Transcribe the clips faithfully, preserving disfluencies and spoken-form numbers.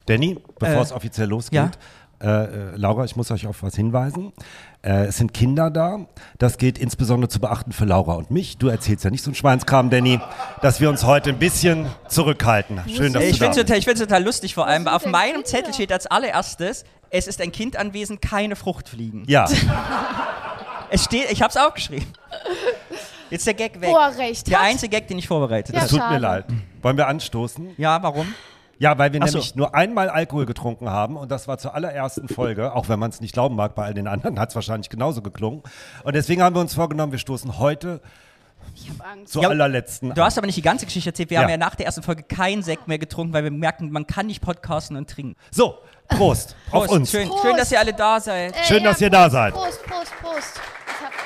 Danny, bevor Äh, es offiziell losgeht, ja? äh, äh, Laura, ich muss euch auf was hinweisen. Äh, es sind Kinder da. Das geht insbesondere zu beachten für Laura und mich. Du erzählst ja nicht so einen Schweinskram, Danny, dass wir uns heute ein bisschen zurückhalten. Schön, dass Ich du da finde es bist. total, total lustig vor allem. sind Auf denn meinem Kinder? Zettel steht als allererstes, es ist ein Kind anwesend, keine Fruchtfliegen. Ja, Es steht, ich habe es aufgeschrieben. Jetzt der Gag weg. Wo er recht Der hat. einzige Gag, den ich vorbereitet Ja, es habe. tut mir schade. leid. Wollen wir anstoßen? Ja, warum? Ja, weil wir Ach so. nämlich nur einmal Alkohol getrunken haben und das war zur allerersten Folge, auch wenn man es nicht glauben mag, bei all den anderen hat es wahrscheinlich genauso geklungen. Und deswegen haben wir uns vorgenommen, wir stoßen heute Ich hab Angst. zur Ja, allerletzten Du hast aber nicht die ganze Geschichte erzählt. Wir Ja. haben ja nach der ersten Folge keinen Sekt mehr getrunken, weil wir merken, man kann nicht podcasten und trinken. So, Prost, auf Prost, uns. Schön, Prost. schön, dass ihr alle da seid. Äh, Schön, dass ihr da Prost, seid. Prost, Prost, Prost. Ich hab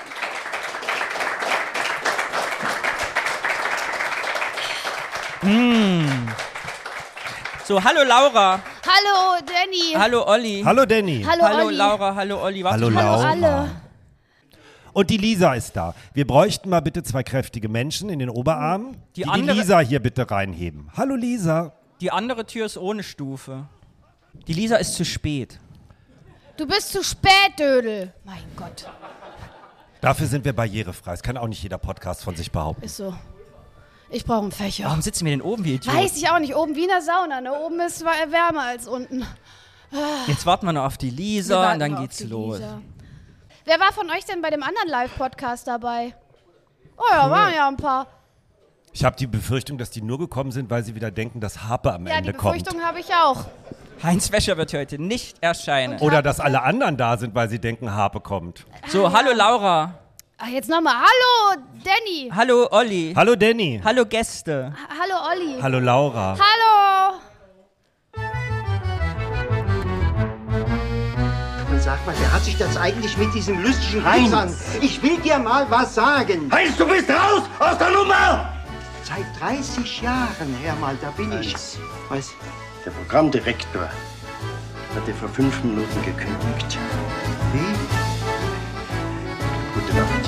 So, hallo Laura, Hallo, Danny. hallo Olli. Hallo Danny. Hallo, Hallo Olli. Laura, hallo Olli. Warte, Hallo ich mach- Hallo Laura. alle. Und die Lisa ist da. Wir bräuchten mal bitte zwei kräftige Menschen in den Oberarmen, die die, andere- Lisa hier bitte reinheben. Hallo Lisa. Die andere Tür ist ohne Stufe. Die Lisa ist zu spät. Du bist zu spät, Dödel. Mein Gott. Dafür sind wir barrierefrei. Das kann auch nicht jeder Podcast von sich behaupten. Ist so. Ich brauche einen Fächer. Warum sitzen wir denn oben wie Idioten? Weiß ich auch nicht. Oben wie in der Sauna. Ne? Oben ist wa- wärmer als unten. Jetzt warten wir noch auf die Wir Lisa warten und dann mal geht's auf die los. Lisa. Wer war von euch denn bei dem anderen Live-Podcast dabei? Oh ja, waren ja ein paar. Ich habe die Befürchtung, dass die nur gekommen sind, weil sie wieder denken, dass Harpe am Ja, die Ende kommt. Befürchtung habe ich auch. Heinz Wäscher wird heute nicht erscheinen. Oder dass alle anderen da sind, weil sie denken, Harpe kommt. So, hallo Laura. Ach, jetzt nochmal. Hallo, Danny. Hallo Olli. Hallo Danny. Hallo Gäste. Ha- Hallo, Olli. Hallo Laura. Hallo. Und sag mal, wer hat sich das eigentlich mit diesem lustigen Heinz an? Ich will dir mal was sagen. Heinz, du bist raus aus der Nummer! Seit dreißig Jahren, Herr mal, da bin ich. Heinz. Was? Der Programmdirektor hat dir vor fünf Minuten gekündigt. Wie? Gute Nacht.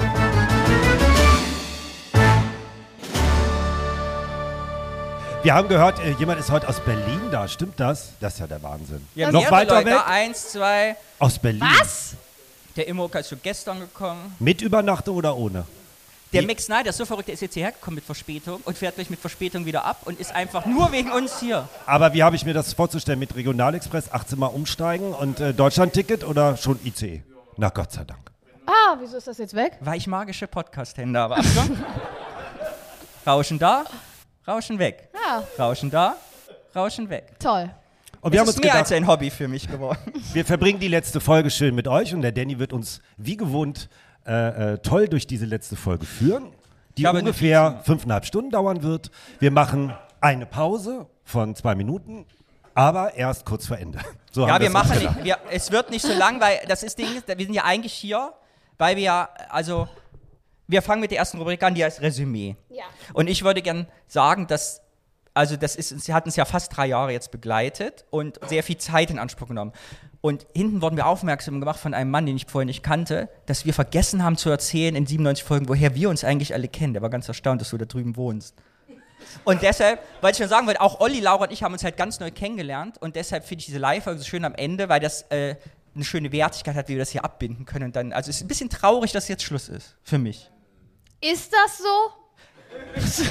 Wir haben gehört, äh, jemand ist heute aus Berlin da. Stimmt das? Das ist ja der Wahnsinn. Ja, Noch mehrere weiter Leute. weg? Da, Eins, zwei. Aus Berlin. Was? Der Immoka ist schon gestern gekommen. Mit Übernachtung oder ohne? Der Wie- Mick Snyder ist so verrückt, der ist jetzt hierher gekommen mit Verspätung und fährt gleich mit Verspätung wieder ab und ist einfach nur wegen uns hier. Aber wie habe ich mir das vorzustellen? Mit Regionalexpress achtzehn Mal umsteigen und äh, Deutschlandticket oder schon I C E? Na Gott sei Dank. Ah, wieso ist das jetzt weg? Weil ich magische Podcast-Hände habe. Achtung. Rauschen da, Rauschen weg. Ja, Rauschen da, Rauschen weg. toll. Und wir Das haben ist uns mehr gedacht, als ein Hobby für mich geworden. wir verbringen die letzte Folge schön mit euch und der Danny wird uns wie gewohnt äh, äh, toll durch diese letzte Folge führen, die Ich habe ungefähr fünfeinhalb Stunden dauern wird. Wir machen eine Pause von zwei Minuten, aber erst kurz vor Ende. So Ja, haben wir es uns machen gedacht. nicht, wir, es wird nicht so lang, weil das ist Ding, wir sind ja eigentlich hier, weil wir ja, also, wir fangen mit der ersten Rubrik an, die heißt Resümee. Ja. Und ich würde gern sagen, dass, also das ist, sie hat uns ja fast drei Jahre jetzt begleitet und sehr viel Zeit in Anspruch genommen. Und hinten wurden wir aufmerksam gemacht von einem Mann, den ich vorher nicht kannte, dass wir vergessen haben zu erzählen in siebenundneunzig Folgen, woher wir uns eigentlich alle kennen. Der war ganz erstaunt, dass du da drüben wohnst. Und deshalb, weil ich schon sagen wollte, auch Olli, Laura und ich haben uns halt ganz neu kennengelernt und deshalb finde ich diese Live-Folge so schön am Ende, weil das äh, eine schöne Wertigkeit hat, wie wir das hier abbinden können. Und dann, also es ist ein bisschen traurig, dass jetzt Schluss ist, für mich. Ist das so?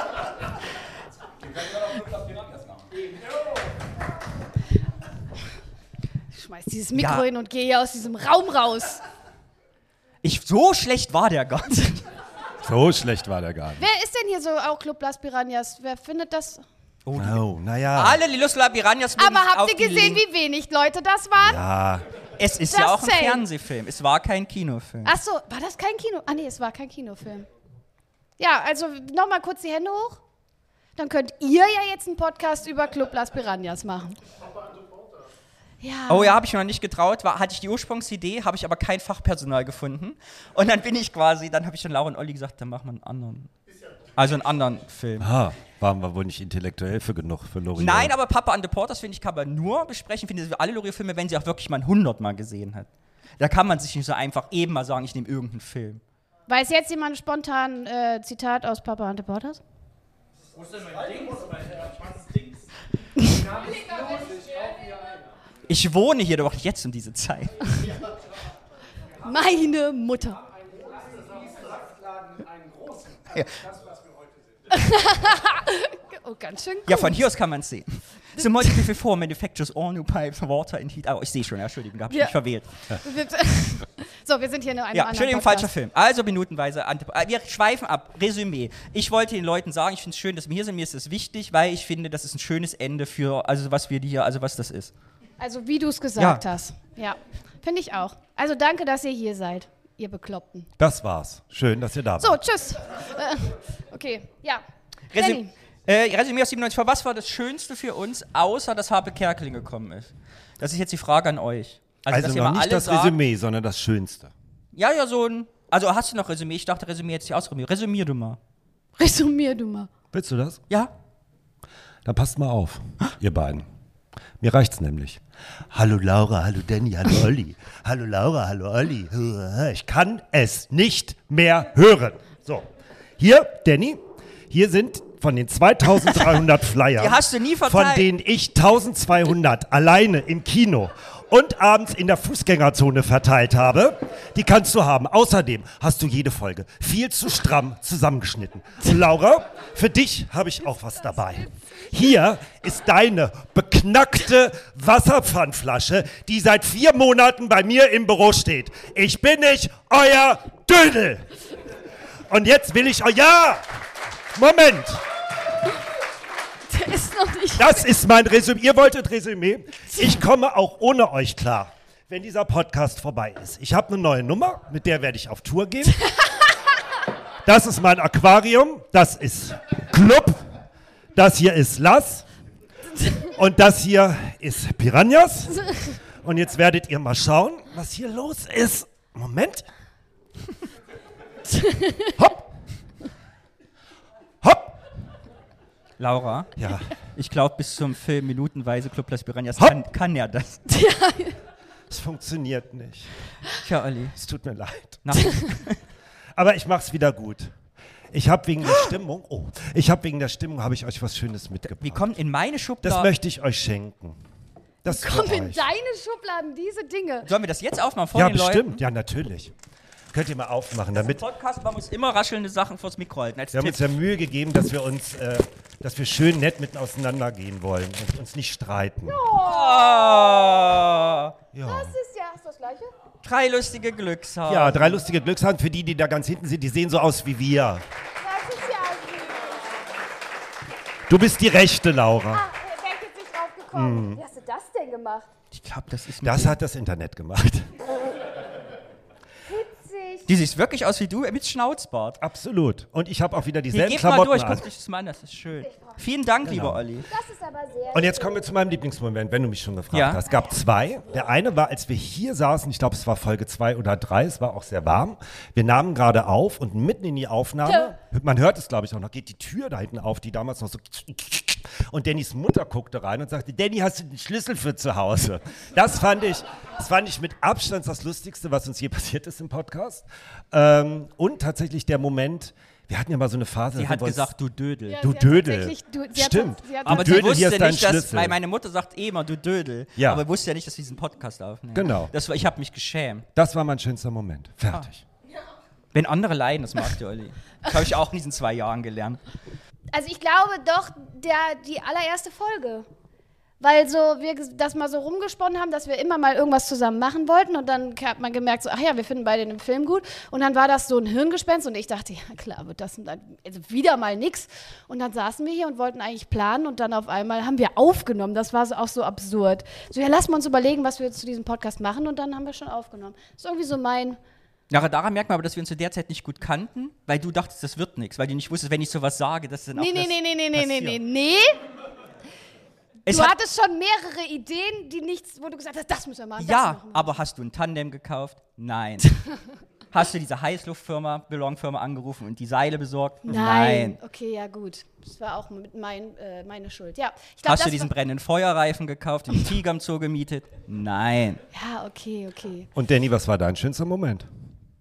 Ich schmeiß dieses Mikro Ja. hin und gehe hier aus diesem Raum raus. Ich, so schlecht war der gar nicht. So schlecht war der gar nicht. Wer ist denn hier so auch Club Las Piranhas? Wer findet das? Oh, naja. Alle die Lust Piranhas Aber habt auf ihr die gesehen, Link- wie wenig Leute das waren? Ja, Es ist Das ja auch ein zählt. Fernsehfilm. Es war kein Kinofilm. Ach so, war das kein Kino? Ah nee, es war kein Kinofilm. Ja, also nochmal kurz die Hände hoch. Dann könnt ihr ja jetzt einen Podcast über Club Las Piranhas machen. Ja. Oh ja, habe ich mir noch nicht getraut. War, hatte ich die Ursprungsidee, habe ich aber kein Fachpersonal gefunden. Und dann bin ich quasi, dann habe ich schon Laura und Olli gesagt, dann machen wir einen anderen. Also einen anderen Film. ah, waren wir wohl nicht intellektuell für genug für Loriot. Nein, aber Papa and the Porters, finde ich, kann man nur besprechen, finde ich, alle Loriot-Filme, wenn sie auch wirklich mal hundert Mal gesehen hat. Da kann man sich nicht so einfach eben mal sagen, ich nehme irgendeinen Film. Weiß jetzt jemand spontan äh, Zitat aus Papa and the Porters? Ich wohne hier doch jetzt um diese Zeit. Meine Mutter. Ja. Oh, ganz schön gut. Ja, von hier aus kann man es sehen. So multiple before manufactures all new pipes, water and heat. Oh, ich sehe schon, ja, Entschuldigung, da habe ich Ja. mich verwählt. So, wir sind hier in einem Ja, anderen Entschuldigung, Podcast. falscher Film. Also minutenweise. Ante äh, wir schweifen ab. Resümee. Ich wollte den Leuten sagen, ich finde es schön, dass wir hier sind. Mir ist das wichtig, weil ich finde, das ist ein schönes Ende für, also was wir hier, also was das ist. Also wie du es gesagt Ja. hast. Ja, finde ich auch. Also danke, dass ihr hier seid, ihr Bekloppten. Das war's. Schön, dass ihr da wart. So, tschüss. Äh, okay, ja. Resü Danny. äh, Resümee aus siebenundneunzig. Was war das Schönste für uns, außer dass Habe Kerkeling gekommen ist? Das ist jetzt die Frage an euch. Also, dass ihr noch mal nicht alle das sagt- Resümee, sondern das Schönste. Ja, ja, so ein. Also hast du noch Resümee? Ich dachte, Resümee hätte ich ausresümiert. Resümier du mal. Resümier du mal. Willst du das? Ja? Dann passt mal auf, ihr beiden. Mir reicht's nämlich. Hallo Laura, hallo Danny, hallo Olli. Hallo Laura, hallo Olli. Ich kann es nicht mehr hören. So, hier, Danny, hier sind von den zweitausenddreihundert Flyern, Die hast du nie verteilt. von denen ich eintausendzweihundert alleine im Kino und abends in der Fußgängerzone verteilt habe, die kannst du haben. Außerdem hast du jede Folge viel zu stramm zusammengeschnitten. Und Laura, für dich habe ich auch was dabei. Hier ist deine beknackte Wasserpfannflasche, die seit vier Monaten bei mir im Büro steht. Ich bin nicht euer Dödel. Und jetzt will ich euch... Ja! Moment! Der ist noch nicht... Das ist mein Resümee. Ihr wolltet Resümee. Ich komme auch ohne euch klar, wenn dieser Podcast vorbei ist. Ich habe eine neue Nummer, mit der werde ich auf Tour gehen. Das ist mein Aquarium. Das ist Club. Das hier ist Lass. Und das hier ist Piranhas. Und jetzt werdet ihr mal schauen, was hier los ist. Moment. Hopp. Hopp. Laura, Ja. ich glaube, bis zum Film Minutenweise Club Las Piranhas Hopp. kann, kann ja das. Es funktioniert nicht. Tja, Olli. Es tut mir leid. Na, Aber ich mach's wieder gut. Ich habe wegen der Stimmung, oh, ich habe wegen der Stimmung, habe ich euch was Schönes mitgebracht. wie kommt in meine Das Schublade? möchte ich euch schenken. Das für Komm in euch. deine Schubladen, diese Dinge. Sollen wir das jetzt aufmachen vor Ja, den bestimmt. Leuten? Ja, natürlich. Könnt ihr mal aufmachen, damit... Podcast, man muss immer raschelnde Sachen vors Mikro halten. Als Wir haben Tipp. uns ja Mühe gegeben, dass wir uns, äh, dass wir schön nett mitten auseinandergehen wollen und uns nicht streiten. Ah, Ja. Das ist ja... Hast du das Gleiche? drei lustige Glückshaben. Ja, drei lustige Glückshaben für die, die da ganz hinten sind. Die sehen so aus wie wir. Das ist ja... Du bist die Rechte, Laura. Ah, wer ist jetzt nicht drauf gekommen? Wie hast du das denn gemacht? Ich glaube, das ist... Das hat das Internet gemacht. Witzig. Die sieht wirklich aus wie du mit Schnauzbart. Absolut. Und ich habe auch wieder Hier, dieselben geht mal Klamotten durch, an. guck dich das mal an, das ist schön. Vielen Dank, Genau. lieber Olli. Das ist aber sehr... Und jetzt kommen wir zu meinem Lieblingsmoment, wenn du mich schon gefragt Ja. hast. Es gab zwei. Der eine war, als wir hier saßen, ich glaube, es war Folge zwei oder drei, es war auch sehr warm. Wir nahmen gerade auf und mitten in die Aufnahme, man hört es, glaube ich, auch noch, geht die Tür da hinten auf, die damals noch so... Und Dannys Mutter guckte rein und sagte, Danny, hast du den Schlüssel für zu Hause? Das fand ich, das fand ich mit Abstand das Lustigste, was uns je passiert ist im Podcast. Ähm, und tatsächlich der Moment, wir hatten ja mal so eine Phase... Sie da hat wir uns- gesagt, du Dödel. Ja, du sie hat Dödel. tatsächlich- Du, sie Stimmt. Hat, sie hat Aber Dödel, sie wusste hier ist dein nicht, dass, Schlüssel. weil meine Mutter sagt eh immer, du Dödel. Ja. Aber wusste ja nicht, dass wir diesen Podcast aufnehmen. Genau. Das war, ich habe mich geschämt. Das war mein schönster Moment. Fertig. Wenn andere leiden, das mag der Olli. Das habe ich auch in diesen zwei Jahren gelernt. Also ich glaube doch, der, die allererste Folge. Weil so wir ges- das mal so rumgesponnen haben, dass wir immer mal irgendwas zusammen machen wollten und dann hat man gemerkt, so, ach ja, wir finden beide den Film gut und dann war das so ein Hirngespinst und ich dachte, ja klar, wird das und dann, also wieder mal nix und dann saßen wir hier und wollten eigentlich planen und dann auf einmal haben wir aufgenommen, das war so, auch so absurd. So, ja, lass mal uns überlegen, was wir zu diesem Podcast machen und dann haben wir schon aufgenommen. Das ist irgendwie so mein... Ja, daran merkt man aber, dass wir uns zu der Zeit nicht gut kannten, weil du dachtest, das wird nichts, weil du nicht wusstest, wenn ich sowas sage, dass dann auch Nee, nee, das nee, nee, nee, nee, nee, nee, passiert. nee. Es Du hat, hattest schon mehrere Ideen, die nichts, wo du gesagt hast, das müssen wir machen, das ja, machen wir. aber hast du ein Tandem gekauft? Nein. Hast du diese Heißluftfirma, Ballonfirma angerufen und die Seile besorgt? Nein. Okay, ja gut. Das war auch mit mein, äh, meine Schuld. Ja, ich glaub, Hast du das diesen war, brennenden Feuerreifen gekauft, den Tiger im Zoo gemietet? Nein. Ja, okay, okay. Und Danny, was war dein schönster Moment?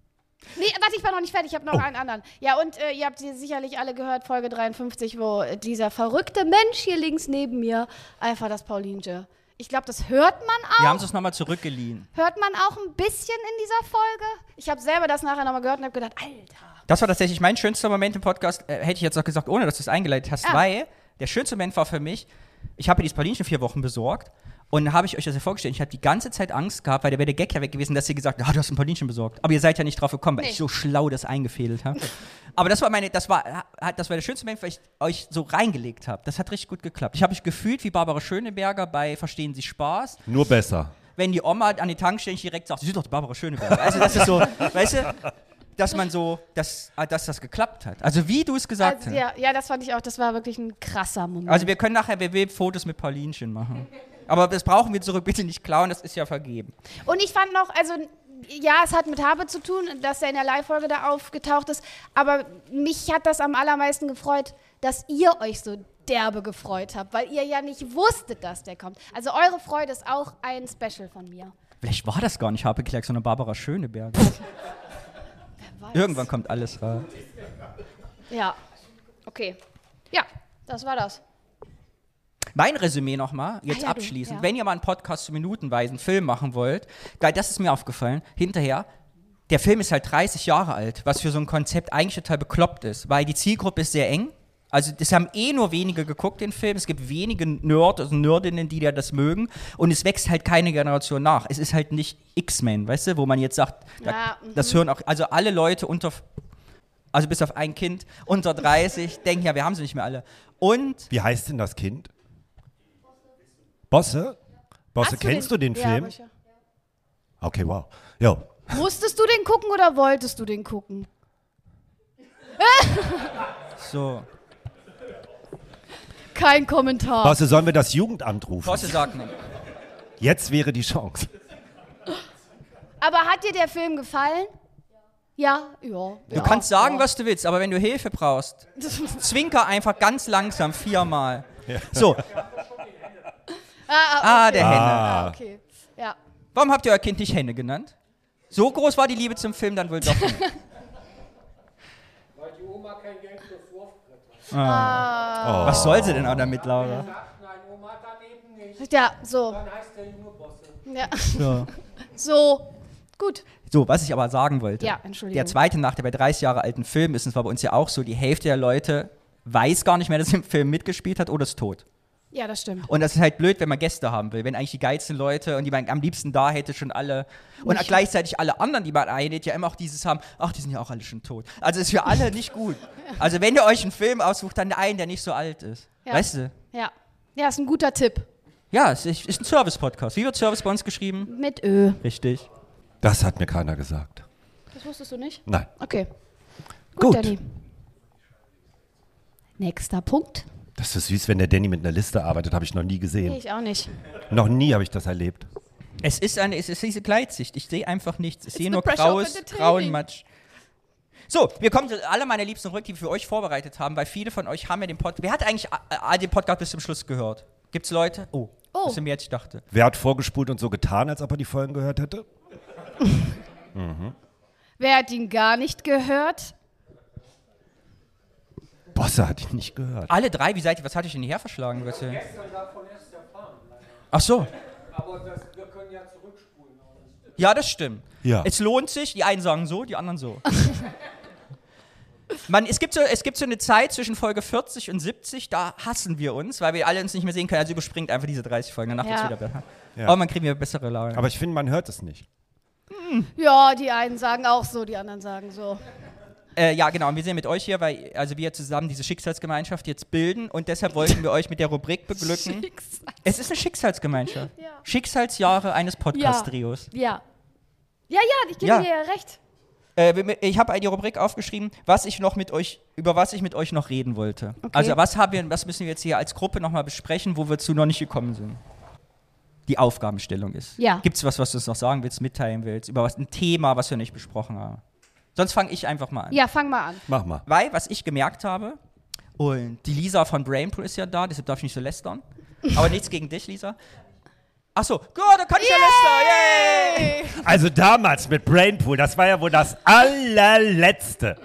Nee, warte, ich war noch nicht fertig, ich habe noch oh. einen anderen. Ja, und äh, ihr habt sie sicherlich alle gehört, Folge dreiundfünfzig, wo äh, dieser verrückte Mensch hier links neben mir einfach das Paulinche. Ich glaube, das hört man auch. Wir haben es nochmal zurückgeliehen. Hört man auch ein bisschen in dieser Folge? Ich habe selber das nachher nochmal gehört und habe gedacht, Alter. Das war tatsächlich mein schönster Moment im Podcast. Äh, hätte ich jetzt auch gesagt, ohne dass du es eingeleitet hast, ja. weil der schönste Moment war für mich, ich habe dieses Paulinchen vier Wochen besorgt. Und dann habe ich euch das ja vorgestellt, ich habe die ganze Zeit Angst gehabt, weil da wäre der Gag ja weg gewesen, dass ihr gesagt habt, ah, du hast ein Paulinchen besorgt. Aber ihr seid ja nicht drauf gekommen, weil nee. ich so schlau das eingefädelt habe. Aber das war meine, das war, das war der schönste Moment, weil ich euch so reingelegt habe. Das hat richtig gut geklappt. Ich habe mich gefühlt wie Barbara Schöneberger bei Verstehen Sie Spaß. Nur besser. Wenn die Oma an die Tankstelle direkt sagt, sie sind doch die Barbara Schöneberger. Also das ist so, weißt du, dass man so, dass, dass das geklappt hat. Also wie du es gesagt also, hast. Ja, ja, das fand ich auch, das war wirklich ein krasser Moment. Also wir können nachher W W-Fotos mit Paulinchen machen. Aber das brauchen wir zurück, bitte nicht klauen, das ist ja vergeben. Und ich fand noch, also ja, es hat mit Habe zu tun, dass er in der Live-Folge da aufgetaucht ist, aber mich hat das am allermeisten gefreut, dass ihr euch so derbe gefreut habt, weil ihr ja nicht wusstet, dass der kommt. Also eure Freude ist auch ein Special von mir. Vielleicht war das gar nicht Habe Kleck, sondern Barbara Schöneberger. Wer weiß. Irgendwann kommt alles raus. Ja, okay. Ja, das war das. Mein Resümee nochmal, jetzt ah, ja, abschließend. Ja. Wenn ihr mal einen Podcast zu minutenweisen Film machen wollt, weil das ist mir aufgefallen, hinterher, der Film ist halt dreißig Jahre alt, was für so ein Konzept eigentlich total bekloppt ist, weil die Zielgruppe ist sehr eng. Also das haben eh nur wenige geguckt, den Film. Es gibt wenige Nerd, also Nerdinnen, die da das mögen. Und es wächst halt keine Generation nach. Es ist halt nicht X-Men, weißt du, wo man jetzt sagt, da, ja, das hören auch, also alle Leute unter, also bis auf ein Kind, unter dreißig, denken ja, wir haben sie nicht mehr alle. Und wie heißt denn das Kind? Bosse? Bosse, Hast kennst du den, du den ja, Film? Ja. Okay, wow. Jo. Musstest du den gucken oder wolltest du den gucken? So. Kein Kommentar. Bosse, sollen wir das Jugendamt rufen? Bosse sagt nicht. Jetzt wäre die Chance. Aber hat dir der Film gefallen? Ja, ja. Du ja, kannst sagen, ja. was du willst, aber wenn du Hilfe brauchst, zwinker einfach ganz langsam viermal. Ja. So. Ah, okay. ah, der Henne. Ah, okay. Ja. Warum habt ihr euer Kind nicht Henne genannt? So groß war die Liebe zum Film dann wohl doch nicht. Weil die Oma kein Geld für Wurfbrett hat. Ah. Oh. Was soll sie denn auch damit, Laura? Ja. Nein, Oma hat daneben nicht. Ja, so. Dann heißt der junge Bosse. Ja. So. So, gut. So, was ich aber sagen wollte. Ja, Entschuldigung. Der zweite nach der bei dreißig Jahre alten Film ist, und es war bei uns ja auch so, die Hälfte der Leute weiß gar nicht mehr, dass sie im Film mitgespielt hat oder ist tot. Ja, das stimmt. Und das ist halt blöd, wenn man Gäste haben will. Wenn eigentlich die geilsten Leute und die man am liebsten da hätte, schon alle. Und nicht. Gleichzeitig alle anderen, die man einlädt, ja immer auch dieses haben, ach, die sind ja auch alle schon tot. Also ist für alle nicht gut. Also wenn ihr euch einen Film aussucht, dann einen, der nicht so alt ist. Ja. Weißt du? Ja. Ja, ist ein guter Tipp. Ja, es ist, ist ein Service-Podcast. Wie wird Service bei uns geschrieben? Mit Ö. Richtig. Das hat mir keiner gesagt. Das wusstest du nicht? Nein. Okay. Gut, Gut. Danny. Nächster Punkt. Das ist süß, wenn der Danny mit einer Liste arbeitet, habe ich noch nie gesehen. Nee, ich auch nicht. Noch nie habe ich das erlebt. Es ist, eine, es ist diese Gleitsicht. Ich sehe einfach nichts. Ich sehe nur pressure of graues, entertaining. grauen Matsch. So, wir kommen zu alle meine Liebsten zurück, die wir für euch vorbereitet haben, weil viele von euch haben ja den Podcast. Wer hat eigentlich äh, den Podcast bis zum Schluss gehört? Gibt's Leute? Oh, Oh. das ist mehr als ich dachte. Wer hat vorgespult und so getan, als ob er die Folgen gehört hätte? mhm. Wer hat ihn gar nicht gehört? Bosse hat ihn nicht gehört. Alle drei, wie seid ihr? Was hatte ich denn hierher verschlagen? Bitte? Gestern davon erst erfahren. Ach so. Aber das, wir können ja zurückspulen. Ja, das stimmt. Ja. Es lohnt sich. Die einen sagen so, die anderen so. Man, es, gibt so es gibt so eine Zeit zwischen Folge vierzig und siebzig, da hassen wir uns, weil wir alle uns nicht mehr sehen können. Also überspringt einfach diese dreißig Folgen, danach Ja. wird's wieder besser. Ja. Aber man kriegt wieder bessere Laune. Aber ich finde, man hört es nicht. Ja, die einen sagen auch so, die anderen sagen so. Äh, ja, genau. Und wir sind mit euch hier, weil also wir zusammen diese Schicksalsgemeinschaft jetzt bilden und deshalb wollten wir euch mit der Rubrik beglücken. Schicksal. Es ist eine Schicksalsgemeinschaft. Ja. Schicksalsjahre eines Podcast-Trios. Ja. Ja, ja, ich gebe Ja. dir ja recht. Äh, ich habe die Rubrik aufgeschrieben, was ich noch mit euch, über was ich mit euch noch reden wollte. Okay. Also was haben wir, was müssen wir jetzt hier als Gruppe nochmal besprechen, wo wir zu noch nicht gekommen sind? Die Aufgabenstellung ist. Ja. Gibt es was, was du uns noch sagen willst, mitteilen willst, über was, ein Thema, was wir nicht besprochen haben? Sonst fange ich einfach mal an. Ja, fang mal an. Mach mal. Weil, was ich gemerkt habe, und die Lisa von Brainpool ist ja da, deshalb darf ich nicht so lästern, aber nichts gegen dich, Lisa. Ach so, gut, dann kann ich ja Lester, yay! Also damals mit Brainpool, das war ja wohl das allerletzte.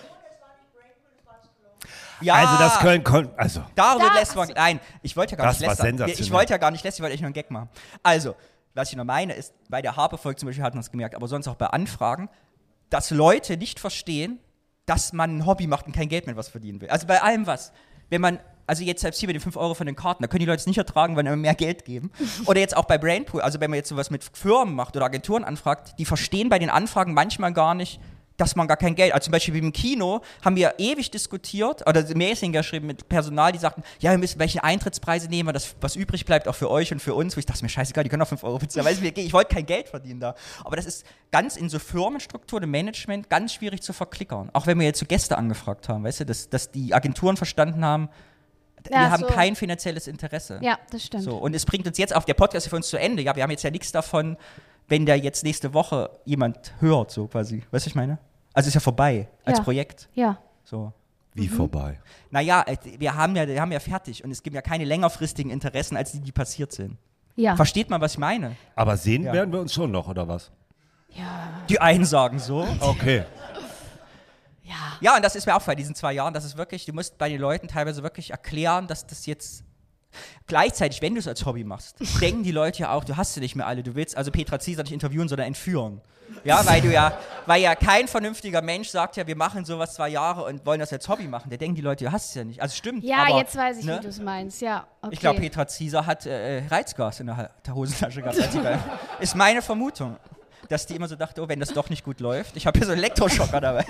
Ja, Also das Köln, kon- also darüber Da- lässt man, nein, ich wollte ja gar Das nicht war lästern. sensationell. Ich wollte ja gar nicht lästern, ich wollte echt nur einen Gag machen. Also, was ich noch meine, ist, bei der Harpe-Folge zum Beispiel hat man es gemerkt, aber sonst auch bei Anfragen, dass Leute nicht verstehen, dass man ein Hobby macht und kein Geld mit was verdienen will. Also bei allem was. Wenn man, also jetzt selbst hier mit den fünf Euro von den Karten, da können die Leute es nicht ertragen, wenn wir mehr Geld geben. Oder jetzt auch bei Brainpool, also wenn man jetzt sowas mit Firmen macht oder Agenturen anfragt, die verstehen bei den Anfragen manchmal gar nicht, dass man gar kein Geld, also zum Beispiel im Kino haben wir ewig diskutiert, oder Mailchen geschrieben mit Personal, die sagten, ja, wir müssen welche Eintrittspreise nehmen, wir, das, was übrig bleibt, auch für euch und für uns. Wo ich dachte mir, scheißegal, die können auch fünf Euro bezahlen, weil ich, ich wollte kein Geld verdienen da. Aber das ist ganz in so Firmenstruktur, im Management, ganz schwierig zu verklickern. Auch wenn wir jetzt so Gäste angefragt haben, weißt du, dass, dass die Agenturen verstanden haben, Ja, wir haben so. kein finanzielles Interesse. Ja, das stimmt. So, und es bringt uns jetzt auf der Podcast für uns zu Ende. Ja, wir haben jetzt ja nichts davon, wenn da jetzt nächste Woche jemand hört, so quasi. Weißt du, was ich meine? Also ist ja vorbei als Ja. Projekt. Ja. So. wie vorbei. Naja, äh, wir haben ja, wir haben ja fertig und es gibt ja keine längerfristigen Interessen, als die, die passiert sind. Ja. Versteht man, was ich meine? Aber sehen Ja. werden wir uns schon noch, oder was? Die einen sagen so. Okay. Ja. Ja, und das ist mir auch bei diesen zwei Jahren, das ist wirklich, du musst bei den Leuten teilweise wirklich erklären, dass das jetzt gleichzeitig, wenn du es als Hobby machst, denken die Leute ja auch, du hast sie nicht mehr alle, du willst also Petra Zieser nicht interviewen, sondern entführen. Ja, weil du ja, weil ja kein vernünftiger Mensch sagt ja, wir machen sowas zwei Jahre und wollen das als Hobby machen. Der denken die Leute, du hast es ja nicht. Also stimmt. Ja, aber, jetzt weiß ich, ne? wie du es meinst. Ja, okay. Ich glaube, Petra Zieser hat äh, Reizgas in der, Ha- der Hosentasche gehabt. Als sie bei, ist meine Vermutung. Dass die immer so dachte, oh, wenn das doch nicht gut läuft. Ich habe hier so einen Elektroschocker dabei.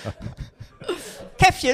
Käffchen.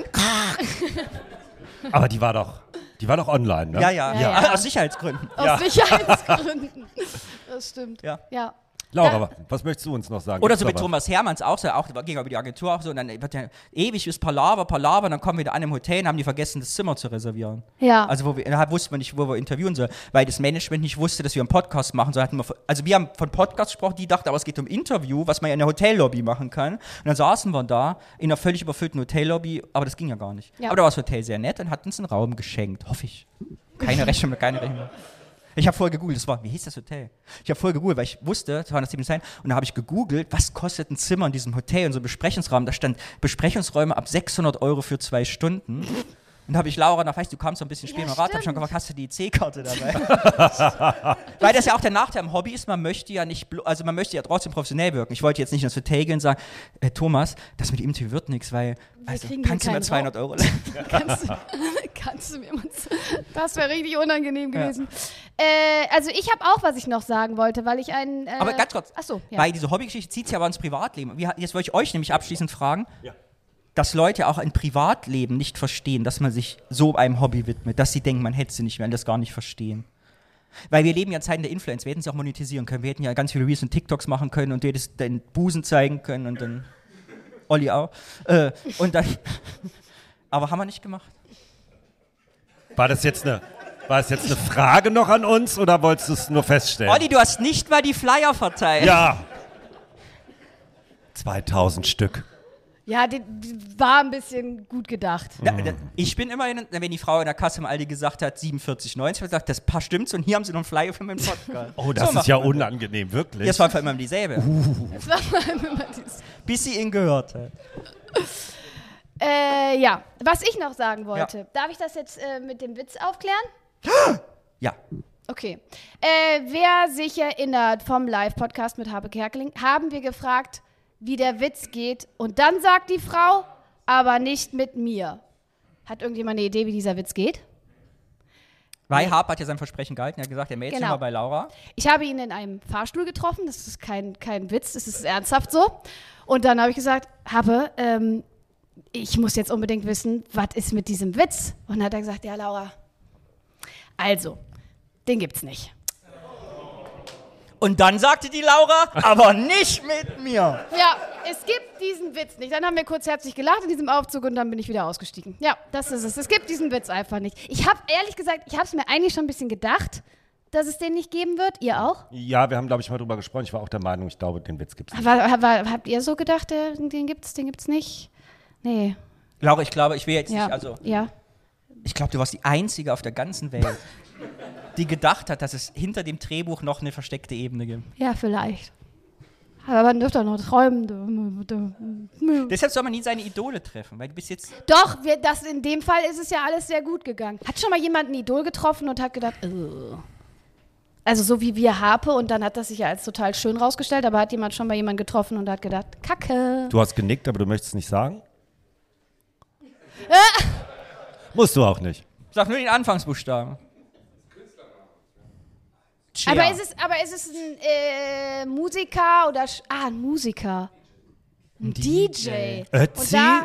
Aber die war doch, die war doch online, ne? Ja, ja, Ja, ja. ja. Aus Sicherheitsgründen. Aus Sicherheitsgründen. Das stimmt. Ja. Ja. Laura, was möchtest du uns noch sagen? Oder Gibt's so noch mit was? Thomas Hermanns auch, so auch gegenüber die Agentur auch so. Und dann wird ja ewig ist Palaver, Palaver, und dann kommen wir da an im Hotel und haben die vergessen, das Zimmer zu reservieren. Ja. Also wo wir, da wussten wir nicht, wo wir interviewen sollen, weil das Management nicht wusste, dass wir einen Podcast machen. So hatten wir, also wir haben von Podcast gesprochen, die dachten, aber es geht um Interview, was man ja in der Hotellobby machen kann. Und dann saßen wir da in einer völlig überfüllten Hotellobby, aber das ging ja gar nicht. Ja. Aber da war das Hotel sehr nett und hat uns einen Raum geschenkt, hoffe ich. Keine Rechnung, keine Rechnung. Ich habe vorher gegoogelt, das war, wie hieß das Hotel? Ich habe vorher gegoogelt, weil ich wusste, zweihundertsieben sein, und da habe ich gegoogelt, was kostet ein Zimmer in diesem Hotel, in so einem Besprechungsraum. Da stand Besprechungsräume ab sechshundert Euro für zwei Stunden. Und da habe ich Laura, nach, weißt du, du kamst so ein bisschen später Ja, im Rat, habe ich schon stimmt. gefragt, hast du die E C-Karte dabei? Weil das ja auch der Nachteil am Hobby ist, man möchte ja nicht, blo- also man möchte ja trotzdem professionell wirken. Ich wollte jetzt nicht ins Hotel gehen und sagen, äh, Thomas, das mit dem Interview wird nichts, weil, also, kriegen hier kannst du mir keinen zweihundert Euro leihen? Kannst du, kannst du mir mal z- Das wäre richtig unangenehm gewesen. Äh, also ich habe auch, was ich noch sagen wollte, weil ich einen... Äh, Aber ganz kurz, Achso, ja. weil diese Hobbygeschichte zieht sich aber ins Privatleben. Wie, jetzt wollte ich euch nämlich abschließend fragen, dass Leute auch im Privatleben nicht verstehen, dass man sich so einem Hobby widmet, dass sie denken, man hätte sie nicht mehr und das gar nicht verstehen. Weil wir leben ja in Zeiten der Influence, wir hätten sie auch monetisieren können. Wir hätten ja ganz viele Reels und TikToks machen können und dir das, den Busen zeigen können und dann Olli auch. Äh, und dann, aber haben wir nicht gemacht. War das jetzt eine, war das jetzt eine Frage noch an uns oder wolltest du es nur feststellen? Olli, du hast nicht mal die Flyer verteilt. Ja. zweitausend Stück. Ja, die, die war ein bisschen gut gedacht. Ja, da- ich bin immerhin, wenn die Frau in der Kasse im Aldi gesagt hat, siebenundvierzig neunzig, habe ich gesagt, das paar stimmt's und hier haben sie noch einen Flyer für meinen Podcast. Oh, das So ist ja macht man unangenehm, wirklich. das. Das war einfach immer dieselbe. Das war mal immer dieses- Bis sie ihn gehört hat. Äh, ja, was ich noch sagen wollte. Darf ich das jetzt äh, mit dem Witz aufklären? Ja. Okay. Äh, wer sich erinnert vom Live-Podcast mit Habe Kerkeling, haben wir gefragt, wie der Witz geht. Und dann sagt die Frau, aber nicht mit mir. Hat irgendjemand eine Idee, wie dieser Witz geht? Weil Harp hat ja sein Versprechen gehalten. Er hat gesagt, er meldet sich Genau. mal bei Laura. Ich habe ihn in einem Fahrstuhl getroffen. Das ist kein, kein Witz, das ist ernsthaft so. Und dann habe ich gesagt, Habe, ähm, ich muss jetzt unbedingt wissen, was ist mit diesem Witz? Und dann hat er gesagt, ja, Laura, also, den gibt's nicht. Und dann sagte die Laura, aber nicht mit mir. Ja, es gibt diesen Witz nicht. Dann haben wir kurz herzlich gelacht in diesem Aufzug und dann bin ich wieder ausgestiegen. Ja, das ist es. Es gibt diesen Witz einfach nicht. Ich habe, ehrlich gesagt, ich habe es mir eigentlich schon ein bisschen gedacht, dass es den nicht geben wird. Ihr auch? Ja, wir haben, glaube ich, mal drüber gesprochen. Ich war auch der Meinung, ich glaube, den Witz gibt es nicht. War, war, habt ihr so gedacht, der, den gibt's, den gibt's nicht? Nee. Laura, ich glaube, ich will jetzt Ja. nicht, also, ja. ich glaube, du warst die Einzige auf der ganzen Welt, die gedacht hat, dass es hinter dem Drehbuch noch eine versteckte Ebene gibt. Ja, vielleicht. Aber man dürfte auch noch träumen. Deshalb soll man nie seine Idole treffen, weil du bist jetzt... Doch, wir, das, in dem Fall ist es ja alles sehr gut gegangen. Hat schon mal jemand ein Idol getroffen und hat gedacht, Ugh. Also so wie wir Harpe, und dann hat das sich ja als total schön rausgestellt, aber hat jemand schon mal jemanden getroffen und hat gedacht, Kacke. Du hast genickt, aber du möchtest es nicht sagen? Musst du auch nicht. Sag nur den Anfangsbuchstaben. Cher. Aber ist es, aber ist es ein äh, Musiker oder... Sch- ah, ein Musiker. Ein D J. Ötzi? Und da...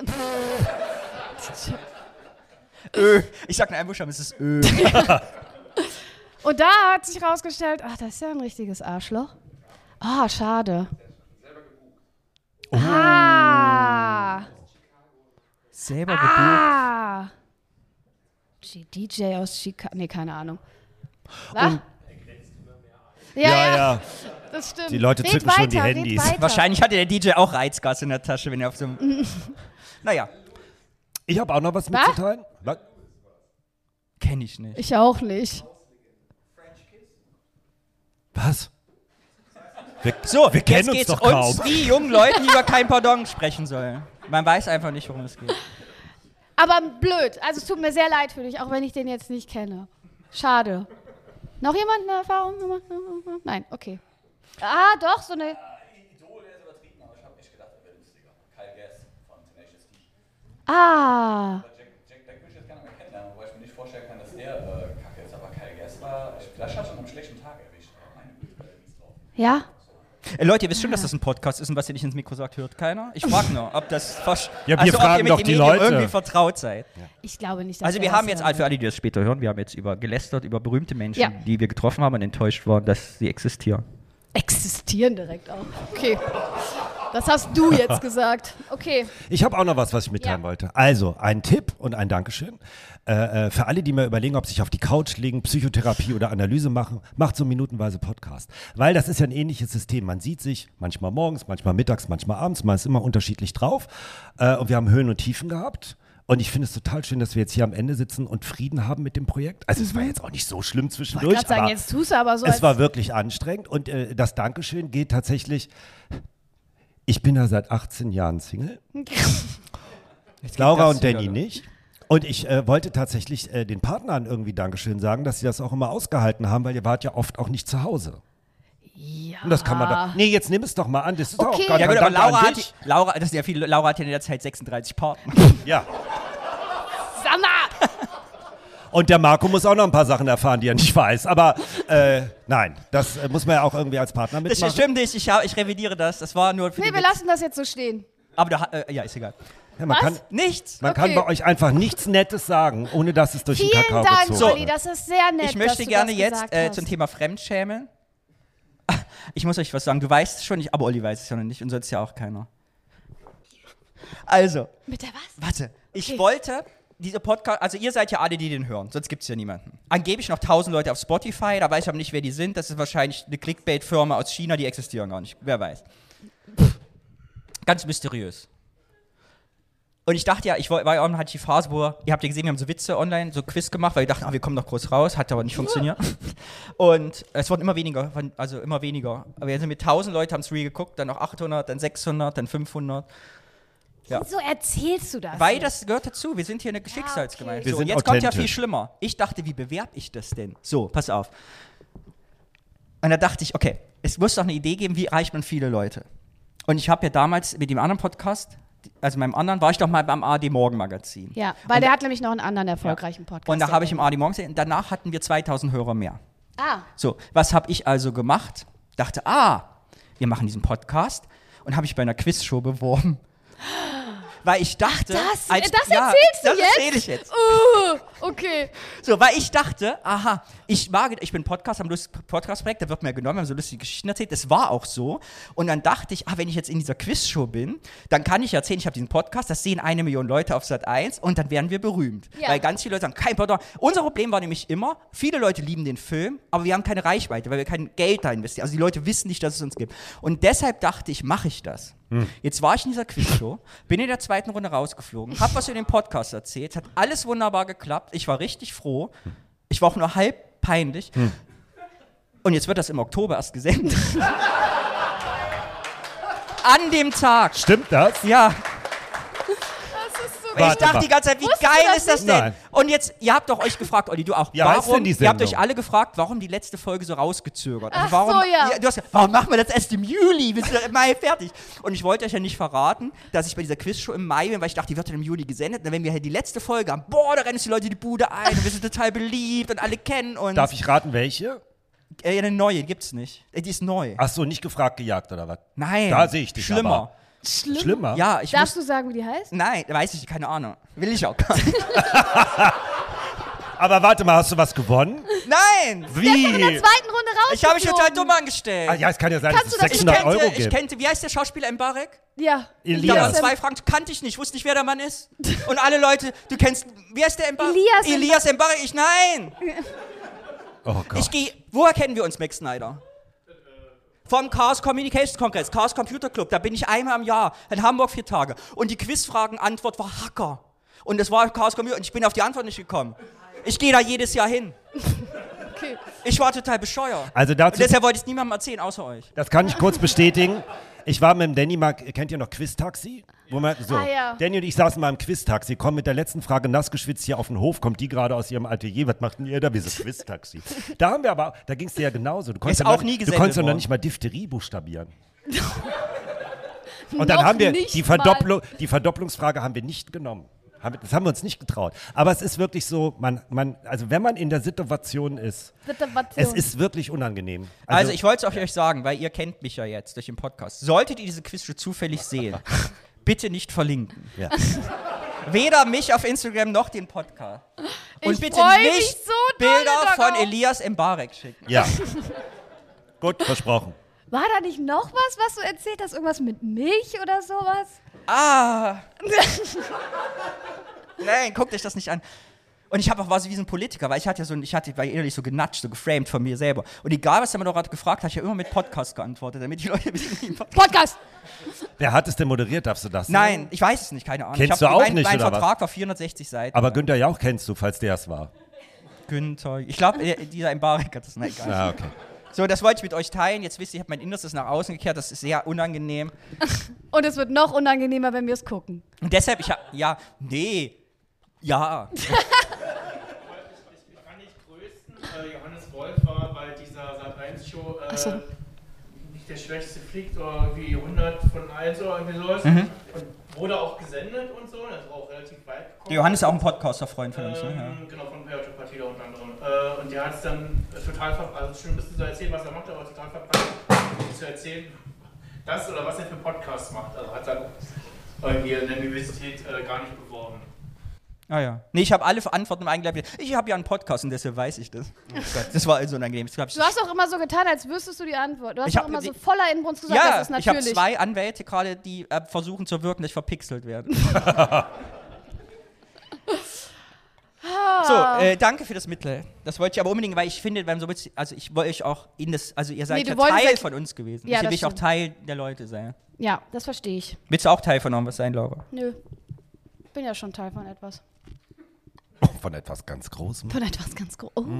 Ö. Ich sag nur einen Buchstaben, es ist Ö. Und da hat sich rausgestellt, ach, das ist ja ein richtiges Arschloch. Ah, schade. Oh. Ah. Selber gebucht. Ah. G- D J aus Chicago. Nee, keine Ahnung. Was? Ja, Ja, ja, ja. das stimmt. Die Leute Red zücken schon weiter, die red Handys. weiter. Wahrscheinlich hatte der D J auch Reizgas in der Tasche, wenn er auf so einem... Naja, Ich habe auch noch was Was? mitzuteilen. Was? kenne ich nicht. Ich auch nicht. Was? Wir, So, wir kennen jetzt uns geht's doch uns kaum. wie jungen Leuten, die über kein Pardon sprechen sollen. Man weiß einfach nicht, worum es geht. Aber blöd. Also es tut mir sehr leid für dich, auch wenn ich den jetzt nicht kenne. Schade. Noch jemand eine Erfahrung gemacht? Nein, okay. Ah, doch, so eine... Ah. Jack Black würde ich jetzt gerne mal kennenlernen, wobei ich mir nicht vorstellen kann, dass der äh, kacke ist. Aber Kyle Gass war, ich, vielleicht hat er schon einen schlechten Tag erwischt. Meine Güte, der ist drauf. Ja? Äh, Leute, ihr wisst schon, dass das ein Podcast ist und was ihr nicht ins Mikro sagt, hört keiner. Ich frage nur, ob das fast, Ja, wir also, ob fragen ihr mit doch den die Medien Leute. irgendwie vertraut seid. Ich glaube nicht, dass Also wir das haben jetzt, hören. für alle, die das später hören, wir haben jetzt über gelästert, über berühmte Menschen, Ja. die wir getroffen haben und enttäuscht waren, dass sie existieren. Existieren direkt auch. Okay. Das hast du jetzt gesagt. Okay. Ich habe auch noch was, was ich mitteilen Ja. wollte. Also, ein Tipp und ein Dankeschön. Äh, äh, für alle, die mir überlegen, ob sie sich auf die Couch legen, Psychotherapie oder Analyse machen, macht so minutenweise Podcast. Weil das ist ja ein ähnliches System. Man sieht sich manchmal morgens, manchmal mittags, manchmal abends, man ist immer unterschiedlich drauf. Äh, und wir haben Höhen und Tiefen gehabt. Und ich finde es total schön, dass wir jetzt hier am Ende sitzen und Frieden haben mit dem Projekt. Also es war jetzt auch nicht so schlimm Ich zwischendurch, wollte gerade sagen, aber jetzt tust du aber so, es als war wirklich anstrengend. Und äh, das Dankeschön geht tatsächlich... Ich bin ja seit achtzehn Jahren Single. Laura das und Danny wieder, ne? nicht. Und ich äh, wollte tatsächlich äh, den Partnern irgendwie Dankeschön sagen, dass sie das auch immer ausgehalten haben, weil ihr wart ja oft auch nicht zu Hause. Ja. Und das kann man da. Nee, jetzt nimm es doch mal an. Das ist doch Okay. auch gar Ja kein gut, aber Dank Laura an hat, dich. die- Laura, das ist ja viel, Laura hat ja in der Zeit sechsunddreißig Partner. Ja. Sag mal! Und der Marco muss auch noch ein paar Sachen erfahren, die er nicht weiß. Aber äh, nein, das äh, muss man ja auch irgendwie als Partner Das mitmachen. stimmt nicht, ich, hab, ich revidiere das. Das war nur für Nee, die wir Witz. lassen das jetzt so stehen. Aber da, äh, ja, ist egal. Ja, man Was? kann, Nichts. man Okay. kann bei euch einfach nichts Nettes sagen, ohne dass es durch den Vielen Kakao Dank, gezogen Olli, wird. das ist sehr nett, Ich dass möchte du gerne das jetzt gesagt äh, hast. zum Thema Fremdschämen. Ich muss euch was sagen, du weißt es schon, nicht, aber Olli weiß es ja noch nicht und sonst ja auch keiner. Also, Mit der was? warte, ich Okay. wollte diese Podcast, also ihr seid ja alle, die den hören, sonst gibt es ja niemanden. Angeblich noch tausend Leute auf Spotify, da weiß ich aber nicht, wer die sind. Das ist wahrscheinlich eine Clickbait-Firma aus China, die existieren gar nicht. Wer weiß. Ganz mysteriös. Und ich dachte ja, ich war, war ja auch, hatte ich die Phase, wo, ihr habt ja gesehen, wir haben so Witze online, so Quiz gemacht, weil wir dachten, ah, wir kommen noch groß raus, hat aber nicht funktioniert. Und es wurden immer weniger, also immer weniger. Aber jetzt sind wir tausend Leute, haben es real geguckt, dann noch achthundert, dann sechshundert, dann fünfhundert. Ja. So erzählst du das. Weil jetzt. das gehört dazu, wir sind hier eine Schicksalsgemeinschaft. okay. Wir So, sind und jetzt kommt ja authentisch. viel schlimmer. Ich dachte, wie bewerbe ich das denn? So, pass auf. Und da dachte ich, okay, es muss doch eine Idee geben, wie erreicht man viele Leute. Und ich habe ja damals mit dem anderen Podcast, also meinem anderen, war ich doch mal beim A R D Morgenmagazin. Ja, weil der hat nämlich noch einen anderen erfolgreichen Podcast. Und da der habe ich im Danny. A R D Morgen gesehen, danach hatten wir zweitausend Hörer mehr. Ah, So, was habe ich also gemacht? Dachte, ah, wir machen diesen Podcast und habe ich bei einer Quizshow beworben. Weil ich dachte, das, als, das ja, erzählst du das jetzt? erzähle ich jetzt. Uh, okay. So, weil ich dachte, aha, ich mag, ich bin Podcast, haben ein Podcast-Projekt, da wird mir genommen, wir haben so lustige Geschichten erzählt, das war auch so. Und dann dachte ich, ah, wenn ich jetzt in dieser Quizshow bin, dann kann ich erzählen, ich habe diesen Podcast, das sehen eine Million Leute auf Sat eins und dann werden wir berühmt. Ja. Weil ganz viele Leute sagen, kein Pardon. Unser Problem war nämlich immer, viele Leute lieben den Film, aber wir haben keine Reichweite, weil wir kein Geld da investieren. Also die Leute wissen nicht, dass es uns gibt. Und deshalb dachte ich, mache ich das. Jetzt war ich in dieser Quizshow, bin in der zweiten Runde rausgeflogen, habe was über den Podcast erzählt, hat alles wunderbar geklappt, ich war richtig froh. Ich war auch nur halb peinlich. Hm. Und jetzt wird das im Oktober erst gesendet. An dem Tag. Stimmt das? Ja. Ich Warte dachte mal. die ganze Zeit, wie Wusstest du geil das ist das nicht? denn? Nein. Und jetzt, ihr habt doch euch gefragt, Olli, du auch, Ja, was ist warum, denn die ihr habt Sendung? euch alle gefragt, warum die letzte Folge so rausgezögert. Also Ach warum, so, ja. Du hast gesagt, warum machen wir das erst im Juli? Wir sind ja im Mai fertig. Und ich wollte euch ja nicht verraten, dass ich bei dieser Quizshow im Mai bin, weil ich dachte, die wird dann im Juli gesendet. Und wenn wir halt die letzte Folge haben, boah, da rennen sich die Leute die Bude ein und wir sind total beliebt und alle kennen uns. Darf ich raten, welche? Äh, eine neue, die gibt's nicht. Äh, die ist neu. Ach so, nicht gefragt, gejagt oder was? Nein. Da sehe ich dich Schlimmer. aber. Schlimm. Schlimmer? Ja, ich Darfst muss, du sagen, wie die heißt? Nein, weiß ich, keine Ahnung. Will ich auch gar nicht. Aber warte mal, hast du was gewonnen? Nein! Wie? In der zweiten Runde raus. Ich habe mich total dumm angestellt. Ah, ja, es kann ja sein, Kannst dass du es das- Ich sechshundert kannte, Euro ich gibt. kannte, wie heißt der Schauspieler Mbarek? Ja. Elias. Ich habe Ja. zwei Fragen, kannte ich nicht, wusste nicht, wer der Mann ist. Und alle Leute, du kennst, wie heißt der Mbarek? Elias Elias Mbarek, ich, nein! Oh Gott. Ich gehe, woher kennen wir uns, Max Snyder? Vom Chaos Communications Kongress, Chaos Computer Club, da bin ich einmal im Jahr, in Hamburg vier Tage. Und die Quizfragen-Antwort war Hacker. Und es war Chaos Computer, und ich bin auf die Antwort nicht gekommen. Ich gehe da jedes Jahr hin. Okay. Ich war total bescheuert. Also dazu, Und deshalb wollte ich es niemandem erzählen, außer euch. das kann ich kurz bestätigen. Ich war mit dem Danny mal, kennt ihr noch Quiz-Taxi? Wo man, so, Ah, ja. Danny und ich saßen mal im Quiz-Taxi, kommen mit der letzten Frage nass geschwitzt hier auf den Hof, kommt die gerade aus ihrem Atelier, was macht denn ihr da? Wir sind Quiz-Taxi. Da haben wir aber, da ging es dir ja genauso. Du konntest Ist ja auch noch, nie Du gesendet konntest ja noch worden. nicht mal Diphtherie buchstabieren. Und dann Noch haben wir, nicht die, mal. Verdoppelung, die Verdopplungsfrage haben wir nicht genommen. Haben- Das haben wir uns nicht getraut. Aber es ist wirklich so, man, man, also wenn man in der Situation ist, Situation. es ist wirklich unangenehm. Also, ich wollte es euch sagen, weil ihr kennt mich ja jetzt durch den Podcast. Solltet ihr diese Quizshow zufällig sehen, bitte nicht verlinken. Ja. Weder mich auf Instagram noch den Podcast. Und Ich bitte freu mich nicht so dolle Bilder von darauf. Elias Mbarek schicken. Ja. Gut, versprochen. War da nicht noch was, was du erzählt hast? Irgendwas mit Milch oder sowas? Ah. Nein, guckt euch das nicht an. Und ich habe auch war so wie so ein Politiker, weil ich hatte ja so, ein- ich hatte war innerlich so genatscht, so geframed von mir selber. Und egal, was der mir gerade gefragt hat, ich habe immer mit Podcast geantwortet, damit die Leute wissen, wie ein Podcast. Podcast! Wer hat es denn moderiert? Darfst du das Nein, sagen? ich weiß es nicht, keine Ahnung. Kennst ich du hab, auch mein, nicht, Mein oder was? Vertrag war vierhundertsechzig Seiten. Aber Günther Jauch kennst du, falls der es war. Günther, ich glaube, dieser Mbarek hat das, na egal. Ah, okay. So, das wollte ich mit euch teilen. Jetzt wisst ihr, ich habe mein Innerstes nach außen gekehrt. Das ist sehr unangenehm. Und es wird noch unangenehmer, wenn wir es gucken. Und deshalb, ich habe, ja, nee, ja. Ich fand nicht größten, äh, Johannes Wolf war bei dieser Sat eins Show äh, so. nicht der schwächste fliegt oder irgendwie hundert von eins oder irgendwie sowas. Mhm. Und wurde auch gesendet und so, das war auch relativ weit gekommen. Der Johannes ist auch ein Podcaster-Freund von uns, ne? Ähm, genau, von Peyote Partida unter anderem. Äh, und der hat es dann äh, total verpasst, also schon ein bisschen zu erzählen, was er macht, aber total verpasst, zu erzählen, das oder was er für Podcasts macht. Also hat dann irgendwie in der Universität äh, gar nicht beworben. Ah ja. Nee, ich habe alle Antworten eingeleitet. Ich habe ja einen Podcast und deshalb weiß ich das. Oh Gott, das war also unangenehm. Das glaub ich, Du hast auch immer so getan, als wüsstest du die Antwort. Du hast Ich auch hab immer die- so voller Inbrunst gesagt, ja, das ist ich habe natürlich. zwei Anwälte gerade, die äh, versuchen zu wirken, dass ich verpixelt werde. So, äh, danke für das Mittel. Das wollte ich aber unbedingt, weil ich finde, beim so also ich wollte euch auch in das, also ihr seid Nee, du ja wolltest Teil ja- von uns gewesen. Ja, Deswegen das will ich auch stimmt. Teil der Leute sein. Ja, das verstehe ich. Willst du auch Teil von irgendwas sein, Laura? Nö. Bin ja schon Teil von etwas. Oh, von etwas ganz Großem. Von etwas ganz groß. Oh.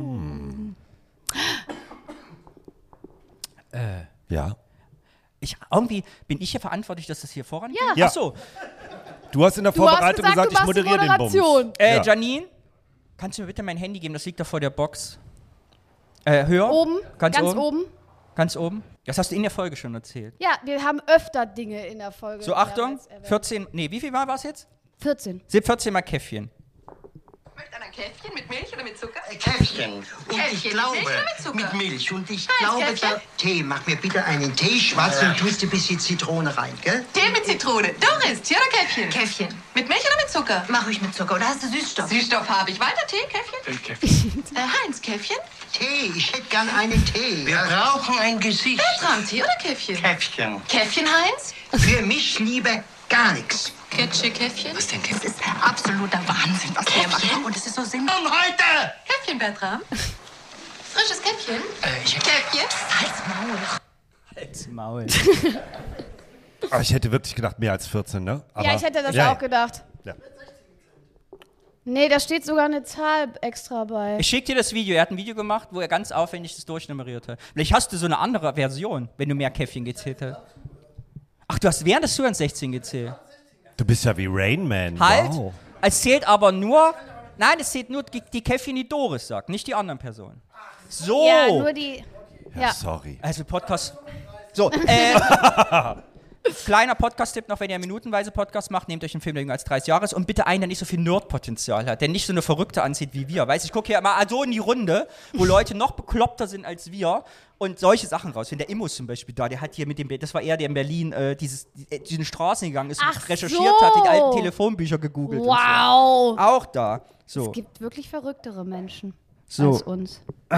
Ja. Ich, irgendwie bin ich ja verantwortlich, dass das hier vorangeht. Ja. Ach so. Du hast in der Du hast Vorbereitung gesagt, gesagt, du ich machst die moderiere den Bums. Moderation. Äh, Ja. Janine, kannst du mir bitte mein Handy geben? Das liegt da vor der Box. Äh, höher? Oben, Ganz, ganz oben? oben. Ganz oben? Das hast du in der Folge schon erzählt. Ja, wir haben öfter Dinge in der Folge. So, Achtung, mehrmals erwähnt. vierzehn, nee, wie viel Mal war es jetzt? vierzehn. vierzehn Mal Käffchen. Möchte einer ein Käffchen mit Milch oder mit Zucker? Äh, Käffchen. Und Käffchen ich mit glaube, Milch oder mit Zucker? mit Milch. Und ich Eins, glaube, Käffchen? da, Tee, mach mir bitte einen Tee, schwarz und tust ein bisschen Zitrone rein, gell? Tee mit Zitrone. Doris, Tee oder Käffchen? Käffchen. Mit Milch oder mit Zucker? Mach ich mit Zucker. Oder hast du Süßstoff? Süßstoff habe ich. Weiter Tee, Käffchen? Käffchen. Äh, Heinz, Käffchen? Tee, ich hätte gern einen Tee. Wir brauchen ein Gesicht. Bertram, Tee oder Käffchen? Käffchen. Käffchen, Heinz? Für mich, Liebe, gar nichts. Ketsche, Käffchen? Was denn, Das Käffchen? ist absoluter Wahnsinn, was der macht. Und es ist so sinnvoll. Und heute! Käffchen, Bertram? Frisches Käffchen? Äh, ich hätte... Käffchen? Als Maul. Aber ich hätte wirklich gedacht, mehr als vierzehn, ne? Aber, Ja, ich hätte das ja, auch gedacht. Ja. Nee, da steht sogar eine Zahl extra bei. Ich schicke dir das Video. Er hat ein Video gemacht, wo er ganz aufwendig das durchnummeriert hat. Vielleicht hast du so eine andere Version, wenn du mehr Käffchen gezählt hast. Ach, du hast während des Zuhörens sechzehn gezählt. Du bist ja wie Rain Man. Halt. Wow. Es zählt aber nur... Nein, es zählt nur die, die Käffchen, die Doris sagt, nicht die anderen Personen. So. Ja, nur die... Ja, Ja. sorry. Also Podcast... So, äh... kleiner Podcast-Tipp noch, wenn ihr minutenweise Podcast macht, nehmt euch einen Film, der jünger als dreißig Jahre ist und bitte einen, der nicht so viel Nerd-Potenzial hat, der nicht so eine Verrückte anzieht wie wir. Weißt du, ich gucke hier mal so in die Runde, wo Leute noch bekloppter sind als wir und solche Sachen rausfinden. Der Immos zum Beispiel da, der hat hier mit dem, das war er, der in Berlin äh, dieses, die, diese Straßen gegangen ist Ach und recherchiert so. hat, die alten Telefonbücher gegoogelt Wow. und so. Auch da. So. Es gibt wirklich verrücktere Menschen So. als uns.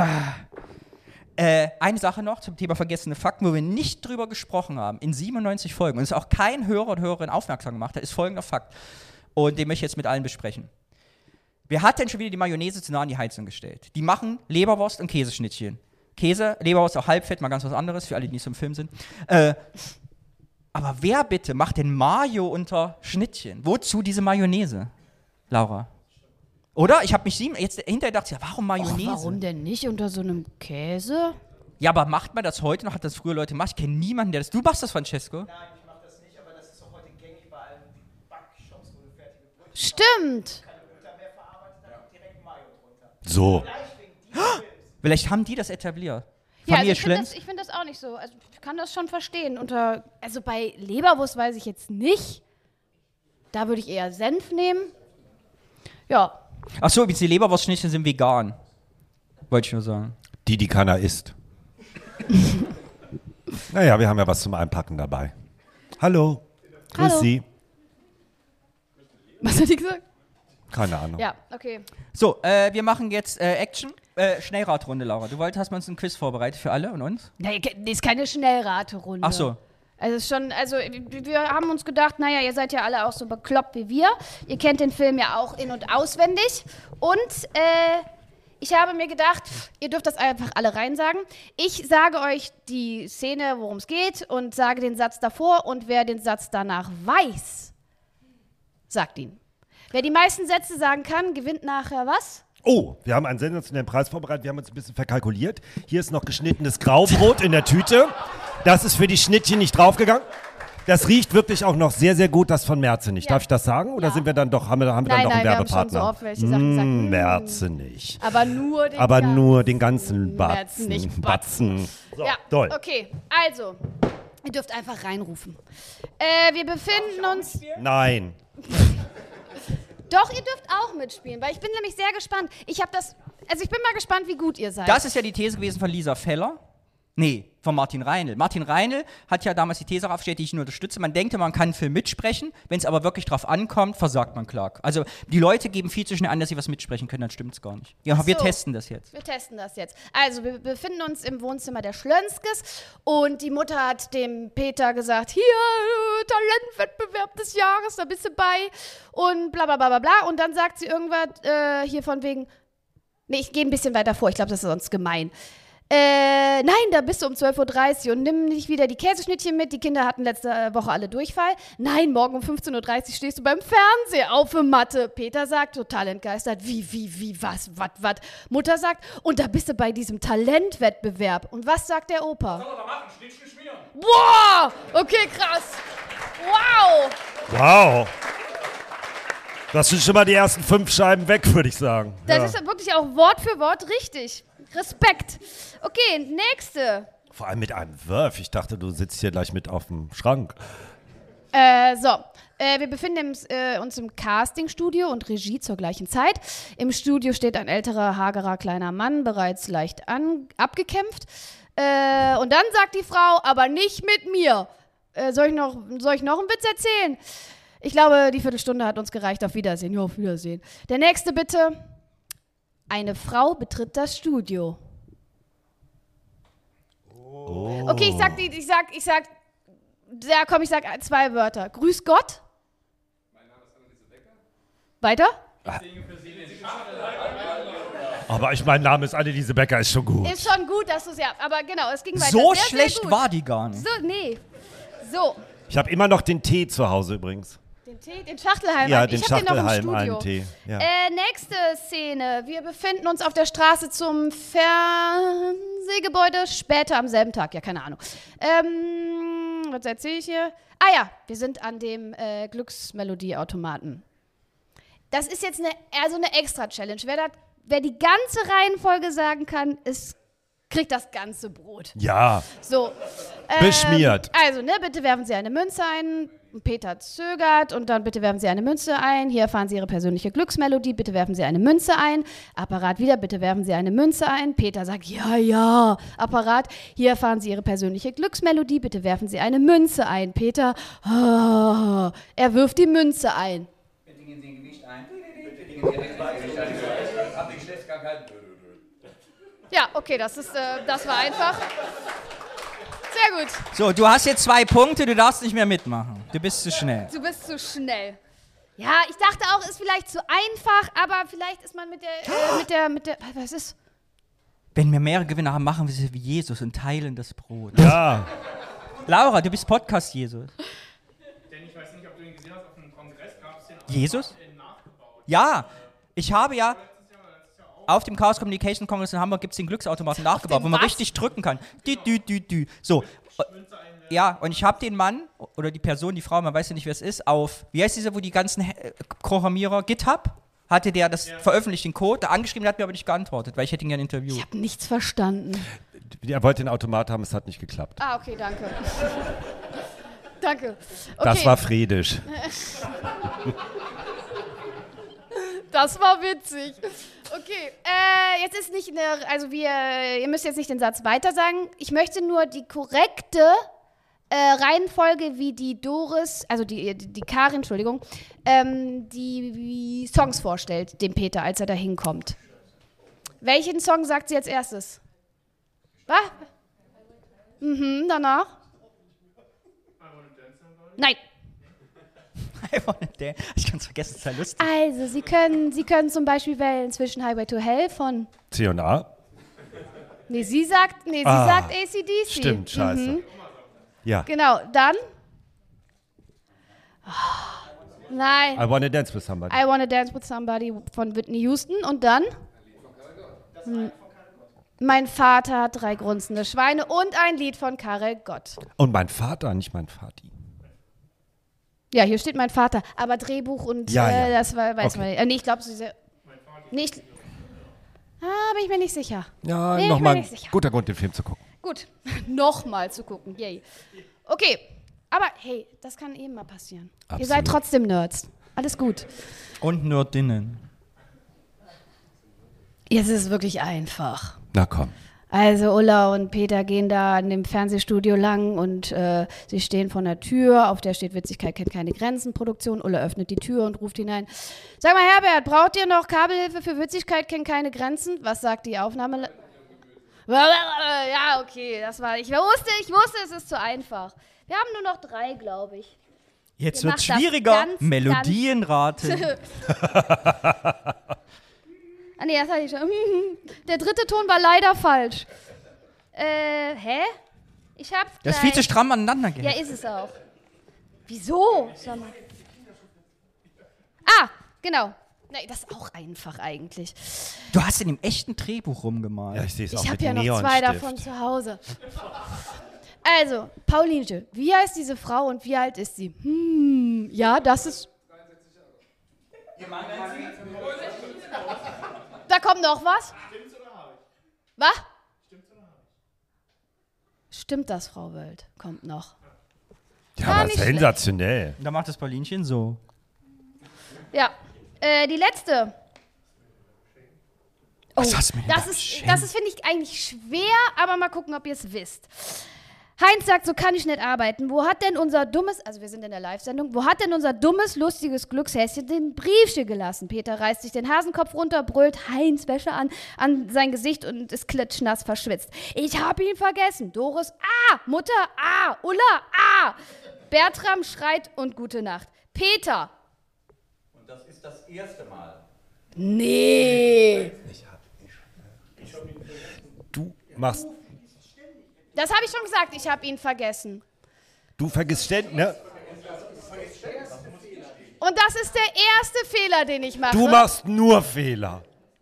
Äh, eine Sache noch zum Thema vergessene Fakten, wo wir nicht drüber gesprochen haben, in siebenundneunzig Folgen, und es auch kein Hörer und Hörerin aufmerksam gemacht hat, ist folgender Fakt. Und den möchte ich jetzt mit allen besprechen. Wer hat denn schon wieder die Mayonnaise zu nah an die Heizung gestellt? Die machen Leberwurst und Käseschnittchen. Käse, Leberwurst auch Halbfett, mal ganz was anderes, für alle, die nicht so im Film sind. Äh, aber wer bitte macht denn Mayo unter Schnittchen? Wozu diese Mayonnaise, Laura? Oder? Ich habe mich sieben, jetzt hinterher gedacht, ja, warum Mayonnaise? Och, warum denn nicht unter so einem Käse? Ja, aber macht man das heute noch? Hat das früher Leute gemacht? Ich kenne niemanden, der das... Du machst das, Francesco? Nein, ich mache das nicht, aber das ist auch heute gängig bei allen Backshops, wo du fertige Brötchen Stimmt. keine Butter mehr verarbeitet, dann kommt direkt Mayo drunter. So. Vielleicht haben die das etabliert. Ja, also Familie ich finde Schlenz? das, ich find das auch nicht so. Also ich kann das schon verstehen. Unter, also bei Leberwurst weiß ich jetzt nicht. Da würde ich eher Senf nehmen. Ja. Achso, übrigens, die Leberwurstschnittchen sind vegan. Wollte ich nur sagen. Die, die keiner isst. Naja, wir haben ja was zum Einpacken dabei. Hallo. Grüß Hallo. Sie. Was hat die gesagt? Keine Ahnung. Ja, okay. So, äh, wir machen jetzt äh, Action. Äh, Schnellradrunde, Laura. Du wolltest, hast mir uns einen Quiz vorbereitet für alle und uns? Nee, das ist keine Schnellraterunde. Ach so. Also es ist schon, also wir haben uns gedacht, naja, ihr seid ja alle auch so bekloppt wie wir. Ihr kennt den Film ja auch in- und auswendig. Und äh, ich habe mir gedacht, ihr dürft das einfach alle reinsagen. Ich sage euch die Szene, worum es geht und sage den Satz davor und wer den Satz danach weiß, sagt ihn. Wer die meisten Sätze sagen kann, gewinnt nachher was? Oh, wir haben einen sensationellen Preis vorbereitet. Wir haben uns ein bisschen verkalkuliert. Hier ist noch geschnittenes Graubrot in der Tüte. Das ist für die Schnittchen nicht draufgegangen. Das riecht wirklich auch noch sehr, sehr gut, das von Merzenich. Ja. Darf ich das sagen? Oder Ja. sind wir dann doch, haben wir, haben wir Nein, dann doch nein, einen wir haben schon Werbepartner? so oft welche Sachen gesagt. Mm, Mm. Merzenich. Aber nur den Aber ganzen nur den ganzen Batzen. Merzenich Batzen. So, Ja, toll. okay. Also, ihr dürft einfach reinrufen. Äh, wir befinden uns... Nein. Doch, ihr dürft auch mitspielen, weil ich bin nämlich sehr gespannt. Ich habe das... Also ich bin mal gespannt, wie gut ihr seid. Das ist ja die These gewesen von Lisa Feller. Nee, von Martin Reinl. Martin Reinl hat ja damals die These aufgestellt, die ich nur unterstütze. Man denkt, man kann einen Film mitsprechen. Wenn es aber wirklich drauf ankommt, versagt man Clark. Also die Leute geben viel zu schnell an, dass sie was mitsprechen können, dann stimmt es gar nicht. Ja, Ach wir so. testen das jetzt. Wir testen das jetzt. Also, wir befinden uns im Wohnzimmer der Schlönskes und die Mutter hat dem Peter gesagt, hier, äh, Talentwettbewerb des Jahres, da bist du bei und bla bla bla bla bla. Und dann sagt sie irgendwas äh, hier von wegen, nee, ich gehe ein bisschen weiter vor, ich glaube, das ist sonst gemein. Äh, nein, da bist du um zwölf Uhr dreißig und nimm nicht wieder die Käseschnittchen mit. Die Kinder hatten letzte Woche alle Durchfall. Nein, morgen um fünfzehn Uhr dreißig stehst du beim Fernseher auf für Mathe. Peter sagt, total entgeistert, wie, wie, wie, was, wat, wat. Mutter sagt, und da bist du bei diesem Talentwettbewerb. Und was sagt der Opa? Was soll er da machen? Schnittchen schmieren. Boah, okay, krass. Wow. Wow. Das sind schon mal die ersten fünf Scheiben weg, würde ich sagen. Das Ja. ist wirklich auch Wort für Wort richtig. Respekt. Okay, nächste. Vor allem mit einem Wurf. Ich dachte, du sitzt hier gleich mit auf dem Schrank. Äh, so, äh, wir befinden uns, äh, uns im Castingstudio und Regie zur gleichen Zeit. Im Studio steht ein älterer, hagerer kleiner Mann, bereits leicht an, abgekämpft. Äh, und dann sagt die Frau, aber nicht mit mir. Äh, soll ich noch, soll ich noch einen Witz erzählen? Ich glaube, die Viertelstunde hat uns gereicht. Auf Wiedersehen. Ja, auf Wiedersehen. Der nächste bitte. Eine Frau betritt das Studio. Oh. Okay, ich sag, die, ich sag, ich sag, ja komm, ich sag zwei Wörter. Grüß Gott. Mein Name ist Anneliese Becker. Weiter? Aber ich, mein Name ist Anneliese Becker, ist schon gut. Ist schon gut, dass du es ja, aber genau, es ging weiter. So sehr, schlecht sehr gut. war die gar nicht. So, nee. So, Ich habe immer noch den Tee zu Hause übrigens. Den Tee, den Schachtelhalm. Ja, den ich hab den noch im Schachtelhalm Studio. einen Tee. Ja. Äh, nächste Szene. Wir befinden uns auf der Straße zum Fernsehgebäude. Später am selben Tag. Ja, keine Ahnung. Ähm, was erzähle ich hier? Ah ja, wir sind an dem äh, Glücksmelodieautomaten. Das ist jetzt eine, also eine Extra-Challenge. Wer, dat, wer die ganze Reihenfolge sagen kann, ist, kriegt das ganze Brot. Ja. So. Ähm, Beschmiert. Also, ne, bitte werfen Sie eine Münze ein. Peter zögert und dann bitte werfen Sie eine Münze ein. Hier erfahren Sie Ihre persönliche Glücksmelodie. Bitte werfen Sie eine Münze ein. Apparat wieder. Bitte werfen Sie eine Münze ein. Peter sagt, ja, ja. Apparat. Hier erfahren Sie Ihre persönliche Glücksmelodie. Bitte werfen Sie eine Münze ein. Peter, oh, er wirft die Münze ein. Bitte gehen Sie ein Gewicht ein. Bitte gehen Sie direkt ein Gewicht ein. Hab die Geschlechtskrankheit. Ja, okay, das, ist, äh, das war einfach. Sehr gut. So, du hast jetzt zwei Punkte, du darfst nicht mehr mitmachen. Du bist zu schnell. Du bist zu schnell. Ja, ich dachte auch, ist vielleicht zu einfach, aber vielleicht ist man mit der, äh, mit der, mit der, was ist? Wenn wir mehrere Gewinner haben, machen wir sie wie Jesus und teilen das Brot. Ja. Laura, du bist Podcast-Jesus. Denn ich weiß nicht, ob du ihn gesehen hast, auf einem Kongress gab es den Jesus? nachgebaut. Ja, ich habe ja auf dem Chaos Communication Congress in Hamburg gibt es den Glücksautomaten nachgebaut, wo man was? richtig drücken kann. Dü, dü, dü, dü. So. Ja, und ich habe den Mann oder die Person, die Frau, man weiß ja nicht, wer es ist, auf, wie heißt dieser, wo die ganzen äh, Programmierer, GitHub, hatte der das ja. veröffentlicht, den Code, da angeschrieben, der hat mir aber nicht geantwortet, weil ich hätte ihn gerne interviewt. Ich habe nichts verstanden. Er wollte den Automat haben, es hat nicht geklappt. Ah, okay, danke. Danke. Okay. Das war friedisch. Das war witzig. Okay, äh, jetzt ist nicht eine, also wir, ihr müsst jetzt nicht den Satz weiter sagen. Ich möchte nur die korrekte äh, Reihenfolge, wie die Doris, also die, die, die Karin, Entschuldigung, ähm, die, die Songs vorstellt, dem Peter, als er da hinkommt. Welchen Song sagt sie als erstes? Was? Mhm, danach? Nein. Ich kann es vergessen, es ist ja lustig. Also, Sie können, Sie können zum Beispiel wählen zwischen Highway to Hell von... C und A? Nee, sie sagt, nee, sie Ah, sagt A C D C. Stimmt, scheiße. Mhm. Ja. Genau, dann... Oh, nein. I Wanna Dance with Somebody. I Wanna Dance with Somebody von Whitney Houston. Und dann... Hm. Mein Vater hat drei grunzende Schweine und ein Lied von Karel Gott. Und mein Vater, nicht mein Vati. Ja, hier steht mein Vater. Aber Drehbuch und Ja, äh, ja. das war, weiß Okay. man nicht. Äh, nee, ich glaube, sie ist nicht. Ah, bin ich mir nicht sicher. Ja, Nee, ich nochmal bin ein nicht sicher. guter Grund, den Film zu gucken. Gut, nochmal zu gucken. Yay. Okay, aber hey, das kann eben mal passieren. Absolut. Ihr seid trotzdem Nerds. Alles gut. Und Nerdinnen. Jetzt ist es wirklich einfach. Na komm. Also Ulla und Peter gehen da in dem Fernsehstudio lang und äh, sie stehen vor einer Tür, auf der steht Witzigkeit kennt keine Grenzen, Produktion. Ulla öffnet die Tür und ruft hinein. Sag mal Herbert, braucht ihr noch Kabelhilfe für Witzigkeit kennt keine Grenzen? Was sagt die Aufnahme? Ja, okay, das war, ich wusste, ich wusste, es ist zu einfach. Wir haben nur noch drei, glaube ich. Jetzt Ihr wird macht das schwieriger. ganz, Melodienraten. Ah nee, das hatte ich schon. Der dritte Ton war leider falsch. Äh, hä? Ich hab's gleich. Das ist viel zu stramm aneinander Ja, gehängt. ist es auch. Wieso? Sag mal. Ah, genau. Nee, das ist auch einfach eigentlich. Du hast in dem echten Drehbuch rumgemalt. Ja, ich sehe es auch Ich mit habe ja noch Neonstift. zwei davon zu Hause. Also, Paulinchen, wie heißt diese Frau und wie alt ist sie? Hm, ja, das ist... Da kommt noch was. Was? Stimmt das, Frau Wöld? Kommt noch. Ja, War aber nicht sensationell. Da macht das Paulinchen so. Ja, äh, die letzte. Oh, Was hast du mir denn das da ist, geschenkt? das ist, finde ich, eigentlich schwer, aber mal gucken, ob ihr es wisst. Heinz sagt, so kann ich nicht arbeiten. Wo hat denn unser dummes, also wir sind in der Live-Sendung, wo hat denn unser dummes, lustiges Glückshäschen den Briefchen gelassen? Peter reißt sich den Hasenkopf runter, brüllt Heinz Wäsche an, an sein Gesicht und ist klitschnass verschwitzt. Ich hab ihn vergessen. Doris, ah, Mutter, ah, Ulla, ah. Bertram schreit und gute Nacht. Peter. Und das ist das erste Mal. Nee. Du machst, Das habe ich schon gesagt, ich habe ihn vergessen. du vergisst ständig, ne? Und das ist der erste Fehler, den ich mache. Du machst nur Fehler.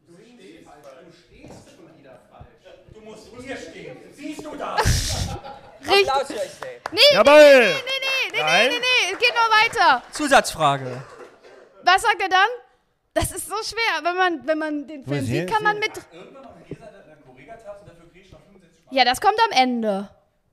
Du musst hier stehen. Siehst du das? Richtig. Applaus für euch, ey. Nee, Jawohl. nee, nee, nee, nee, Nein. nee, nee, nee, es geht noch weiter. Zusatzfrage. Was sagt er dann? Das ist so schwer. Wenn man, wenn man den Film ist sieht, hier? kann man mit... Irgendwann noch ein Leser der Correga-Tabs und dafür kriege ich noch fünfundsiebzig Mark. Ja, das kommt am Ende.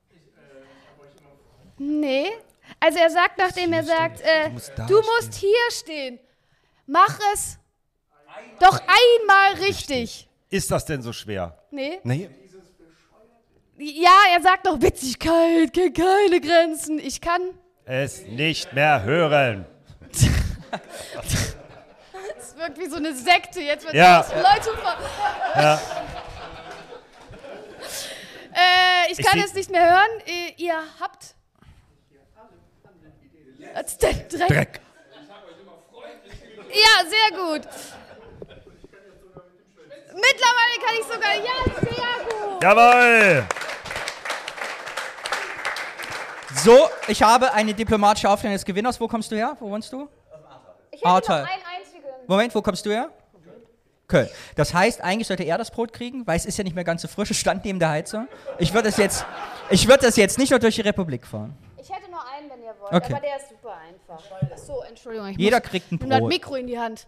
Nee. Also er sagt, nachdem er sagt, äh, musst da du musst hier stehen. Mach es doch einmal richtig. Ist das denn so schwer? Nee. Nee. Ja, er sagt noch Witzigkeit, kennt keine Grenzen. Ich kann... Es nicht mehr hören. Es wirkt wie so eine Sekte. Jetzt wird Ja. es Leute ver... Ja. Äh, ich kann Ich es nicht mehr hören. Äh, ihr habt... Was ist denn Dreck? Dreck. Ja, sehr gut. Mittlerweile kann ich sogar... Ja, sehr gut. Jawohl. So, ich habe eine diplomatische Aufnahme des Gewinners. Wo kommst du her? Wo wohnst du? Ich hätte Ah, noch toll. einen einzigen. Moment, wo kommst du her? Köln. Das heißt, eigentlich sollte er das Brot kriegen, weil es ist ja nicht mehr ganz so frisch, es stand neben der Heizung. Ich würde das jetzt, ich würde das jetzt nicht nur durch die Republik fahren. Ich hätte noch einen, wenn ihr wollt, Okay. aber der ist super einfach. Achso, Entschuldigung. Ich Jeder muss, kriegt ein nimm das Brot. Mikro in die Hand.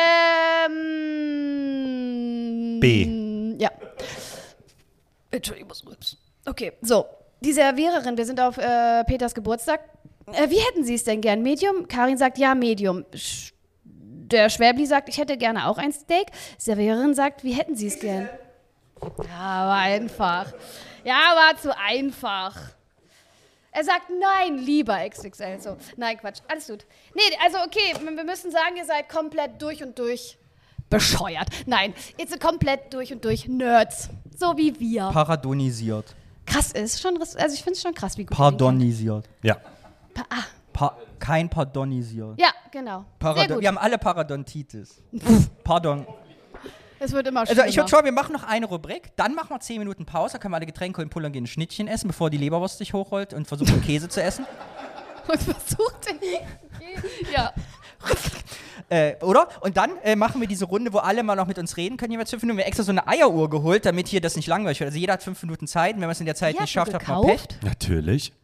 Ähm... B. Ja. Entschuldigung, ich muss rübsen. Okay, so. Die Serviererin, wir sind auf äh, Peters Geburtstag. Äh, wie hätten Sie es denn gern? Medium? Karin sagt, ja, Medium. Sch Der Schwäbli sagt, ich hätte gerne auch ein Steak. Serviererin sagt, wie hätten Sie es gern? Ja, war einfach. Ja, war zu einfach. Er sagt, nein, lieber X X L. So. Nein, Quatsch, alles gut. Nee, also okay, wir müssen sagen, ihr seid komplett durch und durch bescheuert. Nein, ihr seid komplett durch und durch Nerds. So wie wir. Paradonisiert. Krass ist schon, also ich finde es schon krass, wie gut ihr den kennt. Pardonisiert. Ja. Pa ah, Pa kein Pardonisiert. ja, genau. Sehr Paradon gut. wir haben alle Parodontitis. Pardon. Es wird immer Also schlimmer. ich würde schon, wir machen noch eine Rubrik, dann machen wir zehn Minuten Pause, dann können wir alle Getränke holen, pullern, gehen ein Schnittchen essen, bevor die Leberwurst sich hochrollt und versuchen Käse zu essen. Und versucht den. Ja. Äh, oder? Und dann äh, machen wir diese Runde, wo alle mal noch mit uns reden können, jeweils fünf Minuten. Wir haben extra so eine Eieruhr geholt, damit hier das nicht langweilig wird. Also jeder hat fünf Minuten Zeit und wenn man es in der Zeit Die nicht hast du schafft, hat man Pech. gekauft? Natürlich.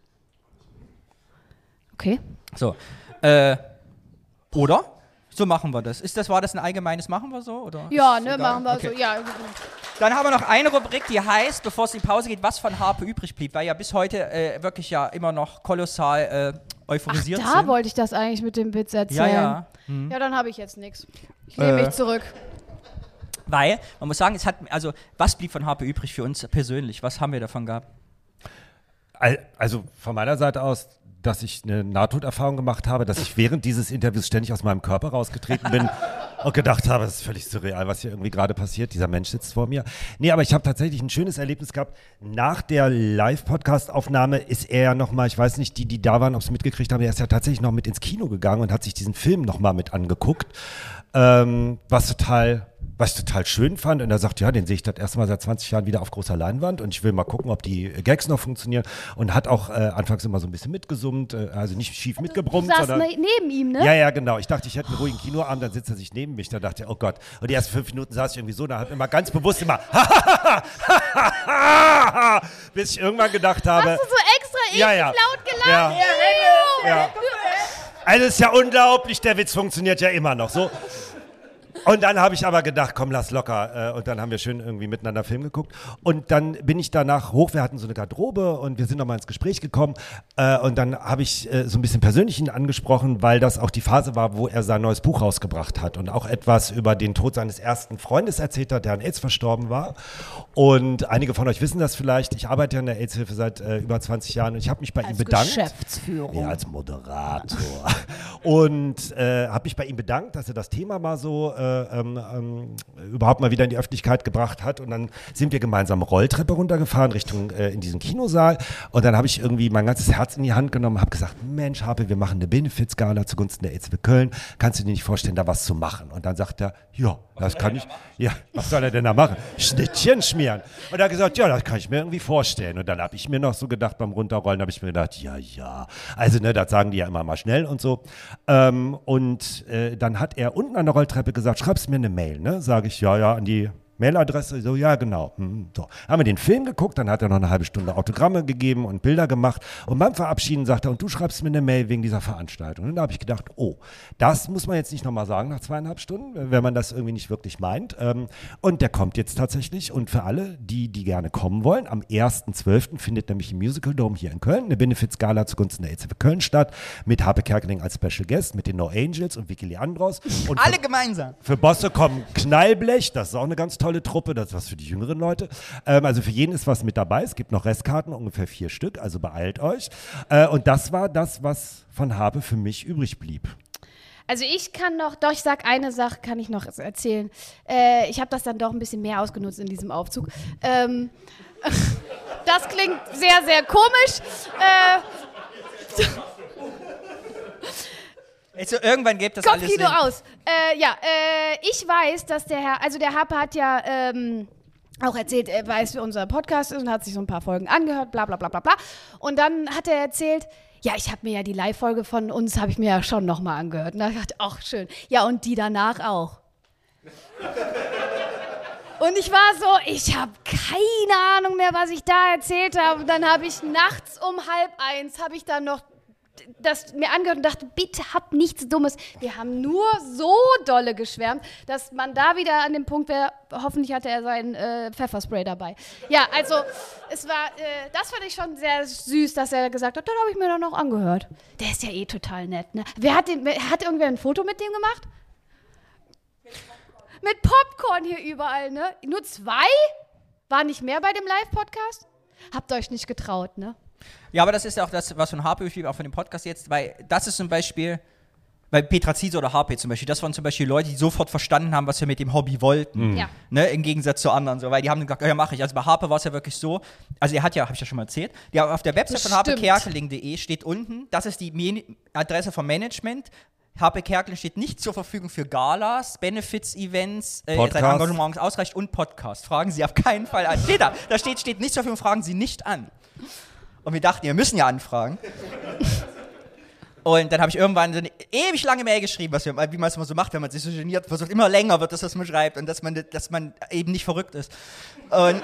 Okay. So. Äh, oder? So machen wir das. Ist das, war das ein allgemeines Machen wir so? Oder? Ja, Ist ne, egal? machen wir Okay. so. Ja. Dann haben wir noch eine Rubrik, die heißt, bevor es in die Pause geht, was von Harpe übrig blieb, weil ja bis heute äh, wirklich ja immer noch kolossal äh, Ach, euphorisiert da sind. wollte ich das eigentlich mit dem Witz Ja, erzählen. ja. Hm. Ja, dann habe ich jetzt nichts. Ich lehne Äh. mich zurück. Weil, man muss sagen, es hat, also, was blieb von Harpe übrig für uns persönlich? Was haben wir davon gehabt? Al- Also von meiner Seite aus, dass ich eine Nahtoderfahrung gemacht habe, dass ich während dieses Interviews ständig aus meinem Körper rausgetreten bin und gedacht habe, das ist völlig surreal, was hier irgendwie gerade passiert. Dieser Mensch sitzt vor mir. Nee, aber ich habe tatsächlich ein schönes Erlebnis gehabt. Nach der Live-Podcast-Aufnahme ist er nochmal, ich weiß nicht, die, die da waren, ob sie mitgekriegt haben, er ist ja tatsächlich noch mit ins Kino gegangen und hat sich diesen Film nochmal mit angeguckt, ähm, was total... Was ich total schön fand, und er sagt, ja, den sehe ich das erste Mal seit zwanzig Jahren wieder auf großer Leinwand und ich will mal gucken, ob die Gags noch funktionieren, und hat auch äh, anfangs immer so ein bisschen mitgesummt, äh, also nicht schief Du mitgebrummt, saßt sondern... ne neben ihm, ne? Ja, ja, genau. Ich dachte, ich hätte einen ruhigen Kinoabend, dann sitzt er sich neben mich, dann dachte ich, oh Gott. Und die ersten fünf Minuten saß ich irgendwie so, da hat immer ganz bewusst immer bis ich irgendwann gedacht habe... Hast du so extra ewig Ja, ja. laut gelacht? Ja. Ew. Ja. Also es ist ja unglaublich, der Witz funktioniert ja immer noch so. Und dann habe ich aber gedacht, komm, lass locker. Und dann haben wir schön irgendwie miteinander Film geguckt. Und dann bin ich danach hoch, wir hatten so eine Garderobe und wir sind nochmal ins Gespräch gekommen. Und dann habe ich so ein bisschen persönlich ihn angesprochen, weil das auch die Phase war, wo er sein neues Buch rausgebracht hat und auch etwas über den Tod seines ersten Freundes erzählt hat, der an AIDS verstorben war. Und einige von euch wissen das vielleicht, ich arbeite ja in der AIDS-Hilfe seit äh, über zwanzig Jahren und ich habe mich bei Als ihm bedankt. Geschäftsführung. Ja, als Moderator. Und äh, habe mich bei ihm bedankt, dass er das Thema mal so äh, ähm, ähm, überhaupt mal wieder in die Öffentlichkeit gebracht hat. Und dann sind wir gemeinsam Rolltreppe runtergefahren Richtung äh, in diesen Kinosaal. Und dann habe ich irgendwie mein ganzes Herz in die Hand genommen, habe gesagt, Mensch, Harpe, wir machen eine Benefizgala zugunsten der AIDS-Hilfe Köln. Kannst du dir nicht vorstellen, da was zu machen? Und dann sagt er, ja, das kann ich. Ja, was soll er denn da machen? Schnittchen schmieren. Und er hat gesagt, ja, das kann ich mir irgendwie vorstellen. Und dann habe ich mir noch so gedacht, beim Runterrollen habe ich mir gedacht, ja, ja. Also, ne, das sagen die ja immer mal schnell und so. Ähm, und äh, dann hat er unten an der Rolltreppe gesagt, schreibst mir eine Mail, ne? Sage ich, ja, ja, an die Mailadresse, so, ja, genau. Hm, so. Haben wir den Film geguckt, dann hat er noch eine halbe Stunde Autogramme gegeben und Bilder gemacht. Und beim Verabschieden sagt er, und du schreibst mir eine Mail wegen dieser Veranstaltung. Und dann habe ich gedacht, oh, das muss man jetzt nicht nochmal sagen nach zweieinhalb Stunden, wenn man das irgendwie nicht wirklich meint. Und der kommt jetzt tatsächlich. Und für alle, die, die gerne kommen wollen, am ersten zwölften findet nämlich im Musical Dome hier in Köln eine Benefits-Gala zugunsten der AIDS für Köln statt, mit Harpe Kerkeling als Special Guest, mit den No Angels und Vicky Leandros. Und Alle für, gemeinsam. Für Bosse kommen Knallblech, das ist auch eine ganz tolle Truppe, das ist was für die jüngeren Leute. Ähm, also für jeden ist was mit dabei. Es gibt noch Restkarten, ungefähr vier Stück, also beeilt euch. Äh, und das war das, was von Harpe für mich übrig blieb. Also ich kann noch, doch ich sag eine Sache, kann ich noch erzählen. Äh, ich habe das dann doch ein bisschen mehr ausgenutzt in diesem Aufzug. Ähm, das klingt sehr, sehr komisch. Äh, Also irgendwann gibt das Kopfkino alles Sinn. aus. Äh, ja, äh, ich weiß, dass der Herr, also der Harpe hat ja ähm, auch erzählt, er weiß, wie unser Podcast ist und hat sich so ein paar Folgen angehört, bla bla bla bla bla. Und dann hat er erzählt, ja, ich habe mir ja die Live-Folge von uns, habe ich mir ja schon nochmal angehört. Und da dachte ich, ach schön. Ja, und die danach auch. Und ich war so, ich habe keine Ahnung mehr, was ich da erzählt habe. Und dann habe ich nachts um halb eins, habe ich dann noch das mir angehört und dachte, bitte habt nichts Dummes. Wir haben nur so dolle geschwärmt, dass man da wieder an dem Punkt wäre, hoffentlich hatte er sein äh, Pfefferspray dabei. Ja, also es war, äh, das fand ich schon sehr süß, dass er gesagt hat, das habe ich mir dann noch angehört. Der ist ja eh total nett, ne? Wer hat, den, hat irgendwer ein Foto mit dem gemacht? Mit Popcorn hier überall, ne? Nur zwei? War nicht mehr bei dem Live-Podcast? Habt euch nicht getraut, ne? Ja, aber das ist ja auch das, was von Harpe übrig, auch von dem Podcast jetzt, weil das ist zum Beispiel, bei Petra Ziese oder Harpe zum Beispiel, das waren zum Beispiel Leute, die sofort verstanden haben, was wir mit dem Hobby wollten. Mhm. Ja. Ne, im Gegensatz zu anderen, so, weil die haben gesagt, ja, mache ich. Also bei Harpe war es ja wirklich so, also er hat ja, habe ich ja schon mal erzählt, die, auf der Website von harpe kerkeling punkt de steht unten, das ist die Men- Adresse vom Management. Harpe Kerkeling steht nicht zur Verfügung für Galas, Benefits, Events, äh, sein Engagement ausreicht und Podcast. Fragen Sie auf keinen Fall an. Steht da, da steht, steht nicht zur Verfügung, fragen Sie nicht an. Und wir dachten, wir müssen ja anfragen. Und dann habe ich irgendwann so eine ewig lange Mail geschrieben, was wir, wie man es immer so macht, wenn man sich so geniert, versucht immer länger wird, dass das man schreibt und dass man, dass man eben nicht verrückt ist. Und,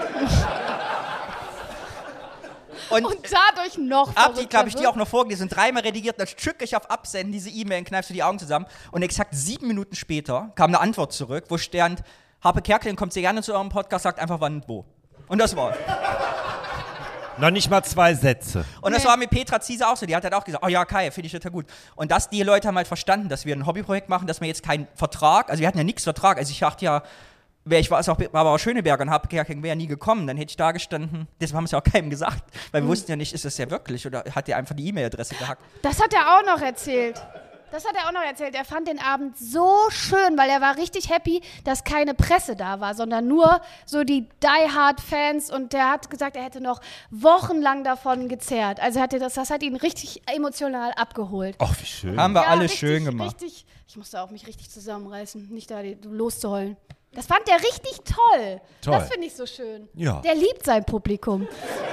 und, und dadurch noch Hab die, glaube ich, die auch noch vorgelesen und dreimal redigiert, dann drücke ich auf Absenden diese E-Mail und kneifst du die Augen zusammen. Und exakt sieben Minuten später kam eine Antwort zurück, wo stand, Harpe Kerkeling kommt sehr gerne zu eurem Podcast, sagt einfach wann und wo. Und das war's. Noch nicht mal zwei Sätze. Und das nee. war mit Petra Ziese auch so. Die hat halt auch gesagt, oh ja, Kai, finde ich total gut. Und das, die Leute haben halt verstanden, dass wir ein Hobbyprojekt machen, dass wir jetzt keinen Vertrag, also wir hatten ja nichts Vertrag. Also ich dachte ja, wär ich war es auch, war aber auch Schöneberger und Harpe Kerkeling wäre ja nie gekommen. Dann hätte ich da gestanden, deshalb haben wir es ja auch keinem gesagt. Weil wir mhm. wussten ja nicht, ist das ja wirklich oder hat der einfach die E-Mail-Adresse gehackt. Das hat er auch noch erzählt. Das hat er auch noch erzählt. Er fand den Abend so schön, weil er war richtig happy, dass keine Presse da war, sondern nur so die Die-Hard-Fans. Und der hat gesagt, er hätte noch wochenlang davon gezerrt. Also hatte das, das hat ihn richtig emotional abgeholt. Ach, wie schön. Haben wir ja, alles richtig, schön gemacht. Richtig, ich musste auch mich richtig zusammenreißen, nicht da die, loszuheulen. Das fand er richtig toll. Toll. Das finde ich so schön. Ja. Der liebt sein Publikum.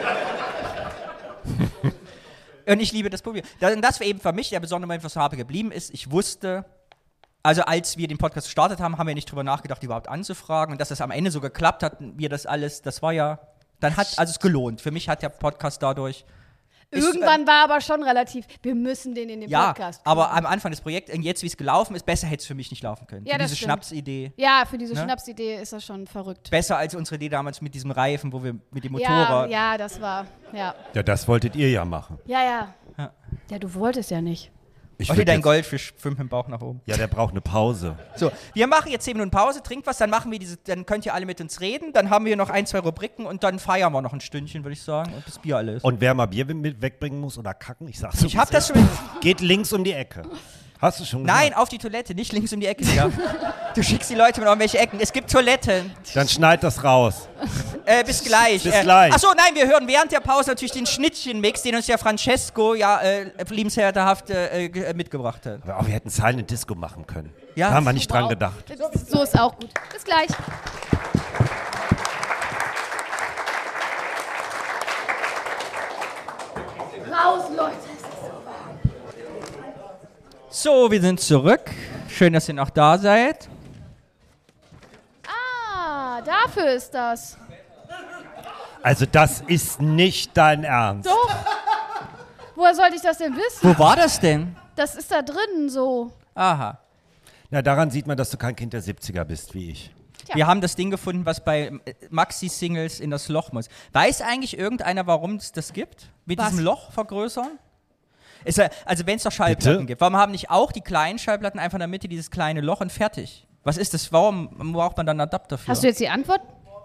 Und ich liebe das Publikum. Und das war eben für mich der besondere Moment, was Harpe geblieben ist. Ich wusste, also als wir den Podcast gestartet haben, haben wir nicht drüber nachgedacht, überhaupt anzufragen. Und dass das am Ende so geklappt hat, wir das alles, das war ja, dann hat also es gelohnt. Für mich hat der Podcast dadurch... Irgendwann ist, äh, war aber schon relativ, wir müssen den in den ja, Podcast bringen. Aber am Anfang des Projekts, und jetzt wie es gelaufen ist, besser hätte es für mich nicht laufen können. Ja, für das diese stimmt. Schnapsidee. Ja, für diese ne? Schnapsidee ist das schon verrückt. Besser als unsere Idee damals mit diesem Reifen, wo wir mit dem Motorrad... Ja, ja, das war, ja. Ja, das wolltet ihr ja machen. Ja, ja. Ja, ja du wolltest ja nicht. Ich Olli, dein jetzt, Goldfisch schwimmt mit dem Bauch nach oben. Ja, der braucht eine Pause. So, wir machen jetzt zehn Minuten Pause, trinkt was, dann machen wir diese, dann könnt ihr alle mit uns reden, dann haben wir noch ein, zwei Rubriken und dann feiern wir noch ein Stündchen, würde ich sagen, und das Bier alles. Und wer mal Bier mit wegbringen muss oder kacken, ich sag's so. Ich hab das schon. Geht links um die Ecke. Hast du schon Nein, gesagt? auf die Toilette, nicht links um die Ecke. Ja. Du schickst die Leute mit irgendwelche Ecken. Es gibt Toiletten. Dann schneid das raus. Äh, bis gleich. Bis äh, gleich. Achso, nein, wir hören während der Pause natürlich den Schnittchenmix, den uns ja Francesco ja äh, liebenswerterhaft äh, mitgebracht hat. Aber auch wir hätten Silent Disco machen können. Ja. Da haben wir nicht Wow. dran gedacht. So ist auch gut. Bis gleich. Raus, Leute. So, wir sind zurück. Schön, dass ihr noch da seid. Ah, dafür ist das. Also das ist nicht dein Ernst. Doch. Woher sollte ich das denn wissen? Wo war das denn? Das ist da drin so. Aha. Ja, daran sieht man, dass du kein Kind der siebziger bist, wie ich. Tja. Wir haben das Ding gefunden, was bei Maxi-Singles in das Loch muss. Weiß eigentlich irgendeiner, warum es das gibt? Mit Was? diesem Loch vergrößern? Ist ja, also wenn es doch Schallplatten Bitte? gibt, warum haben nicht auch die kleinen Schallplatten einfach in der Mitte dieses kleine Loch und fertig? Was ist das? Warum braucht man dann einen Adapter für? Hast du jetzt die Antwort?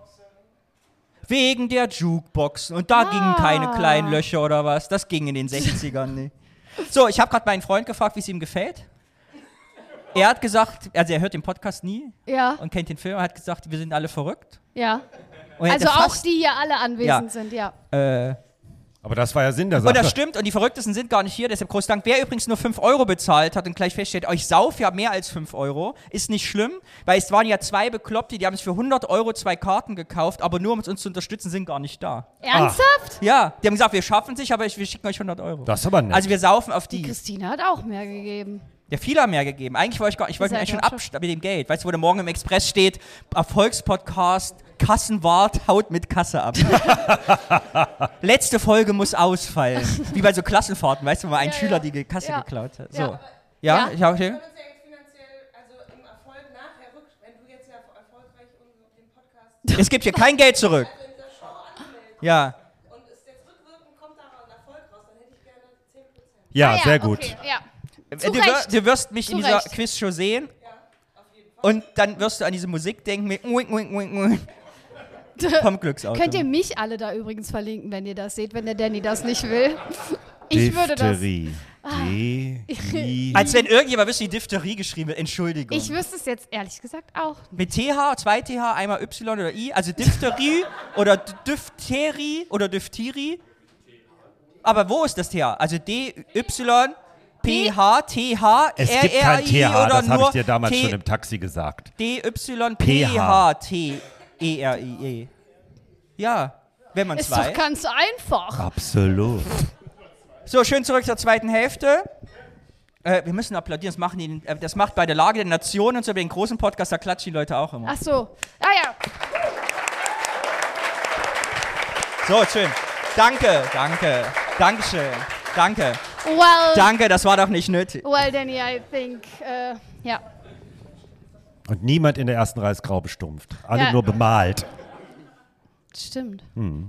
Wegen der Jukeboxen. Und da Ah. gingen keine kleinen Löcher oder was. Das ging in den sechzigern nicht. So, ich habe gerade meinen Freund gefragt, wie es ihm gefällt. Er hat gesagt, also er hört den Podcast nie Ja, und kennt den Film. Er hat gesagt, wir sind alle verrückt. ja. Und er Also hätte auch fast, die hier alle anwesend Ja. sind, ja. Äh, Aber das war ja Sinn der Sache. und das stimmt und die Verrücktesten sind gar nicht hier, deshalb groß Dank. Wer übrigens nur fünf Euro bezahlt hat und gleich feststellt, euch sauf ja mehr als fünf Euro, ist nicht schlimm, weil es waren ja zwei Bekloppte, die haben sich für hundert Euro zwei Karten gekauft, aber nur um uns zu unterstützen, sind gar nicht da. Ernsthaft? Ja, die haben gesagt, wir schaffen sich, aber ich, wir schicken euch hundert Euro. Das ist aber nett. Also wir saufen auf Die die. Christine hat auch mehr gegeben. Ja, viele haben mehr gegeben. Eigentlich wollte ich gar, ich wollte Ihr eigentlich seid schon ja abstimmen mit dem Geld. Weißt du, wo der morgen im Express steht, Erfolgspodcast, Kassenwart haut mit Kasse ab. Letzte Folge muss ausfallen. Wie bei so Klassenfahrten, weißt du, wo mal ein Ja, Schüler ja. die Kasse Ja. geklaut hat. So. Ja. Ja, Ja. ich habe Wir können uns ja jetzt finanziell, also im Erfolg nachher rück, wenn du jetzt ja erfolgreich den Podcast Es gibt hier kein Geld zurück. in dieser Show anmeldest Ja. und es jetzt rückwirkend kommt da ein Erfolg raus, dann hätte ich gerne zehn Prozent. ja, Ah, sehr gut. Okay, ja. Du, Zu wir, Recht. du wirst mich Zu in dieser Recht. Quizshow sehen. Und dann wirst du an diese Musik denken mit uink, uink, uink, uink. Vom Glücksauto. Könnt ihr mich alle da übrigens verlinken, wenn ihr das seht, wenn der Danny das nicht will. Ich würde das. Diphtherie. D. Als wenn irgendjemand wüsste, wie Diphtherie geschrieben wird. Entschuldigung. Ich wüsste es jetzt ehrlich gesagt auch. Mit T H, zwei T H, einmal Y oder I. Also Diphtherie oder D- Diphtherie oder Diphtherie. Aber wo ist das T H? Also D, Y, P, H, T, H, Es R, gibt R, kein I T H, oder das habe nur ich dir damals T, schon im Taxi gesagt. D, Y, P, H, T, E, R, I, E. Ja, wenn man es Ist doch weiß. ganz einfach. Absolut. So, schön zurück zur zweiten Hälfte. Äh, wir müssen applaudieren, das, machen die, äh, das macht bei der Lage der Nation und so bei den großen Podcasts, da klatschen die Leute auch immer. Ach so. Ah ja. So, schön. Danke, danke, Dankeschön, danke. Well, Danke, das war doch nicht nötig. well, Danny, I think, äh, ja. Und niemand in der ersten Reihe ist grau bestumpft. Alle Ja. nur bemalt. Stimmt.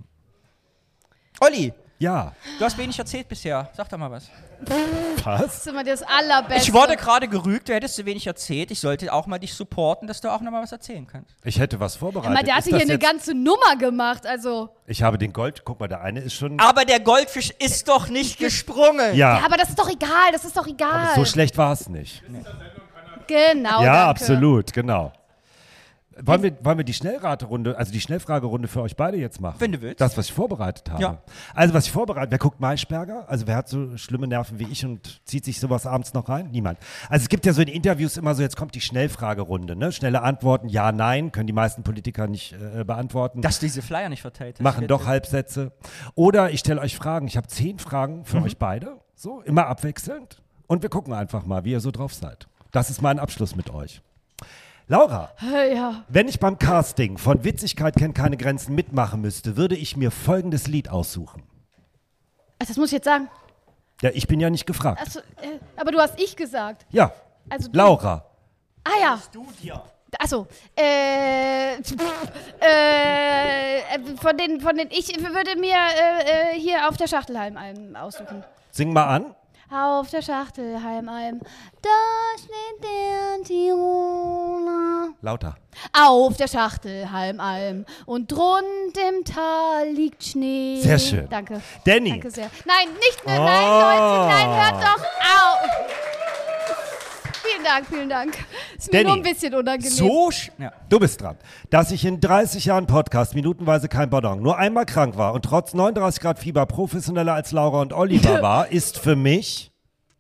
Olli, Ja. du hast wenig erzählt bisher. Sag doch mal was. Was? Das ist immer das Allerbeste. Ich wurde gerade gerügt, du hättest so wenig erzählt. Ich sollte auch mal dich supporten, dass du auch noch mal was erzählen kannst. Ich hätte was vorbereitet. Aber der Ist hatte das hier eine jetzt- ganze Nummer gemacht, also. Ich habe den Gold. Guck mal, der eine ist schon. Aber der Goldfisch ist doch nicht gesprungen. Ja. Ja, aber das ist doch egal, das ist doch egal. So schlecht war es nicht. Genau, ja, danke. absolut, genau. Wollen wir, wollen wir die Schnellraterunde, also die Schnellfragerunde für euch beide jetzt machen? Wenn du willst. Das, was ich vorbereitet habe. Ja. Also, was ich vorbereitet, wer guckt Maischberger? Also, wer hat so schlimme Nerven wie ich und zieht sich sowas abends noch rein? Niemand. Also, es gibt ja so in Interviews immer so, jetzt kommt die Schnellfragerunde, ne? Schnelle Antworten, ja, nein, können die meisten Politiker nicht äh, beantworten. Dass du diese Flyer nicht verteilt hast. Machen doch Halbsätze. Oder ich stelle euch Fragen. Ich habe zehn Fragen für euch beide. So, immer abwechselnd. Und wir gucken einfach mal, wie ihr so drauf seid. Das ist mein Abschluss mit euch. Laura, Ja. wenn ich beim Casting von Witzigkeit kennt keine Grenzen mitmachen müsste, würde ich mir folgendes Lied aussuchen. Ach, das muss ich jetzt sagen. Ja, ich bin ja nicht gefragt. Achso, äh, aber du hast ich gesagt. Ja, Also du. Laura. Ah ja. Achso. Äh, pff, äh, von den, von den, ich würde mir äh, äh, hier auf der Schachtelheim-Alm aussuchen. Sing mal an. Auf der Schachtelheim-Alm, da steht der Tiroler. Lauter. Auf der Schachtelheim-Alm und drunten im Tal liegt Schnee. Sehr schön. Danke. Danny. Danke sehr. Nein, nicht mehr. Oh. Nein, Leute, nein, hört doch auf. Vielen Dank, vielen Dank. Ist mir Danny. nur ein bisschen unangenehm. So sch ja. Du bist dran. Dass ich in dreißig Jahren Podcast minutenweise kein Pardon, nur einmal krank war und trotz neununddreißig Grad Fieber professioneller als Laura und Oliver war, ist für mich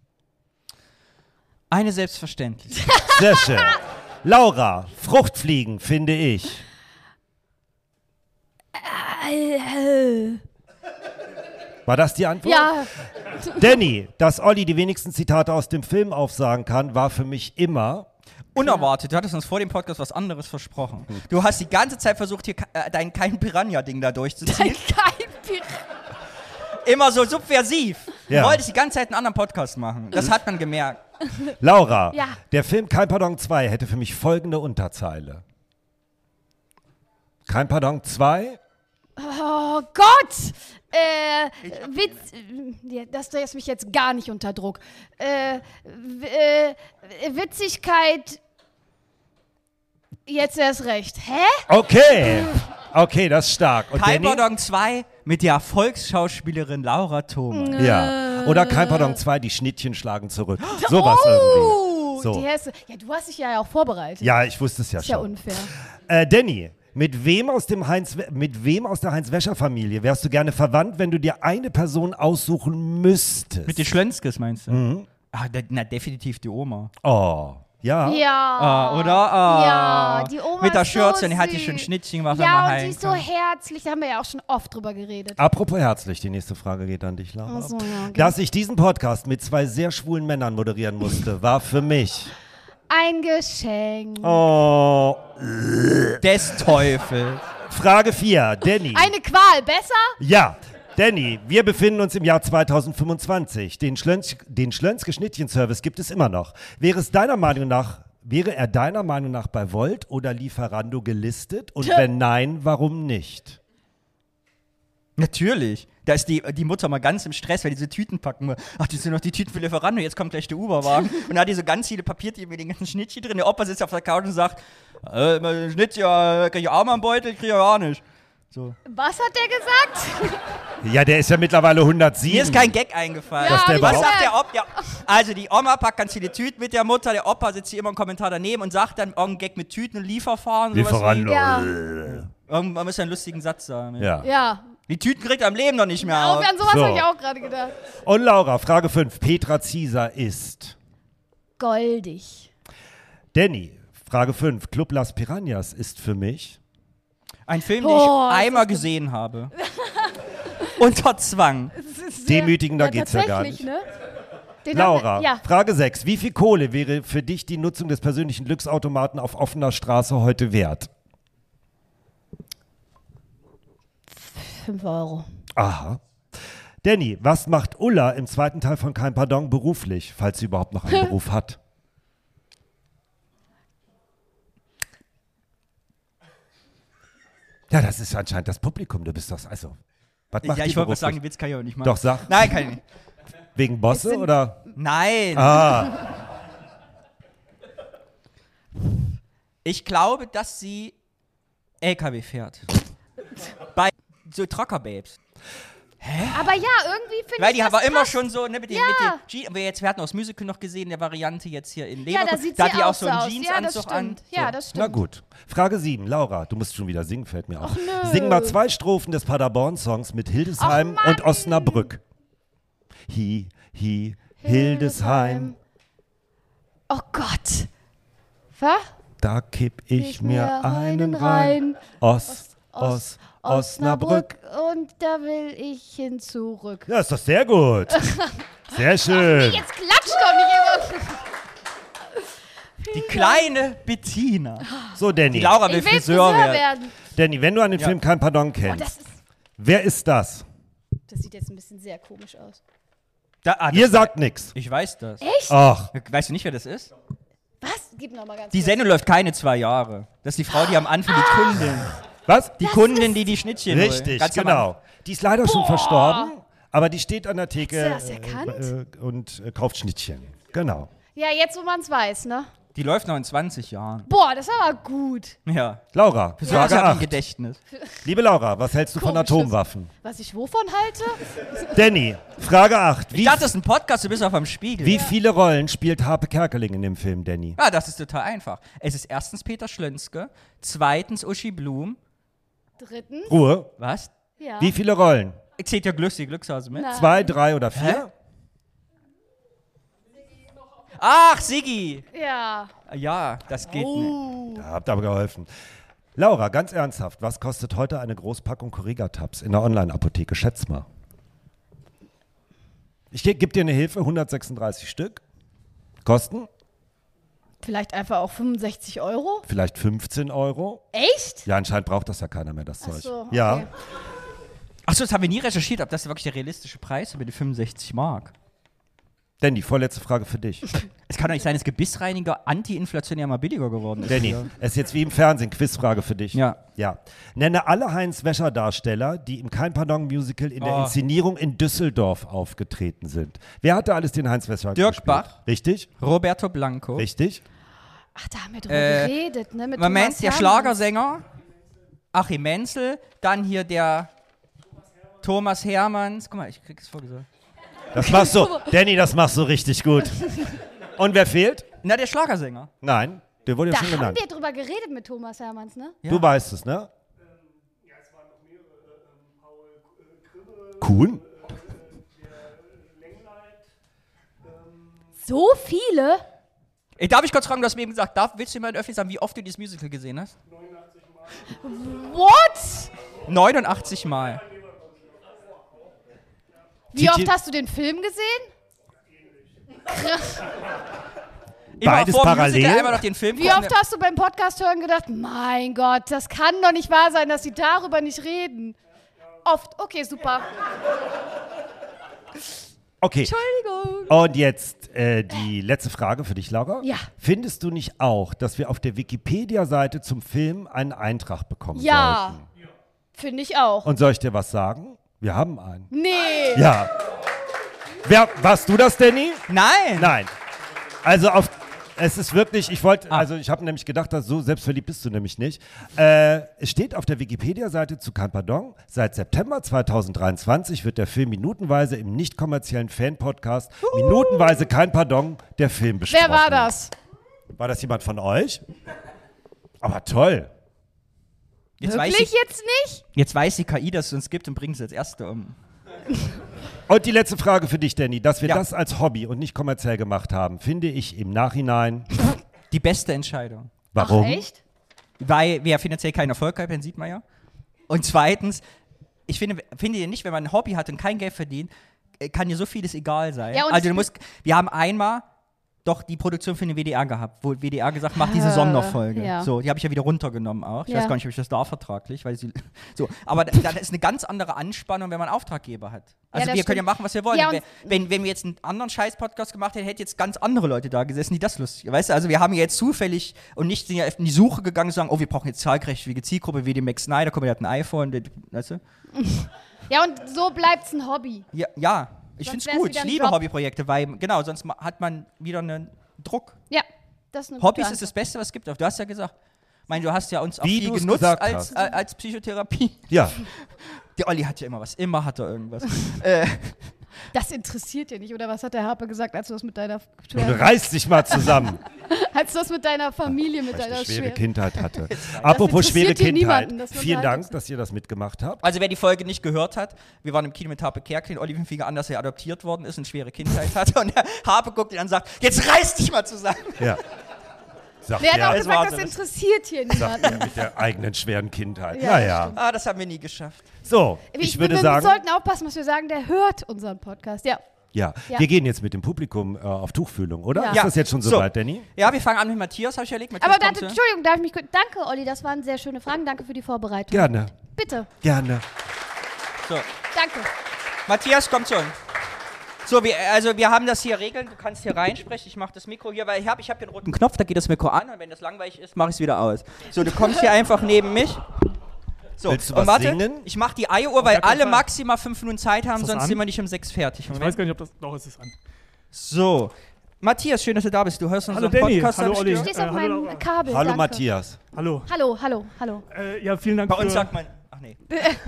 Eine Selbstverständlichkeit. sehr schön. Laura, Fruchtfliegen, finde ich. War das die Antwort? Ja. Danny, dass Olli die wenigsten Zitate aus dem Film aufsagen kann, war für mich immer... Unerwartet, du hattest uns vor dem Podcast was anderes versprochen. Du hast die ganze Zeit versucht, hier äh, dein kein Piranha-Ding da durchzuziehen. Kein Piranha. Immer so subversiv. Ja. Du wolltest die ganze Zeit einen anderen Podcast machen. Das hat man gemerkt. Laura, Ja. der Film Kein Pardon zwei hätte für mich folgende Unterzeile. Kein Pardon zwei? Oh Gott! Äh, Witz, äh, das lässt mich jetzt gar nicht unter Druck. Äh, w- äh, Witzigkeit, jetzt erst recht. Hä? Okay, okay, das ist stark. Und Kein Danny? Pardon zwei mit der Erfolgsschauspielerin Laura Thomas. Ja. Oder Kein Pardon zwei, die Schnittchen schlagen zurück. Sowas irgendwie. So. Die Hesse. Ja, du hast dich ja auch vorbereitet. Ja, ich wusste es ja Ist ja schon. unfair. Äh, Danny, mit wem aus dem Heinz, mit wem aus der Heinz-Wäscher-Familie wärst du gerne verwandt, wenn du dir eine Person aussuchen müsstest? Mit den Schlönskes meinst du? Mhm. Ah, de, na, definitiv die Oma. Oh, ja. Ja. Ah, oder? Ah. Ja, die Oma Mit der ist so Schürze, die hat die süß. schon Schnittchen gemacht, wenn man Ja, und heilen die ist so kann. herzlich. Da haben wir ja auch schon oft drüber geredet. Apropos herzlich, die nächste Frage geht an dich, Laura. Ach so, ja, okay. Dass ich diesen Podcast mit zwei sehr schwulen Männern moderieren musste, war für mich... Ein Geschenk. Oh. Des Teufels. Frage vier, Danny. Eine Qual, besser? Ja, Danny, wir befinden uns im Jahr zweitausendfünfundzwanzig. Den, Schlönz, den Schlönzke-Schnittchen-Service gibt es immer noch. Wäre es deiner Meinung nach, wäre er deiner Meinung nach bei Volt oder Lieferando gelistet? Und wenn nein, warum nicht? Natürlich. Da ist die, die Mutter mal ganz im Stress, weil diese Tüten packen. Ach, die sind noch die Tüten für Lieferando, jetzt kommt gleich der Uberwagen. Und da hat die so ganz viele Papiertüten mit den ganzen Schnittchen drin. Der Opa sitzt auf der Couch und sagt, äh, Schnittchen, äh, krieg ich auch mal einen Beutel, krieg ich auch nicht. So. Was hat der gesagt? Ja, der ist ja mittlerweile hundertsieben. Mir ist kein Gag eingefallen. Dass der ich Was überhaupt- sagt der Opa? Ja, also die Oma packt ganz viele Tüten mit der Mutter, der Opa sitzt hier immer im Kommentar daneben und sagt dann irgendeinen Gag mit Tüten und Lieferfahren. sowas Lieferando. Ja. wie- Irgendwann muss er einen lustigen Satz sagen. Ja. Ja. Die Tüten kriegt er im Leben noch nicht mehr Auch auf. an sowas So. habe ich auch gerade gedacht. Und Laura, Frage fünf. Petra Zieser ist... Goldig. Danny, Frage fünf. Club Las Piranhas ist für mich... Ein Film, den Oh, ich das einmal ist- gesehen habe. Unter Zwang. Das ist sehr- Demütigender geht's ja gar tatsächlich, nicht. Ne? Den Laura, haben wir, ja, Frage sechs. Wie viel Kohle wäre für dich die Nutzung des persönlichen Glücksautomaten auf offener Straße heute wert? fünf Euro. Aha. Danny, was macht Ulla im zweiten Teil von Kein Pardon beruflich, falls sie überhaupt noch einen Beruf hat? Ja, das ist anscheinend das Publikum. Du bist doch, also, was macht Ja, die ich wollte beruflich? was sagen, den Witz kann ich auch nicht machen. Doch, sag. Nein, kann ich nicht. Wegen Bosse sind- oder? Nein. Ah, Ich glaube, dass sie L K W fährt. Bei so Trucker-Babes. Aber ja, irgendwie finde ich Weil die das war immer passt. schon so, ne, mit den, Ja. mit den Jeans. Wir, jetzt, wir hatten auch das Musical noch gesehen, der Variante jetzt hier in Ja, Leverkusen. da sieht sie hat die auch auch so einen aus. Ja, das Jeansanzug an. stimmt. Ja, das stimmt. na gut. Frage sieben. Laura, du musst schon wieder singen, fällt mir auf. nö. Sing mal zwei Strophen des Paderborn-Songs mit Hildesheim Ach, Mann. und Osnabrück. Hi, hi, Hildesheim. Oh Gott. Was? Da kipp ich mir einen rein. Os, Os, Osnabrück. Und da will ich hin zurück. Ja, ist doch sehr gut. Sehr schön. Jetzt klatscht doch nicht immer. Die kleine Bettina. So, Danny. Die Laura will Ich will Friseur, Friseur werden. werden. Danny, wenn du an den Ja. Film Kein Pardon Oh, kennst, das, ist, wer ist das? das sieht jetzt ein bisschen sehr komisch aus. Da, ah, das Ihr war- sagt nichts. Ich weiß das. Echt? Ach, Weißt du nicht, wer das ist? Was? Gib noch mal ganz Die kurz. Sendung läuft keine zwei Jahre. Das ist die Frau, die am Anfang die Kundin. was? Die Kundin, die die Schnittchen holt. Richtig, Ganz am genau. Die ist leider schon verstorben, aber die steht an der Theke Hast du das erkannt? äh, und äh, kauft Schnittchen. Genau. Ja, jetzt wo man es weiß, ne? Die läuft noch in zwanzig Jahren. Boah, das war aber gut. Ja. Laura, So Frage hat ein acht. Gedächtnis. Liebe Laura, was hältst du von Komisches. Atomwaffen? Was ich wovon halte? Danny, Frage acht. Ich Wie, dachte, das ist ein Podcast, du bist auf am Spiegel. wie viele Rollen spielt Harpe Kerkeling in dem Film, Danny? Ah, das ist total einfach. Es ist erstens Peter Schlönzke, zweitens Uschi Blum. Drittens? Ruhe. Was? Ja. Wie viele Rollen? Zählt ja Glücks, die Glückshase mit? Nein. Zwei, drei oder vier? Ach, Siggi! Ja. Ja, das geht nicht. Da habt ihr aber geholfen. Laura, ganz ernsthaft, was kostet heute eine Großpackung Corriga-Tabs in der Online-Apotheke? Schätz mal. Ich ge gebe dir eine Hilfe, hundertsechsunddreißig Stück. Kosten? Vielleicht einfach auch fünfundsechzig Euro? Vielleicht fünfzehn Euro. Echt? Ja, anscheinend braucht das ja keiner mehr, das Ach Zeug. so, Ja. okay. Achso, das haben wir nie recherchiert, ob das wirklich der realistische Preis ist, über die fünfundsechzig Mark. Danny, vorletzte Frage für dich. Es kann doch nicht sein, dass Gebissreiniger anti-inflationär mal billiger geworden ist. Danny, es ist jetzt wie im Fernsehen, Quizfrage für dich. Ja. Ja. Nenne alle Heinz-Wäscher-Darsteller, die im Kein Pardon-Musical in der Oh. Inszenierung in Düsseldorf aufgetreten sind. Wer hatte alles den Heinz-Wäscher Dirk gespielt? Bach. Richtig? Roberto Blanco. Richtig? Ach, da haben wir drüber Äh, geredet, ne? Mit Moment, Thomas der Hermanns. Schlagersänger Achim Menzel, dann hier der Thomas Hermanns. Guck mal, ich krieg's vorgesagt. Das machst du, Danny, das machst du richtig gut. Und wer fehlt? Na, der Schlagersänger. Nein, der wurde ja Da schon haben genannt. wir drüber geredet mit Thomas Hermanns, ne? Ja. Du weißt es, ne? Kuhn? So viele? Ey, darf ich kurz fragen, du hast mir eben gesagt, darf, willst du mir öffentlich sagen, wie oft du dieses Musical gesehen hast? What? neunundachtzig Mal. Wie Titi- oft hast du den Film gesehen? Krass. Immer Beides vor dem parallel? Musical einmal noch den Film Wie gucken. oft hast du beim Podcast hören gedacht, mein Gott, das kann doch nicht wahr sein, dass sie darüber nicht reden? Oft. Okay, super. Okay. Entschuldigung. Und jetzt äh, die letzte Frage für dich, Laura. Ja. Findest du nicht auch, dass wir auf der Wikipedia-Seite zum Film einen Eintrag bekommen Ja. sollten? Finde ich auch. Und soll ich dir was sagen? Wir haben einen. Nee. Ja. Wer, warst du das, Danny? Nein. Nein. Also auf, es ist wirklich, ich wollte, Ah. also ich habe nämlich gedacht, dass so selbstverliebt bist du nämlich nicht. Äh, es steht auf der Wikipedia-Seite zu Kein Pardon, seit September zweitausenddreiundzwanzig wird der Film minutenweise im nicht kommerziellen Fan-Podcast Uh. minutenweise Kein Pardon, der Film besprochen. Wer war das? War das jemand von euch? Aber toll. Jetzt weiß, Wirklich die, jetzt nicht? jetzt weiß die K I, dass es uns gibt und bringt es als Erste um. Und die letzte Frage für dich, Danny. Dass wir Ja. das als Hobby und nicht kommerziell gemacht haben, finde ich im Nachhinein. Die beste Entscheidung. Warum? Ach, echt? Weil wir ja finanziell keinen Erfolg haben, sieht man ja. Und zweitens, ich finde, finde ihr nicht, wenn man ein Hobby hat und kein Geld verdient, äh, kann dir so vieles egal sein. Ja, und also ich du musst, wir haben einmal doch die Produktion für den W D R gehabt, wo W D R gesagt, mach diese Ah, Sonderfolge. ja. So, die habe ich ja wieder runtergenommen auch. Ich Ja. weiß gar nicht, ob ich das darf vertraglich, weil sie so. Aber da, da ist eine ganz andere Anspannung, wenn man einen Auftraggeber hat. Also das wir können ja stimmt. machen, was wir wollen. Ja, wenn, und- wenn, wenn wir jetzt einen anderen Scheiß-Podcast gemacht hätten, hätten jetzt ganz andere Leute da gesessen, die das lustig. Weißt du, also wir haben jetzt zufällig und nicht sind ja in die Suche gegangen und sagen, oh, wir brauchen jetzt zahlkräftige Zielgruppe wie den Max Snyder, guck mal, der hat ein iPhone, der, weißt du? Ja, und so bleibt's ein Hobby. Ja, ja. ich Sonst finde es wär's gut. wieder Ich ein liebe Job. Hobbyprojekte, weil, genau, sonst ma- hat man wieder einen Druck. Ja, das ist eine Hobbys gute ist das Beste, was es gibt. Du hast ja gesagt, ich meine, du hast ja uns auch Wie viel du's genutzt gesagt als, hast. äh, als Psychotherapie. Ja. Der Olli hat ja immer was. Immer hat er irgendwas. äh, Das interessiert dir nicht, oder was hat der Harpe gesagt, als du das mit deiner Du reißt dich mal zusammen, als du das mit deiner Familie, mit weil ich deiner eine schwere schweren- Kindheit hatte. Apropos schwere interessiert hier Kindheit. niemanden, das Vielen unterhalten Dank, dass ihr das mitgemacht habt. also wer die Folge nicht gehört hat, wir waren im Kino mit Harpe Kerkeling. Olli fing an, dass er adoptiert worden ist und schwere Kindheit hatte. Und der Harpe guckt ihn an und sagt, jetzt reiß dich mal zusammen. Ja. Sagt Wer hat auch er, Das war gesagt, das so, das- interessiert hier sagt er niemanden. mit der eigenen schweren Kindheit. Ja, naja. Ah, das haben wir nie geschafft. So, ich, würde wir sagen, sollten aufpassen, was wir sagen, der hört unseren Podcast. Ja. ja, Ja. wir gehen jetzt mit dem Publikum äh, auf Tuchfühlung, oder? Ja. Ist das jetzt schon So. soweit, Danny? Ja, wir fangen an mit Matthias, habe ich erlegt. Matthias, Aber kommt warte, zu- Entschuldigung, darf ich mich kurz. Danke, Olli, das waren sehr schöne Fragen. Danke für die Vorbereitung. Gerne, Bitte. gerne. so. Danke. Matthias, komm zu uns. So, wir, also wir haben das hier regeln, du kannst hier reinsprechen, ich mache das Mikro hier, weil ich habe ich hab hier einen roten Knopf, da geht das Mikro an und wenn das langweilig ist, mache ich es wieder aus. So, du kommst hier einfach neben mich. So, Willst du und was warte, singen? ich mache die Eieruhr, weil gar keinen alle Fall. maximal fünf Minuten Zeit haben, das sonst an? sind wir nicht um sechs fertig. Ich Moment. weiß gar nicht, ob das. Doch, es ist an. So, Matthias, schön, dass du da bist. Du hörst unseren Hallo, Danny. Podcast. Hallo, hab ich Olli. Du gehört. stehst auf Äh, hallo, meinem Laura. Kabel. Hallo danke. Matthias. Hallo. Hallo, hallo, hallo. Äh, ja, vielen Dank Bei für, uns sagt man, ach nee.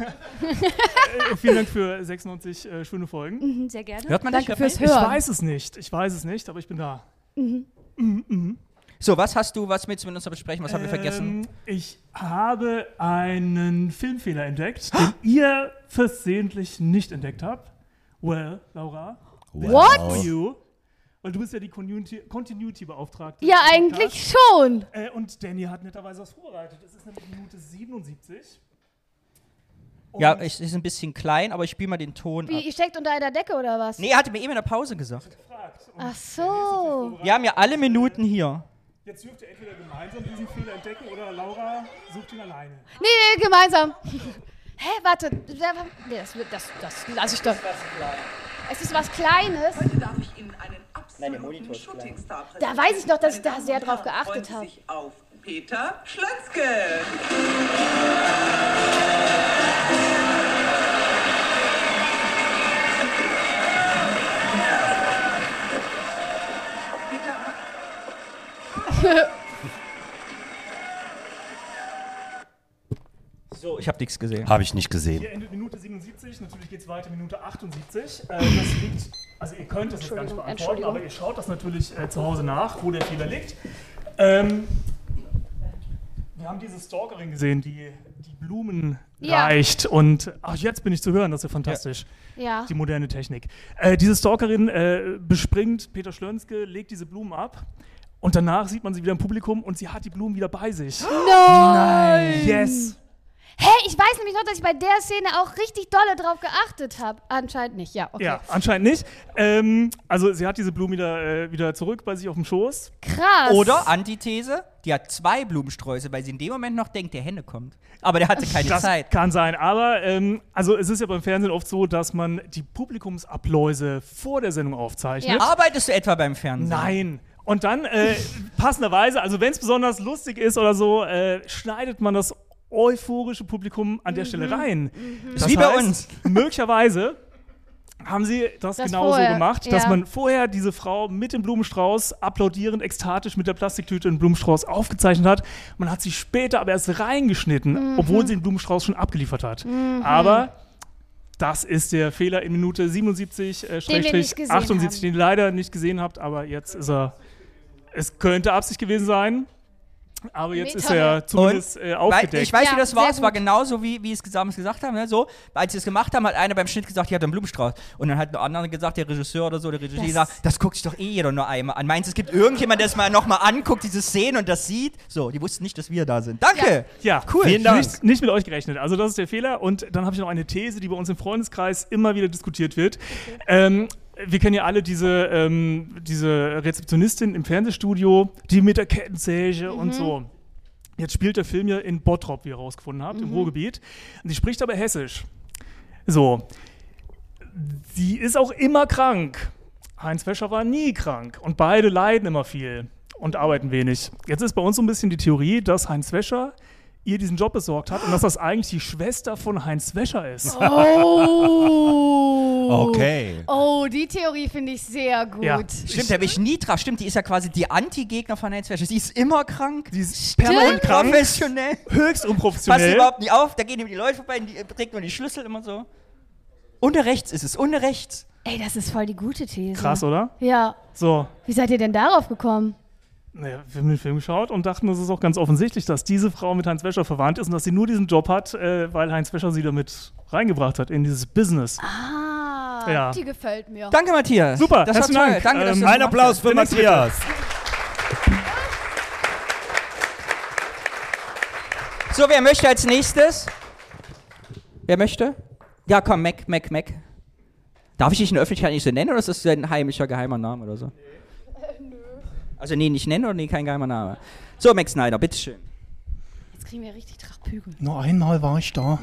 äh, vielen Dank für sechsundneunzig äh, schöne Folgen. Mhm, sehr gerne. Hört man dich? Danke Hört fürs Ich Hören. weiß es nicht. Ich weiß es nicht, aber ich bin da. So, was hast du, was willst du mit uns da besprechen? Was haben wir vergessen? Ähm, ich habe einen Filmfehler entdeckt, den ihr versehentlich nicht entdeckt habt. Well, Laura. What? For you. Weil du bist ja die Continuity- Continuity-Beauftragte. Ja, im eigentlich schon. Äh, und Danny hat netterweise was vorbereitet. Es ist nämlich Minute siebenundsiebzig. Ja, es ist ein bisschen klein, aber ich spiele mal den Ton ab. Wie, ihr steckt unter einer Decke oder was? Nee, er hatte mir eben in der Pause gesagt. Ach so. Wir haben ja alle Minuten hier. Jetzt dürft ihr entweder gemeinsam diesen Fehler entdecken oder Laura sucht ihn alleine. Nee, nee, gemeinsam. Hä, warte. Nee, das, das, das lasse ich doch. Es ist was Kleines. Heute darf ich Ihnen einen Nein, der Monitor ist klein. Da weiß ich noch, dass ich da sehr drauf geachtet habe. Auf Peter Schlönzke. So, ich habe nichts gesehen. Habe ich nicht gesehen. Hier endet Minute siebenundsiebzig, natürlich geht es weiter Minute achtundsiebzig. Äh, das liegt, also ihr könnt das jetzt gar nicht beantworten, aber ihr schaut das natürlich äh, zu Hause nach, wo der Fehler liegt. Ähm, wir haben diese Stalkerin gesehen, die die Blumen Ja. reicht und ach, jetzt bin ich zu hören, das ist ja fantastisch. Ja. Die moderne Technik. Äh, diese Stalkerin äh, bespringt Peter Schlönzke, legt diese Blumen ab. Und danach sieht man sie wieder im Publikum und sie hat die Blumen wieder bei sich. Nein! Yes! Hey, ich weiß nämlich noch, dass ich bei der Szene auch richtig dolle drauf geachtet habe. Anscheinend nicht, ja, okay. Ja, anscheinend nicht. Ähm, also sie hat diese Blumen wieder, äh, wieder zurück bei sich auf dem Schoß. Krass. Oder, Antithese, die hat zwei Blumensträuße, weil sie in dem Moment noch denkt, der Henne kommt. Aber der hatte keine Das Zeit. kann sein, aber ähm, also es ist ja beim Fernsehen oft so, dass man die Publikumsabläuse vor der Sendung aufzeichnet. Ja. Arbeitest du etwa beim Fernsehen? Nein. Und dann äh, passenderweise, also wenn es besonders lustig ist oder so, äh, schneidet man das euphorische Publikum an der Stelle rein. Mhm. Das Wie bei heißt, uns. Möglicherweise haben sie das, Das genauso vorher, gemacht, ja. dass man vorher diese Frau mit dem Blumenstrauß applaudierend, ekstatisch mit der Plastiktüte den Blumenstrauß aufgezeichnet hat. Man hat sie später aber erst reingeschnitten, Mhm. obwohl sie den Blumenstrauß schon abgeliefert hat. Mhm. Aber das ist der Fehler in Minute siebenundsiebzig, äh, Den wir nicht gesehen achtundsiebzig, haben. den ihr leider nicht gesehen habt, aber jetzt ist er. Es könnte Absicht gewesen sein, aber jetzt ist er zumindest äh, aufgedeckt. Weil, ich weiß, Ja, wie das war. sehr Es war gut. genauso, wie, wie es damals gesagt haben. Ne? So, als sie es gemacht haben, hat einer beim Schnitt gesagt, die hat einen Blumenstrauß. Und dann hat der andere gesagt, der Regisseur oder so, der Regisseur Das- sagt, das guckt sich doch eh jeder nur einmal an. Meinst du, es gibt irgendjemand, der es mal nochmal anguckt, diese Szene und das sieht? So, die wussten nicht, dass wir da sind. Danke! Ja, Cool. Vielen Dank. Nicht, nicht mit euch gerechnet. Also das ist der Fehler. Und dann habe ich noch eine These, die bei uns im Freundeskreis immer wieder diskutiert wird. Ähm, wir kennen ja alle diese, ähm, diese Rezeptionistin im Fernsehstudio, die mit der Kettensäge und so. Jetzt spielt der Film ja in Bottrop, wie ihr rausgefunden habt, im Ruhrgebiet. Und die spricht aber Hessisch. So. Sie ist auch immer krank. Heinz Wäscher war nie krank. Und beide leiden immer viel und arbeiten wenig. Jetzt ist bei uns so ein bisschen die Theorie, dass Heinz Wäscher ihr diesen Job besorgt hat und dass das eigentlich die Schwester von Heinz Wäscher ist. Oh. Okay. Oh, die Theorie finde ich sehr gut. Ja. Stimmt, da bin ich nie drauf. Stimmt, die ist ja quasi die Anti-Gegner von Heinz Wäscher. Sie ist immer krank. Die ist permanent krank, Professionell. höchst Passt unprofessionell. überhaupt nicht auf. Da gehen ihm die Leute vorbei, die trägt nur die Schlüssel immer so. Unter rechts ist es, unter rechts. Ey, das ist voll die gute These. Krass, oder? Ja. So. Wie seid ihr denn darauf gekommen? Naja, wir haben den Film geschaut und dachten, das ist auch ganz offensichtlich, dass diese Frau mit Heinz Wäscher verwandt ist und dass sie nur diesen Job hat, äh, weil Heinz Wäscher sie damit reingebracht hat in dieses Business. Ah, Ja. die gefällt mir. Danke, Matthias. Super, das war herzlichen toll. Dank. Danke, dass Ähm, du das Ein gemacht Applaus hast. für Der nächste Matthias. So, wer möchte als nächstes? Wer möchte? Ja, komm, Mac, Mac, Mac. Darf ich dich in der Öffentlichkeit nicht so nennen oder ist das ein heimlicher, geheimer Name oder so? Nee. Also nee, nicht nennen oder nee, kein geheimer Name. So, Max Snyder, bitteschön. Jetzt kriegen wir richtig Trachpügel. Nur einmal war ich da.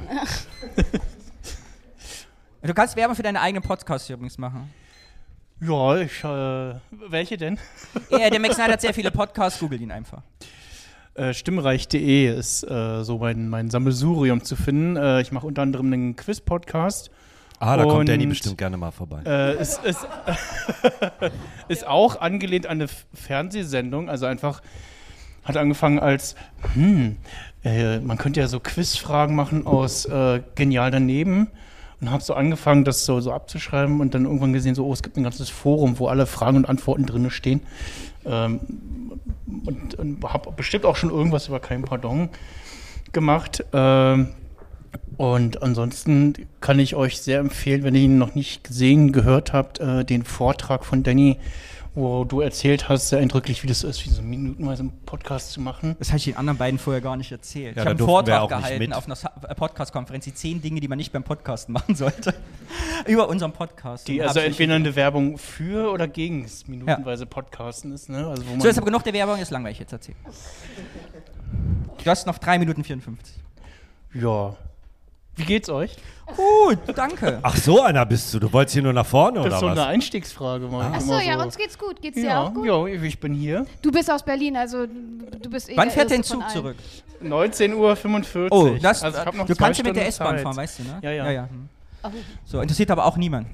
Du kannst Werbung für deine eigenen Podcasts übrigens machen. Ja, ich, äh, welche denn? Ja, der Max Snyder hat sehr viele Podcasts, googelt ihn einfach. Äh, Stimmreich punkt de ist äh, so mein, mein Sammelsurium zu finden. Äh, ich mache unter anderem einen Quiz-Podcast. Ah, da Und, kommt Danny bestimmt gerne mal vorbei. Äh, ist, ist, ist auch angelehnt an eine F- Fernsehsendung, also einfach hat angefangen als, hm, äh, man könnte ja so Quizfragen machen aus äh, Genial daneben und habe so angefangen, das so, so abzuschreiben und dann irgendwann gesehen, so, oh, es gibt ein ganzes Forum, wo alle Fragen und Antworten drin stehen. Ähm, und und habe bestimmt auch schon irgendwas über Kein Pardon gemacht. Ähm, Und ansonsten kann ich euch sehr empfehlen, wenn ihr ihn noch nicht gesehen, gehört habt, äh, den Vortrag von Danny, wo du erzählt hast, sehr eindrücklich, wie das ist, wie so minutenweise einen Podcast zu machen. Das habe ich den anderen beiden vorher gar nicht erzählt. Ja, ich da habe einen durften wir Vortrag auch nicht gehalten mit. auf einer Sa- äh, Podcast-Konferenz, die zehn Dinge, die man nicht beim Podcasten machen sollte. Über unseren Podcast. Die Und also hab ich- entweder eine Werbung für oder gegen das minutenweise Podcasten ist, ne? Also wo man So, jetzt aber genug der Werbung, ist langweilig jetzt erzählen. Du hast noch drei Minuten vierundfünfzig. Ja. Wie geht's euch? Gut, danke. Ach, so einer bist du. Du wolltest hier nur nach vorne, Das oder ist so was? eine Einstiegsfrage. Mal Achso, immer ja, so. uns geht's gut. Geht's dir Ja, auch gut? ja, ich bin hier. Du bist aus Berlin, also du bist eh Wann der fährt der Erste von Zug allen. zurück? neunzehn Uhr fünfundvierzig. Oh, das, also ich hab noch du zwei kannst ja mit der Stunden S-Bahn Zeit. fahren, weißt du, ne? Ja, ja. ja, ja. Hm. Oh. So, interessiert aber auch niemand.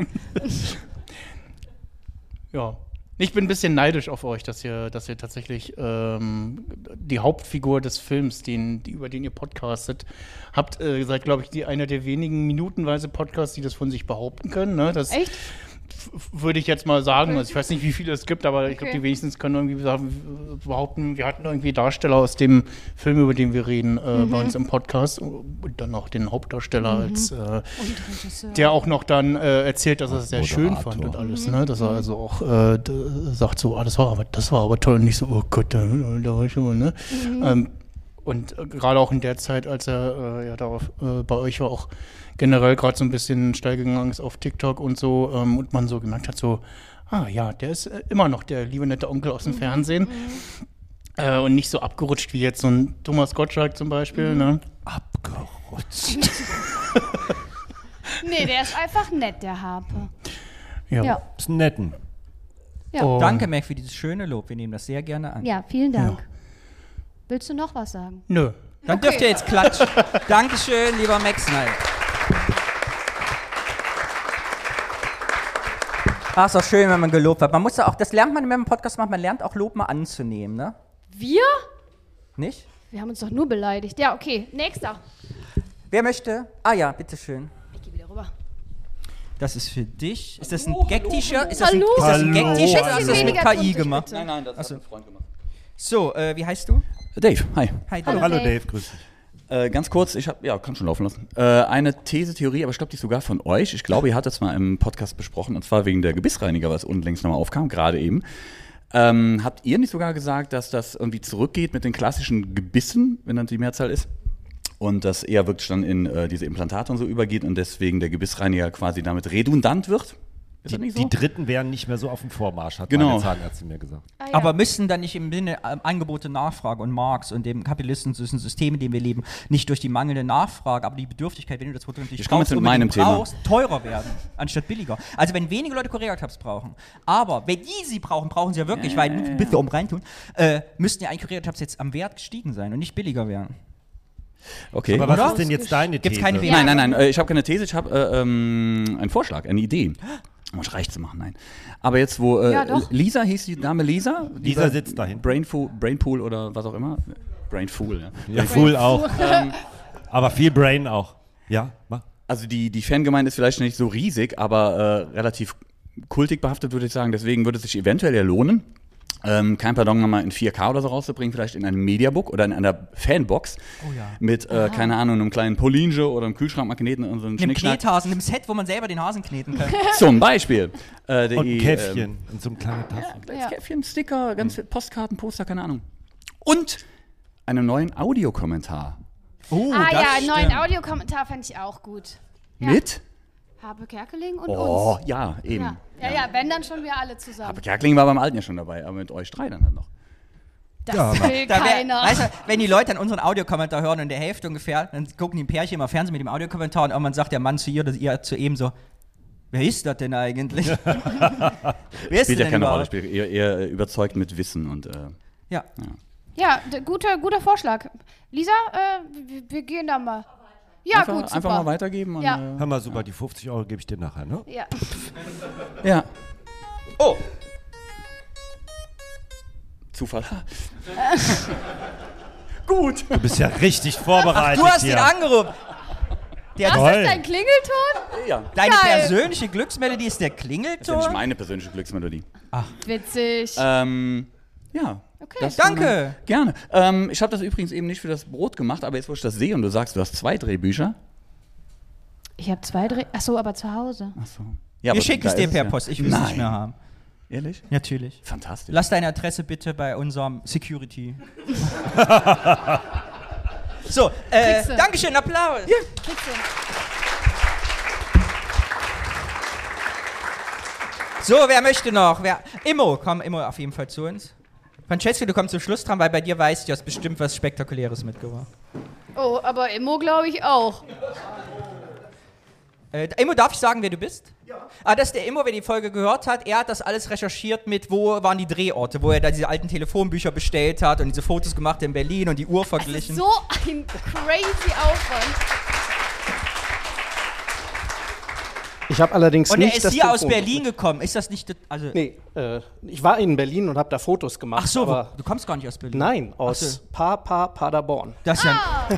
Ja. Ich bin ein bisschen neidisch auf euch, dass ihr, dass ihr tatsächlich ähm, die Hauptfigur des Films, den, die, über den ihr podcastet, habt. Äh, ihr seid, glaube ich, die, einer der wenigen minutenweise Podcasts, die das von sich behaupten können. Ne? Das Echt? f- würde ich jetzt mal sagen. Also ich weiß nicht, wie viele es gibt, aber ich glaube, Okay. die wenigstens können irgendwie sagen, behaupten, wir hatten irgendwie Darsteller aus dem Film, über den wir reden, äh, Mhm. bei uns im Podcast. Und dann auch den Hauptdarsteller Mhm. als äh, Und Regisseur. der auch noch dann äh, erzählt, dass er es sehr schön Moderator. fand und alles, Mhm. ne? Dass er also auch äh, d- sagt so, ah, das war aber, das war aber toll und nicht so, oh Gott, da, da war ich schon mal, ne? Mhm. Ähm, und äh, gerade auch in der Zeit, als er äh, ja darauf äh, bei euch war, auch generell gerade so ein bisschen steil gegangen ist auf TikTok und so ähm, und man so gemerkt hat, so, ah ja, der ist äh, immer noch der liebe nette Onkel aus dem Fernsehen. Äh, und nicht so abgerutscht wie jetzt so ein Thomas Gottschalk zum Beispiel, ne? Abgerutscht. Nee, der ist einfach nett, der Harpe. Ja. Ja. Ist ein netten. Ja. Oh. Danke, Mac, für dieses schöne Lob. Wir nehmen das sehr gerne an. Ja, vielen Dank. Willst du noch was sagen? Nö. Dann Okay. dürft ihr jetzt klatschen. Dankeschön, lieber Max Knight. Ach, ist doch schön, wenn man gelobt wird. Man muss ja auch, das lernt man, wenn man einen Podcast macht, man lernt auch Lob mal anzunehmen, ne? Wir? Nicht? Wir haben uns doch nur beleidigt. Ja, okay. Nächster. Wer möchte? Ah ja, bitteschön. Ich gehe wieder rüber. Das ist für dich. Ist das ein Gag-T-Shirt? Ist das ein, Hallo. ist das ein Hallo. Gag-T-Shirt oder Hallo. hast du das mit Weniger K I kundig, gemacht? bitte. Nein, nein, das Achso. hat ein Freund gemacht. So, äh, wie heißt du? Dave, hi. Hi, Hallo. Hallo Dave. Dave, grüß dich. Äh, ganz kurz, ich habe, ja, kann schon laufen lassen. Äh, eine These, Theorie, aber ich glaube, die ist sogar von euch. Ich glaube, ihr hattet es mal im Podcast besprochen, und zwar wegen der Gebissreiniger, was unlängst nochmal aufkam, gerade eben. Ähm, habt ihr nicht sogar gesagt, dass das irgendwie zurückgeht mit den klassischen Gebissen, wenn dann die Mehrzahl ist? Und das eher wirklich dann in äh, diese Implantate und so übergeht und deswegen der Gebissreiniger quasi damit redundant wird? Ist Die, das nicht so? die Dritten wären nicht mehr so auf dem Vormarsch, hat Genau. meine Zahnärztin mir gesagt. Ah, ja. Aber müssen dann nicht im Sinne ähm, Angebote, Nachfrage und Marx und dem kapitalistischen System, in dem wir leben, nicht durch die mangelnde Nachfrage, aber die Bedürftigkeit, wenn du das Produkt natürlich Ich komme jetzt mit unbedingt meinem Thema. brauchst, teurer werden, anstatt billiger. Also wenn wenige Leute Korea-Tabs brauchen, aber wenn die sie brauchen, brauchen sie ja wirklich, weil bitte um reintun, äh, müssten ja eigentlich Korea-Tabs jetzt am Wert gestiegen sein und nicht billiger werden. Okay. Aber was Oder? ist denn jetzt deine These? Gibt's keine Werbung? Nein, nein, nein, äh, ich habe keine These, ich habe äh, ähm, einen Vorschlag, eine Idee. Um es reich zu machen, nein. Aber jetzt, wo äh, Ja, doch. Lisa, hieß die Dame Lisa? Lisa sitzt dahin. Brainpool, Brainpool oder was auch immer. Brainfool, ja. Ja, Fool auch. Aber viel Brain auch. Ja, mach. Also die, die Fangemeinde ist vielleicht nicht so riesig, aber äh, relativ kultig behaftet, würde ich sagen. Deswegen würde es sich eventuell ja lohnen, ähm, kein Pardon nochmal in vier K oder so rauszubringen, vielleicht in einem Mediabook oder in einer Fanbox Oh ja. mit, äh, keine Ahnung, einem kleinen Polinge oder einem Kühlschrankmagneten und so einem Einem Schnickschnack. Knethasen, einem Set, wo man selber den Hasen kneten kann. Zum Beispiel. Äh, die, Und ein Käffchen ähm, in so einem kleinen Tassen. Kleines Ja. Käffchen, Sticker, ganz viel Postkarten, Poster, keine Ahnung. Und einen neuen Audiokommentar. Oh, ah das ja, einen neuen stimmt. Audiokommentar fand ich auch gut. Ja. Mit? Habe Kerkeling und Oh, uns. ja, eben. Ja. Ja, ja, wenn, dann schon wir alle zusammen. Aber Kerkeling war beim Alten ja schon dabei, aber mit euch drei dann halt noch. Das Ja, aber- will Da wär, keiner. weißt du, wenn die Leute an unseren Audiokommentar hören und der Hälfte ungefähr, dann gucken die ein Pärchen immer Fernsehen mit dem Audiokommentar und irgendwann sagt der Mann zu ihr oder ihr zu ihm so, wer ist das denn eigentlich? Wer ist Spielt ja denn keine Rolle, überhaupt? spielt eher, eher überzeugt mit Wissen und äh, Ja. Ja, d- guter, guter Vorschlag. Lisa, äh, wir, wir gehen da mal. Ja, einfach, gut, super. einfach mal weitergeben. Und, Ja. äh, Hör mal, super, die fünfzig Euro gebe ich dir nachher, ne? Ja. ja. Oh. Zufall. Gut. Du bist ja richtig vorbereitet Du hast hier. ihn angerufen. Der Was Toll. ist dein Klingelton? Ja. Deine Geil. persönliche Glücksmelodie ist der Das ist ja nicht Klingelton? meine persönliche Glücksmelodie. Witzig. Ähm, ja. Okay. Das Danke. war mein- Gerne. Ähm, ich habe das übrigens eben nicht für das Brot gemacht, aber jetzt, wo ich das sehe und du sagst, du hast zwei Drehbücher. Ich habe zwei Dreh... Achso, aber zu Hause. Achso. Wir schicken es dir per Post, ich will es nicht mehr haben. Ehrlich? Natürlich. Fantastisch. Lass deine Adresse bitte bei unserem Security. So, äh, Kriegst du. Dankeschön, Applaus. Kriegst du. So, wer möchte noch? Wer? Immo, komm, Immo auf jeden Fall zu uns. Francesco, du kommst zum Schluss dran, weil bei dir weißt du, du hast bestimmt was Spektakuläres mitgebracht. Oh, aber Immo glaube ich auch. Äh, Immo, darf ich sagen, wer du bist? Ja. Ah, das ist der Immo, wer die Folge gehört hat. Er hat das alles recherchiert mit, wo waren die Drehorte, wo er da diese alten Telefonbücher bestellt hat und diese Fotos gemacht in Berlin und die Uhr verglichen. So ein crazy Aufwand. Ich habe allerdings und nicht er ist das hier aus Telefon- Berlin gekommen. Ist das nicht... Also Nee, äh, ich war in Berlin und habe da Fotos gemacht. Ach so, aber du kommst gar nicht aus Berlin. Nein, aus Ach so. Pa, Pa, Paderborn. Das ist ja...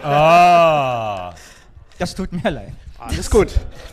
Ah. Das tut mir leid. Alles gut.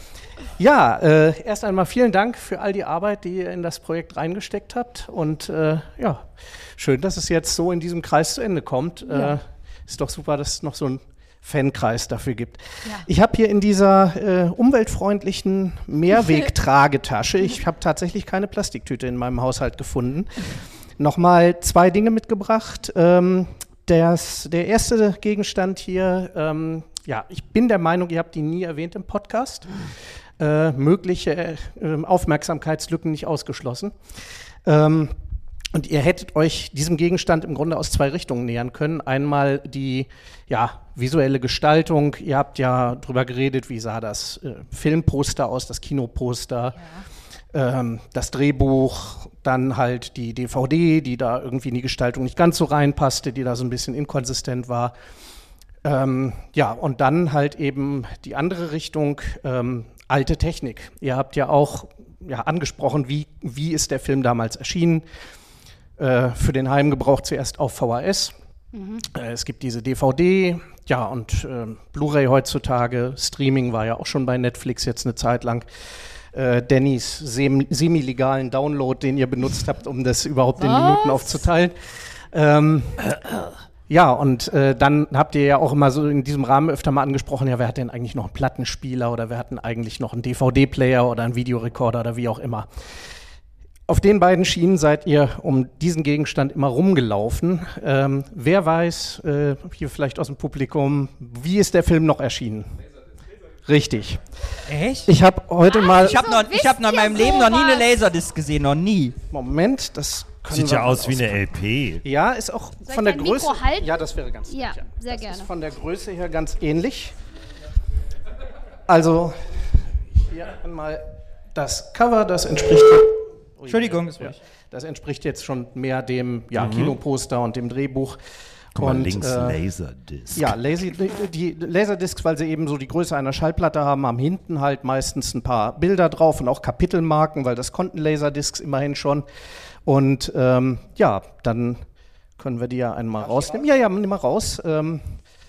Ja, äh, erst einmal vielen Dank für all die Arbeit, die ihr in das Projekt reingesteckt habt. Und äh, ja, schön, dass es jetzt so in diesem Kreis zu Ende kommt. Ja. Äh, ist doch super, dass es noch so einen Fankreis dafür gibt. Ja. Ich habe hier in dieser äh, umweltfreundlichen Mehrwegtragetasche, ich habe tatsächlich keine Plastiktüte in meinem Haushalt gefunden, nochmal zwei Dinge mitgebracht. Ähm, das, der erste Gegenstand hier, ähm, ja, ich bin der Meinung, ihr habt ihn nie erwähnt im Podcast. Äh, mögliche äh, Aufmerksamkeitslücken nicht ausgeschlossen. Ähm, und ihr hättet euch diesem Gegenstand im Grunde aus zwei Richtungen nähern können. Einmal die ja, visuelle Gestaltung. Ihr habt ja drüber geredet, wie sah das äh, Filmposter aus, das Kinoposter, ja. ähm, das Drehbuch, dann halt die D V D, die da irgendwie in die Gestaltung nicht ganz so reinpasste, die da so ein bisschen inkonsistent war. Ähm, ja, und dann halt eben die andere Richtung, ähm, alte Technik. Ihr habt ja auch ja, angesprochen, wie, wie ist der Film damals erschienen. Äh, für den Heimgebrauch zuerst auf V H S. Mhm. Äh, es gibt diese D V D, ja, und äh, Blu-ray heutzutage. Streaming war ja auch schon bei Netflix jetzt eine Zeit lang. Äh, Dannys sem- semi-legalen Download, den ihr benutzt habt, um das überhaupt in Was? Minuten aufzuteilen. Ähm, Ja, und äh, dann habt ihr ja auch immer so in diesem Rahmen öfter mal angesprochen, ja, wer hat denn eigentlich noch einen Plattenspieler oder wer hat denn eigentlich noch einen D V D-Player oder einen Videorekorder oder wie auch immer. Auf den beiden Schienen seid ihr um diesen Gegenstand immer rumgelaufen. Ähm, wer weiß, äh, hier vielleicht aus dem Publikum, wie ist der Film noch erschienen? Richtig. Echt? Ich habe heute Ah, mal... Ich habe noch, ich hab noch in meinem Leben noch nie eine Laserdisc gesehen, noch nie. Moment, das können Sieht wir ja aus wie mal eine L P. Ja, ist auch Soll von ich der mein Größe... Mikro halten? Ja, das wäre ganz Ja, gut, sehr das gerne. ist von der Größe her ganz ähnlich. Also, hier einmal das Cover, das entspricht... Ui, Entschuldigung, ist ja, ruhig. das entspricht jetzt schon mehr dem ja, Mhm. Kinoposter und dem Drehbuch. Guck mal, Und, links äh, Laserdisc. Ja, Lazy, die Laserdiscs, weil sie eben so die Größe einer Schallplatte haben, haben hinten halt meistens ein paar Bilder drauf und auch Kapitelmarken, weil das konnten Laserdiscs immerhin schon. Und ähm, ja, dann können wir die ja einmal rausnehmen. Ja, ja, nimm mal raus. Ähm,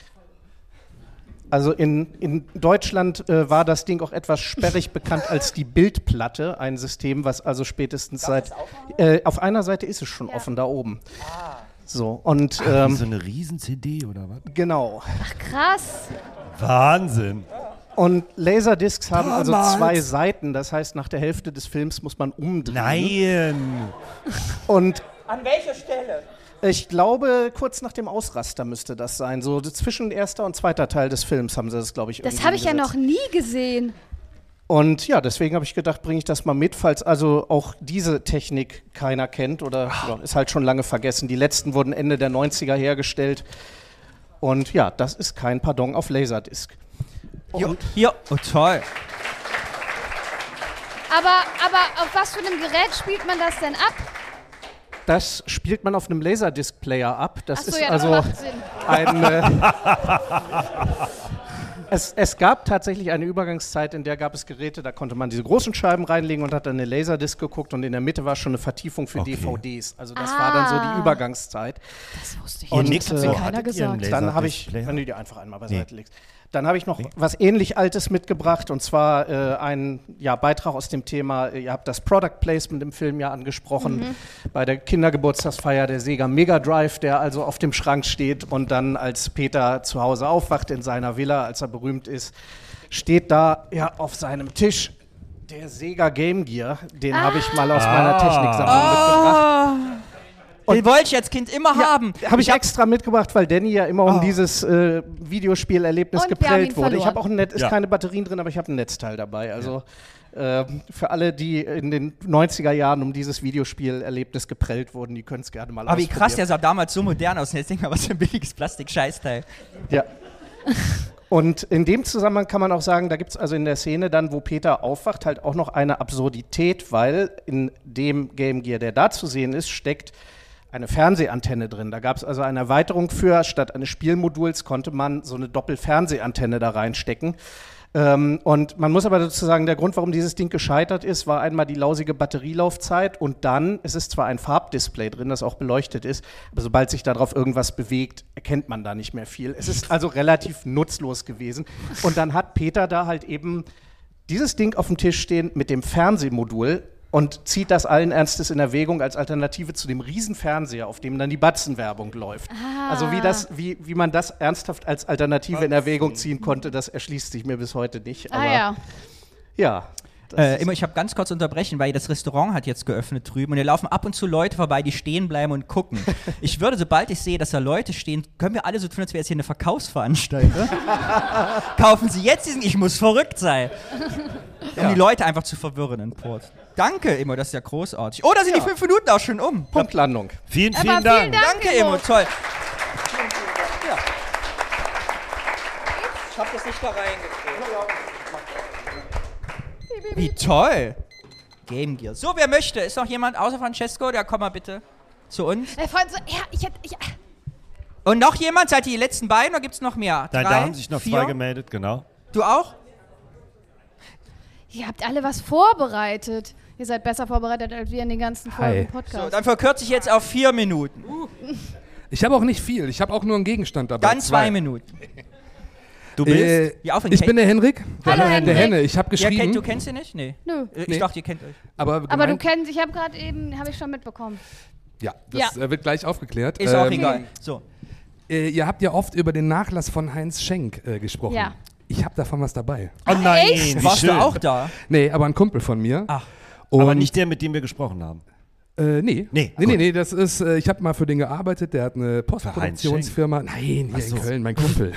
also in, in Deutschland äh, war das Ding auch etwas sperrig bekannt als die Bildplatte, ein System, was also spätestens seit... Äh, auf einer Seite ist es schon offen, da oben. Ah. So, und... Ach, wie Ähm, so eine Riesen-C D oder was? genau. Ach, krass. Wahnsinn. Und Laserdiscs haben also Damals. zwei Seiten, das heißt, nach der Hälfte des Films muss man umdrehen. Nein. Und An welcher Stelle? ich glaube, kurz nach dem Ausraster müsste das sein. So zwischen erster und zweiter Teil des Films haben sie das, glaube ich, Das irgendwie habe ich ja umgesetzt. noch nie gesehen. Und ja, deswegen habe ich gedacht, bringe ich das mal mit, falls also auch diese Technik keiner kennt oder ja, ist halt schon lange vergessen. Die letzten wurden Ende der neunziger hergestellt. Und ja, das ist kein Pardon auf Laserdisc. Hier, hier, oh toll. Aber, aber auf was für einem Gerät spielt man das denn ab? Das spielt man auf einem Laserdisc-Player ab. Das Ach so, ist ja, das also macht Sinn. ein. Äh, es, es gab tatsächlich eine Übergangszeit, in der gab es Geräte, da konnte man diese großen Scheiben reinlegen und hat dann eine Laserdisc geguckt und in der Mitte war schon eine Vertiefung für Okay. D V Ds. Also das Ah. war dann so die Übergangszeit. Das wusste ich Und, nicht. Das hat äh, mir so, keiner hattet ihr einen gesagt. Dann habe ich, Laserdisc-Player? wenn du die einfach einmal beiseite Nee. legst. Dann habe ich noch was ähnlich Altes mitgebracht und zwar äh, einen ja, Beitrag aus dem Thema, äh, ihr habt das Product Placement im Film ja angesprochen, Mhm. bei der Kindergeburtstagsfeier der Sega Mega Drive, der also auf dem Schrank steht und dann als Peter zu Hause aufwacht in seiner Villa, als er berühmt ist, steht da ja auf seinem Tisch Der Sega Game Gear, den habe ich mal aus Ah. meiner Techniksammlung mitgebracht. Und den wollte ich als Kind immer ja, haben. Habe ich, ich hab extra mitgebracht, weil Danny ja immer um Oh. dieses äh, Videospielerlebnis Und wir haben ihn geprellt wurde. Ich verloren. habe auch ein Netz, ist Ja. keine Batterien drin, aber ich habe ein Netzteil dabei. Also äh, für alle, die in den neunziger Jahren um dieses Videospielerlebnis geprellt wurden, die können es gerne mal Aber wie ausprobieren. krass, der sah damals so modern aus. Und jetzt denk mal, was für ein billiges Plastik-Scheißteil. Ja. Und in dem Zusammenhang kann man auch sagen, da gibt es also in der Szene dann, wo Peter aufwacht, halt auch noch eine Absurdität, weil in dem Game Gear, der da zu sehen ist, steckt eine Fernsehantenne drin. Da gab es also eine Erweiterung für, statt eines Spielmoduls konnte man so eine Doppelfernsehantenne da reinstecken. Ähm, und man muss aber dazu sagen, der Grund, warum dieses Ding gescheitert ist, war einmal die lausige Batterielaufzeit und dann, es ist zwar ein Farbdisplay drin, das auch beleuchtet ist, aber sobald sich darauf irgendwas bewegt, erkennt man da nicht mehr viel. Es ist also relativ nutzlos gewesen. Und dann hat Peter da halt eben dieses Ding auf dem Tisch stehen mit dem Fernsehmodul und zieht das allen Ernstes in Erwägung als Alternative zu dem Riesenfernseher, auf dem dann die Batzen-Werbung läuft. Ah. Also wie, das, wie, wie man das ernsthaft als Alternative in Erwägung ziehen konnte, das erschließt sich mir bis heute nicht. Aber Ah ja. ja. Äh, immer, ich habe ganz kurz unterbrechen, weil das Restaurant hat jetzt geöffnet drüben und hier laufen ab und zu Leute vorbei, die stehen bleiben und gucken. Ich würde, sobald ich sehe, dass da Leute stehen, können wir alle so tun, als wäre es hier eine Verkaufsveranstaltung. Kaufen Sie jetzt diesen, ich muss verrückt sein. Um Ja. die Leute einfach zu verwirren in Port. Danke, Immo, das ist ja großartig. Oh, da sind Ja. die fünf Minuten auch schon um. Punktlandung. Vielen, Aber vielen vielen Dank. Dank. Danke, Immo, toll. Ja. Ich hab das nicht da reingekriegt. Wie toll. Game Gear. So, wer möchte? Ist noch jemand außer Francesco? Der komm mal bitte zu uns. Äh, Freunde, so, ja, ich hätte. Ich, Und noch jemand? Seid ihr die letzten beiden oder gibt's noch mehr? Nein, Drei, da haben sich noch vier? zwei gemeldet, genau. Du auch? ihr habt alle was vorbereitet. Ihr seid besser vorbereitet als wir in den ganzen Folgen Hi. Podcast. So, dann verkürze ich jetzt auf vier Minuten. Ich habe auch nicht viel. Ich habe auch nur einen Gegenstand dabei. Dann zwei Minuten. Du bist? Äh, Wie aufregend. ich bin der Henrik. Der, Hallo, der Henrik. Henne. Ich habe Ja, geschrieben. kennt, du kennst ihn nicht? Nee. Nö. Äh, Ich Nee. dachte, ihr kennt euch. aber Aber du gemeint- kennst, ich habe gerade eben, habe ich schon mitbekommen. Ja, das Ja. äh, wird gleich aufgeklärt. Ist auch Ähm, egal. So. Äh, ihr habt ja oft über den Nachlass von Heinz Schenk äh, gesprochen. Ja. Ich habe davon was dabei. Oh nein, echt? wie Warst schön. du auch da? Nee, aber ein Kumpel von mir. Ach. Und, Aber nicht der, mit dem wir gesprochen haben. Äh, nee. Nee, nee, gut. nee, nee, das ist, äh, ich habe mal für den gearbeitet, der hat eine Postproduktionsfirma. Nein, hier Ach so. in Köln, mein Kumpel.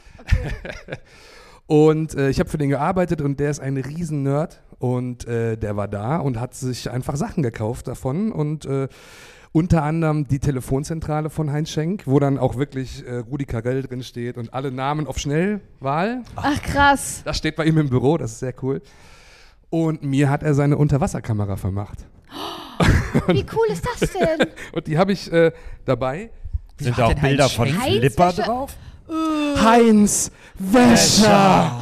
Und äh, ich habe für den gearbeitet und der ist ein Riesen-Nerd und äh, der war da und hat sich einfach Sachen gekauft davon und äh, unter anderem die Telefonzentrale von Heinz Schenk, wo dann auch wirklich äh, Rudi Carrell drin steht und alle Namen auf Schnellwahl. Ach krass. Das steht bei ihm im Büro, das ist sehr cool. Und mir hat er seine Unterwasserkamera vermacht. Wie cool ist das denn? Und die habe ich äh, dabei. Sind hat da auch denn Heinz Bilder von Schenk? Flipper Heinz Wäscher- drauf? Heinz Wäscher!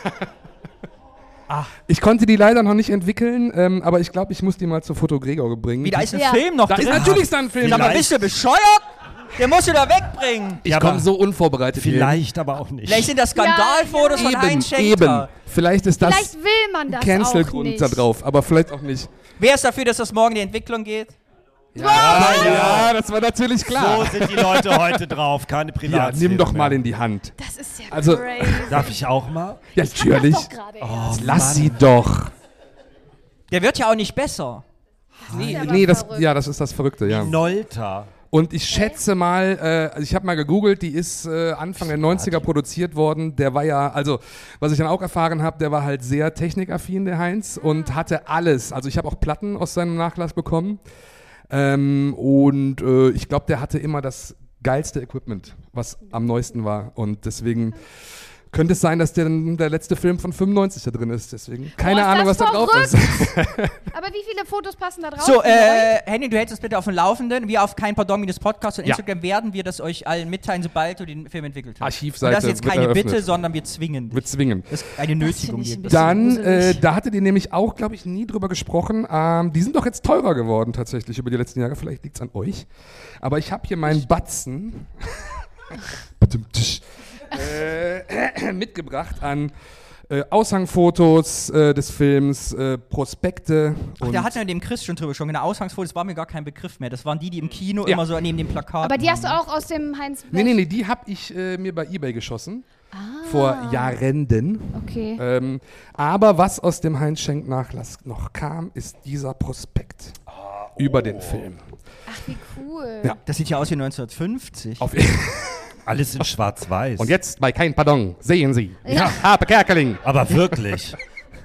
Ich konnte die leider noch nicht entwickeln, ähm, aber ich glaube, ich muss die mal zu Foto Gregor bringen. Wie, da ist ein Ja. Film noch Da drin. ist natürlich ist da ein Film. Sag mal, drin. bist du bescheuert? Den musst du da wegbringen. Ich Ja, komme aber so unvorbereitet hier. Vielleicht aber auch nicht. Vielleicht sind das Skandalfotos Ja, von Heinz Schenk. Eben. da. Vielleicht ist das Vielleicht will man das auch Cancel-Grund nicht. da drauf, aber vielleicht auch nicht. Wer ist dafür, dass das morgen in die Entwicklung geht? Ja, ja, das war natürlich klar. So sind die Leute heute drauf, keine Ja, Privatsphäre nimm doch mal mehr. in die Hand. Das ist ja Also- crazy. Darf ich auch mal? Ja, natürlich. Das doch gerade Oh, erst. lass sie doch. Der wird ja auch nicht besser. Nee, aber nee das, verrückt. ja, das ist das Verrückte, ja. Nolta. Und ich schätze mal, äh, also ich habe mal gegoogelt, die ist äh, Anfang der neunziger produziert worden. Der war ja, also was ich dann auch erfahren habe, der war halt sehr technikaffin, der Heinz, und hatte alles. Also ich habe auch Platten aus seinem Nachlass bekommen. Ähm, und äh, ich glaube, der hatte immer das geilste Equipment, was am neuesten war. Und deswegen könnte es sein, dass der, der letzte Film von fünfundneunzig da drin ist. Deswegen keine ist Ahnung, was das da drauf ist. Aber wie viele Fotos passen da drauf? So, Von euch? äh, Henny, du hältst uns bitte auf dem Laufenden. Wir auf kein Pardon minus Podcast und Ja. Instagram werden wir das euch allen mitteilen, sobald du den Film entwickelt hast. Archivseite Und das ist jetzt wird keine eröffnet. Bitte, sondern wir zwingen dich. Wir zwingen. Das ist eine Nötigung. ich hier. ein bisschen- Dann, gruselig. äh, da hattet ihr nämlich auch, glaube ich, nie drüber gesprochen. Ähm, die sind doch jetzt teurer geworden tatsächlich über die letzten Jahre. Vielleicht liegt es an euch. Aber ich habe hier meinen Batzen äh, mitgebracht an äh, Aushangfotos äh, des Films, äh, Prospekte. Ach, und da hatten wir dem Chris schon drüber schon. Genau, Ausgangsfotos war mir gar kein Begriff mehr. Das waren die, die im Kino Ja. immer so neben dem Plakat. Aber die hast du auch aus dem Heinz nee, nee, nee, die habe ich äh, mir bei eBay geschossen. vor Jahrenden. Okay. Ähm, aber was aus dem Heinz Schenk Nachlass noch kam, ist dieser Prospekt über den Film. Ach, wie cool. Ja. Das sieht ja aus wie neunzehnhundertfünfzig. Auf Alles in schwarz-weiß. Und jetzt bei Kein Pardon, sehen Sie. Ja. Harpe Kerkeling. Aber wirklich.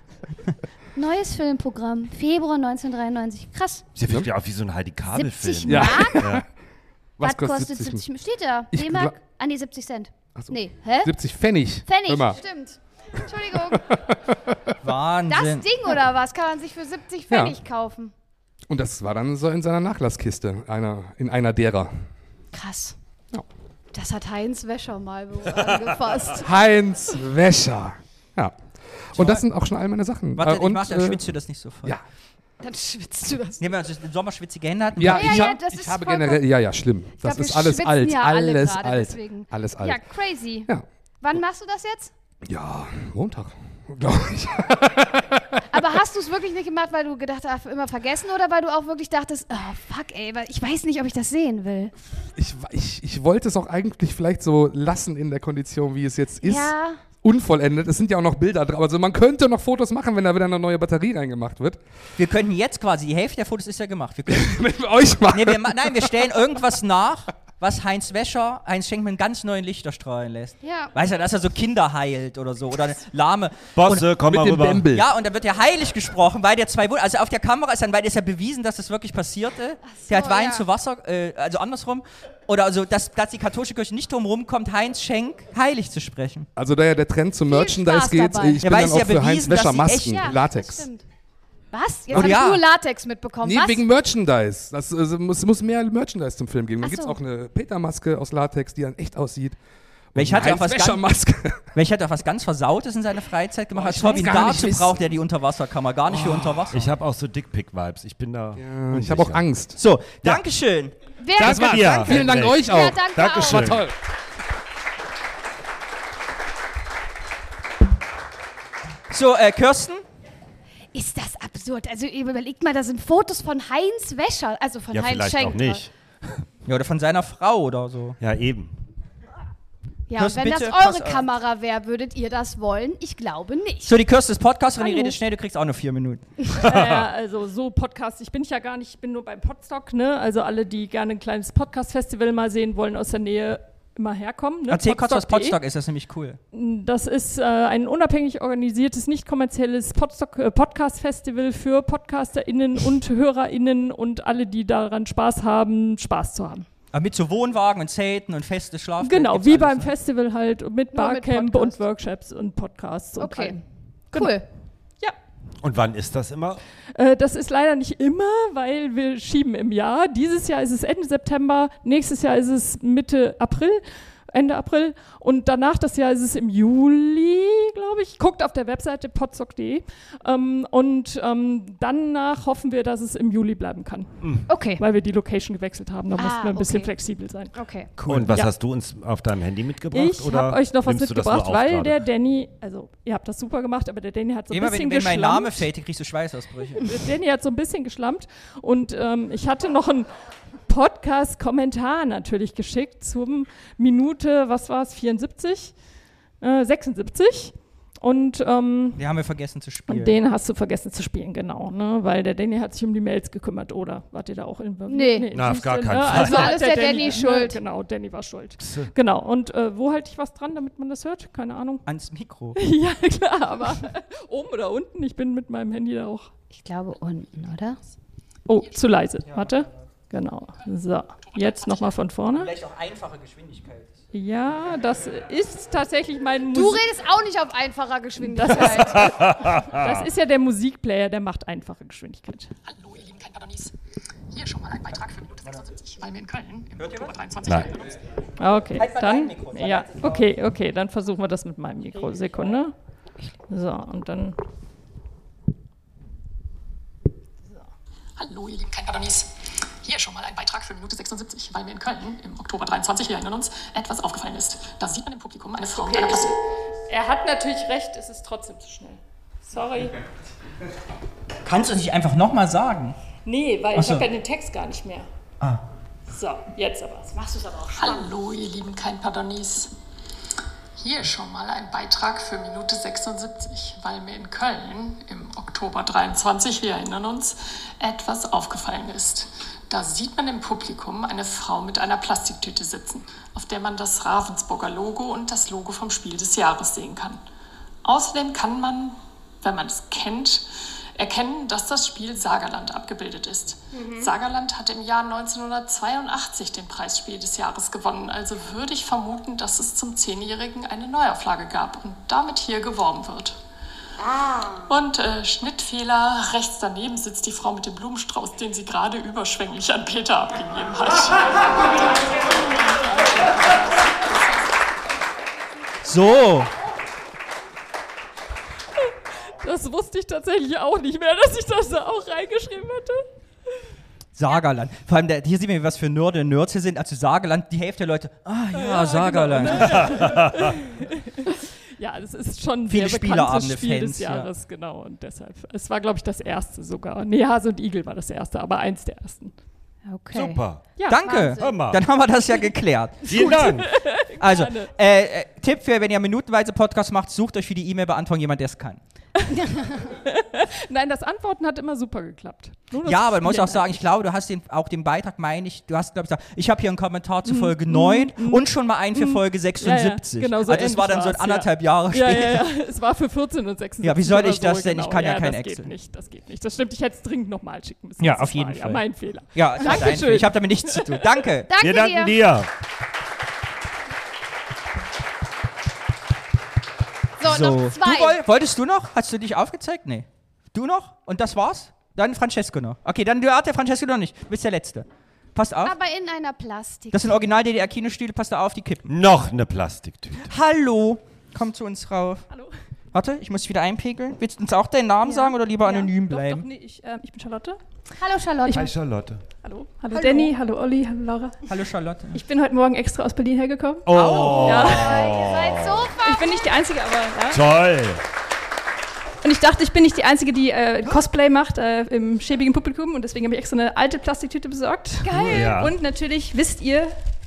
Neues Filmprogramm, Februar neunzehnhundertdreiundneunzig. Krass. Sie wirkt ja auch wie so ein Heidi Kabel-Film. siebzig Mark? Ja. Was, kostet siebzig? Steht da. Ich D-Mark? gla- Ah, nee, siebzig Cent. so. Nee, hä? siebzig Pfennig. Pfennig, Immer. stimmt. Entschuldigung. Wahnsinn. Das Ding oder was kann man sich für siebzig Pfennig kaufen? Und das war dann so in seiner Nachlasskiste, einer, in einer derer. Krass. Ja. Das hat Heinz Wäscher mal angefasst. Heinz Wäscher. Ja. Und das sind auch schon all meine Sachen. Warte, Äh, ich und, mach, dann äh, schwitzt du das nicht so voll. Ja. Dann schwitzt du das. Nee, wenn man so im Sommer schwitzige Hände hat. Ja, Ja, ich, ja, hab, das ich ist habe vollkommen- generell, ja, ja, schlimm. Ich Das glaub, ist wir alles schwitzen alt, ja alle alles gerade alt, deswegen. alles alt. Ja, crazy. Ja. Wann machst du das jetzt? Ja, Montag, glaube ich. Aber hast du es wirklich nicht gemacht, weil du gedacht hast, immer vergessen oder weil du auch wirklich dachtest, oh fuck ey, weil ich weiß nicht, ob ich das sehen will? Ich, ich, ich wollte es auch eigentlich vielleicht so lassen in der Kondition, wie es jetzt ist. Ja. Unvollendet. Es sind ja auch noch Bilder drauf. Also man könnte noch Fotos machen, wenn da wieder eine neue Batterie reingemacht wird. Wir könnten jetzt quasi, die Hälfte der Fotos ist ja gemacht. Wir können, Mit euch machen. nee, wir, ma- nein, wir stellen irgendwas nach, was Heinz Wäscher, Heinz Schenk mit ganz neuen Lichter strahlen lässt. Ja. Weißt du, dass er so Kinder heilt oder so. Oder eine lahme. Bosse, komm mal mit dem rüber. Bämbel. Ja, und dann wird ja heilig gesprochen, weil der zwei Wunder, also auf der Kamera ist dann, weil ist ja bewiesen, dass das wirklich passierte. so, der hat Wein ja. zu Wasser, äh, also andersrum. Oder also, dass, dass die katholische Kirche nicht drum rumkommt, Heinz Schenk heilig zu sprechen. Also da ja der Trend zum Merchandise Spaß geht, dabei. ich Ja, bin weil dann es auch ja für bewiesen, Heinz dass Wäscher sie Masken, Ja, das Latex. stimmt. Was? Jetzt Oh, habe ja. ich nur Latex mitbekommen. Nee, Was? wegen Merchandise. Das, also, muss, muss mehr Merchandise zum Film geben. Dann Ach gibt es so. auch eine Peter-Maske aus Latex, die dann echt aussieht. Weil ich Und hatte eine auch was Heinz-Wäscher-Maske. Weil ich hatte auch was ganz Versautes in seiner Freizeit gemacht. Oh, Als ich Torwin weiß gar nicht, dazu wie's- braucht er die Unterwasserkammer, gar nicht für Unter Ich habe auch so Dickpick-Vibes. Ich bin da. Ja, ich habe auch Angst. So, Dankeschön. Wer Das war's. dir. Danke, vielen Dank Endlich. euch auch. Ja, danke Dankeschön. War toll. So, äh, Kirsten? Ist das absurd? Also überlegt mal, da sind Fotos von Heinz Wäscher, also von Ja, Heinz vielleicht Schenk. auch nicht. Ja, oder von seiner Frau oder so. Ja, eben. Ja, Kirsten, und wenn bitte, das pass eure auf. Kamera wäre, würdet ihr das wollen? Ich glaube nicht. So, die Kirsten ist Podcasterin, die Hallo. redet schnell, du kriegst auch nur vier Minuten. Naja, also so Podcast, ich bin ja gar nicht, ich bin nur beim Podstock, ne? Also alle, die gerne ein kleines Podcast-Festival mal sehen wollen aus der Nähe, immer herkommen. Ne? Erzähl kurz, was Podstock punkt de. Podstock ist, das ist nämlich cool. Das ist äh, ein unabhängig organisiertes, nicht kommerzielles Podstock, äh, Podcast-Festival für PodcasterInnen und HörerInnen und alle, die daran Spaß haben, Spaß zu haben. Aber mit so Wohnwagen und Zelten und feste Schlaf. Genau, gibt's wie alles, beim ne? Festival halt mit Nur mit Barcamp Podcast. und Workshops und Podcasts und Okay, allem. Genau. cool. Und wann ist das immer? Äh, das ist leider nicht immer, weil wir schieben im Jahr. Dieses Jahr ist es Ende September, nächstes Jahr ist es Mitte April, Ende April und danach das Jahr ist es im Juli, glaube ich. Guckt auf der Webseite podstock punkt de ähm, und ähm, danach hoffen wir, dass es im Juli bleiben kann. Okay. Weil wir die Location gewechselt haben, da Ah, mussten wir ein bisschen okay. flexibel sein. Okay. Cool. Und was Ja. hast du uns auf deinem Handy mitgebracht? Ich oder habe euch noch was nimmst du das nur mitgebracht, auf weil gerade? der Danny, also ihr habt das super gemacht, aber der Danny hat so ein Immer bisschen wenn, wenn mein geschlammt. Name fällt, dann kriegst du Schweißausbrüche. Der Danny hat so ein bisschen geschlampt und ähm, ich hatte noch einen Podcast-Kommentar natürlich geschickt zum Minute, was war es, vierundsiebzig, äh, sechsundsiebzig und ähm, Die haben wir vergessen zu spielen. und den hast du vergessen zu spielen, genau, ne? Weil der Danny hat sich um die Mails gekümmert, oder? Wart ihr da auch involviert? Nee. Na, auf siehst gar du, keinen ne? Fall. Also War hat alles der Danny schuld. Ne? Genau, Danny war schuld. Pse. Genau, und äh, wo halte ich was dran, damit man das hört? Keine Ahnung. Ans Mikro. Ja, klar, aber oben oder unten? Ich bin mit meinem Handy da auch. Ich glaube unten, oder? Oh, zu leise. Warte. Genau. So, jetzt nochmal von vorne. Vielleicht auch einfache Geschwindigkeit. Ja, das ist tatsächlich mein Du Musik. redest auch nicht auf einfacher Das Geschwindigkeit. ist, das ist ja der Musikplayer, der macht einfache Geschwindigkeit. Hallo, ihr lieben kein Pardonis. Hier schon mal ein Beitrag für Minute sechsundsiebzig, weil wir in Köln im Hört ihr Oktober was? dreiundzwanzig Nein. Okay, Halt mal dann. dein Mikro, dann Ja, hat sie okay, okay, dann versuchen wir das mit meinem Mikro. Sekunde. So, und dann. Hallo, ihr lieben kein Pardonis. Hier schon mal ein Beitrag für Minute sechsundsiebzig, weil mir in Köln im Oktober dreiundzwanzig, wir erinnern uns, etwas aufgefallen ist. Da sieht man im Publikum eine Frau mit einer Klasse. Er hat natürlich recht, es ist trotzdem zu schnell. Sorry. Kannst du es nicht einfach nochmal sagen? Nee, weil Ach ich so. habe ja den Text gar nicht mehr. Ah. So, jetzt aber. Jetzt machst du es aber auch spannend. Hallo, ihr lieben kein Pardonis. Hier schon mal ein Beitrag für Minute sechsundsiebzig, weil mir in Köln im Oktober dreiundzwanzig, wir erinnern uns, etwas aufgefallen ist. Da sieht man im Publikum eine Frau mit einer Plastiktüte sitzen, auf der man das Ravensburger Logo und das Logo vom Spiel des Jahres sehen kann. Außerdem kann man, wenn man es kennt, erkennen, dass das Spiel Sagerland abgebildet ist. Mhm. Sagerland hat im Jahr neunzehnhundertzweiundachtzig den Preis Spiel des Jahres gewonnen, also würde ich vermuten, dass es zum Zehnjährigen eine Neuauflage gab und damit hier geworben wird. Ah. Und äh, Schnittfehler, rechts daneben sitzt die Frau mit dem Blumenstrauß, den sie gerade überschwänglich an Peter abgegeben hat. So. Das wusste ich tatsächlich auch nicht mehr, dass ich das da auch reingeschrieben hätte. Sagerland. Vor allem, der, hier sehen wir, was für Nörde und Nerds hier sind. Also Sagerland, die Hälfte der Leute, ah ja, ja Sagerland. Genau. Ja, das ist schon ein Viele sehr bekanntes Spieleabende Spiel Fans, des Jahres, ja. Genau. Und deshalb, es war, glaube ich, das erste sogar. Nee, Hase und Igel war das erste, aber eins der ersten. Okay. Super. Ja, Danke. Dann haben wir das ja geklärt. Vielen Dank. Also, äh, äh, Tipp für, wenn ihr minutenweise Podcast macht, sucht euch für die E-Mail-Beantwortung jemand, der es kann. Nein, das Antworten hat immer super geklappt. Ja, aber man muss auch sagen, ich glaube, du hast den, auch den Beitrag, meine ich, du hast, glaube ich, gesagt, ich habe hier einen Kommentar zu Folge mm, neun mm, und schon mal einen für Folge sechsundsiebzig. Ja, ja, genau so also es war dann so anderthalb ja. Jahre ja, später. Ja, ja, es war für vierzehn und sechsundsiebzig. Ja, wie soll ich das so, denn? Genau. Ich kann ja, ja kein das Excel. Geht nicht, das geht nicht. Das stimmt, ich hätte es dringend nochmal schicken müssen. Ja, auf jeden mal. Fall. Ja, mein Fehler. Ja, Dankeschön. Ich habe damit nichts zu tun. Danke. Danke Wir danken dir. dir. So, So. noch zwei. Du woll, wolltest du noch? Hast du dich aufgezeigt? Nee. Du noch? Und das war's? Dann Francesco noch. Okay, dann du der Francesco noch nicht. Du bist der Letzte. Passt auf. Aber in einer Plastik. Das sind Original-D D R-Kinostühle. Passt da auf, die kippen. Noch eine Plastiktüte. Hallo. Komm zu uns rauf. Hallo. Warte, ich muss dich wieder einpegeln. Willst du uns auch deinen Namen Ja. sagen oder lieber Ja. anonym Doch, bleiben? Doch, nee, ich, äh, ich bin Charlotte. Hallo Charlotte. Hi Charlotte. Hallo. Hallo. Hallo. Danny, hallo Olli, hallo Laura. Hallo Charlotte. Ich bin heute Morgen extra aus Berlin hergekommen. Oh. Ja. Ihr seid so Ich bin nicht die Einzige, aber ja. Toll. Und ich dachte, ich bin nicht die Einzige, die äh, Cosplay macht äh, im schäbigen Publikum und deswegen habe ich extra eine alte Plastiktüte besorgt. Geil. Ja. Und natürlich wisst ihr,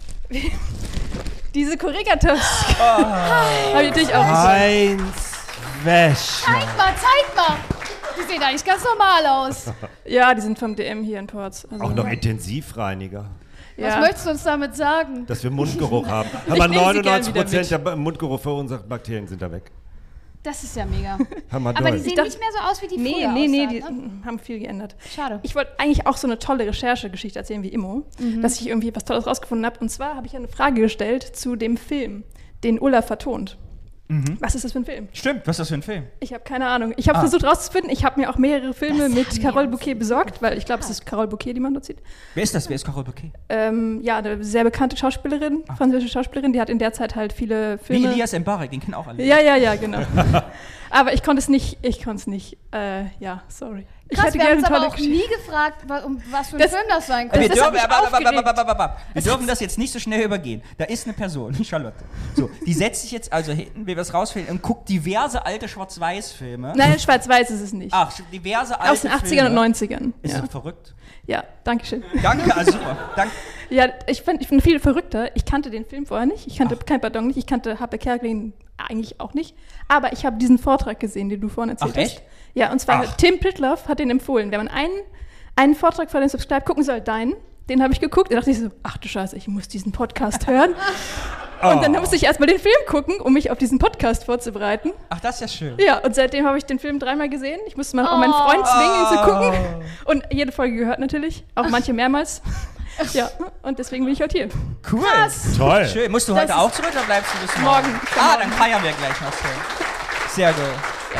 diese Corrigatos Oh. habe ich natürlich auch besorgt. Heinz Wäscher. Zeig mal, zeig mal. Die sehen eigentlich ganz normal aus. Ja, die sind vom D M hier in Ports. Also, Auch noch Intensivreiniger. Was ja. möchtest du uns damit sagen? Dass wir Mundgeruch haben. Ich Aber nehm sie gern neunundneunzig wieder Prozent der Mundgeruch verursachten Bakterien sind da weg. Das ist ja mega. Hammer Aber doll. die sehen dachte- nicht mehr so aus, wie die Nee, früher nee, nee, aussahen, die ne? haben viel geändert. Schade. Ich wollte eigentlich auch so eine tolle Recherchegeschichte erzählen wie Immo, Mhm. dass ich irgendwie was Tolles rausgefunden habe. Und zwar habe ich eine Frage gestellt zu dem Film, den Ulla vertont. Mhm. Was ist das für ein Film? Stimmt, was ist das für ein Film? Ich habe keine Ahnung. Ich habe Ah. versucht rauszufinden. Ich habe mir auch mehrere Filme Das mit haben wir Carole uns Bouquet besorgt, weil ich glaube, es ist Carole Bouquet, die man dort sieht. Wer ist das? Wer ist Carole Bouquet? Ähm, ja, eine sehr bekannte Schauspielerin, französische Schauspielerin, die hat in der Zeit halt viele Wie Filme. Elias Mbarek, den kennen auch alle. Ja, ja, ja, genau. Aber ich konnte es nicht, ich konnte es nicht. Äh, ja, sorry. Ich Krass, hätte wir haben gerne uns eine aber tolle auch Geschichte. nie gefragt, wa- um was für ein Das- Film das sein Wir, könnte. das hat dürfen, mich aber, aber, aber, aufgeregt. aber, aber, aber. wir dürfen das jetzt nicht so schnell übergehen. Da ist eine Person, Charlotte. So, die setzt sich jetzt also hinten, wie wir es rausfinden, und guckt diverse alte Schwarz-Weiß-Filme. Nein, schwarz-weiß ist es nicht. Ach, diverse alte Aus den achtzigern und neunzigern. Ist Ja. das verrückt? ja, danke schön. Danke, also super. Danke. Ja, ich bin, ich bin viel verrückter. Ich kannte den Film vorher nicht. Ich kannte kein Pardon nicht. Ich kannte Happe Kerkeling eigentlich auch nicht. Aber ich habe diesen Vortrag gesehen, den du vorhin erzählt Ach, echt? hast. Ja, und zwar Ach. Tim Pritloff hat den empfohlen. Wenn man einen, einen Vortrag von dem Subscribe gucken soll, deinen, den habe ich geguckt. Da dachte ich so, ach du Scheiße, ich muss diesen Podcast hören. Und dann Oh. musste ich erstmal den Film gucken, um mich auf diesen Podcast vorzubereiten. Ach, das ist ja schön. Ja, und seitdem habe ich den Film dreimal gesehen. Ich musste mal auch meinen Freund zwingen, ihn zu gucken. Und jede Folge gehört natürlich, auch manche mehrmals. Ja, und deswegen bin ich heute hier. Cool. Toll. Schön. Musst du Das heute ist- auch zurück oder bleibst du bis Morgen. morgen? Ich komm Ah, morgen. dann feiern wir gleich noch schön. Sehr gut.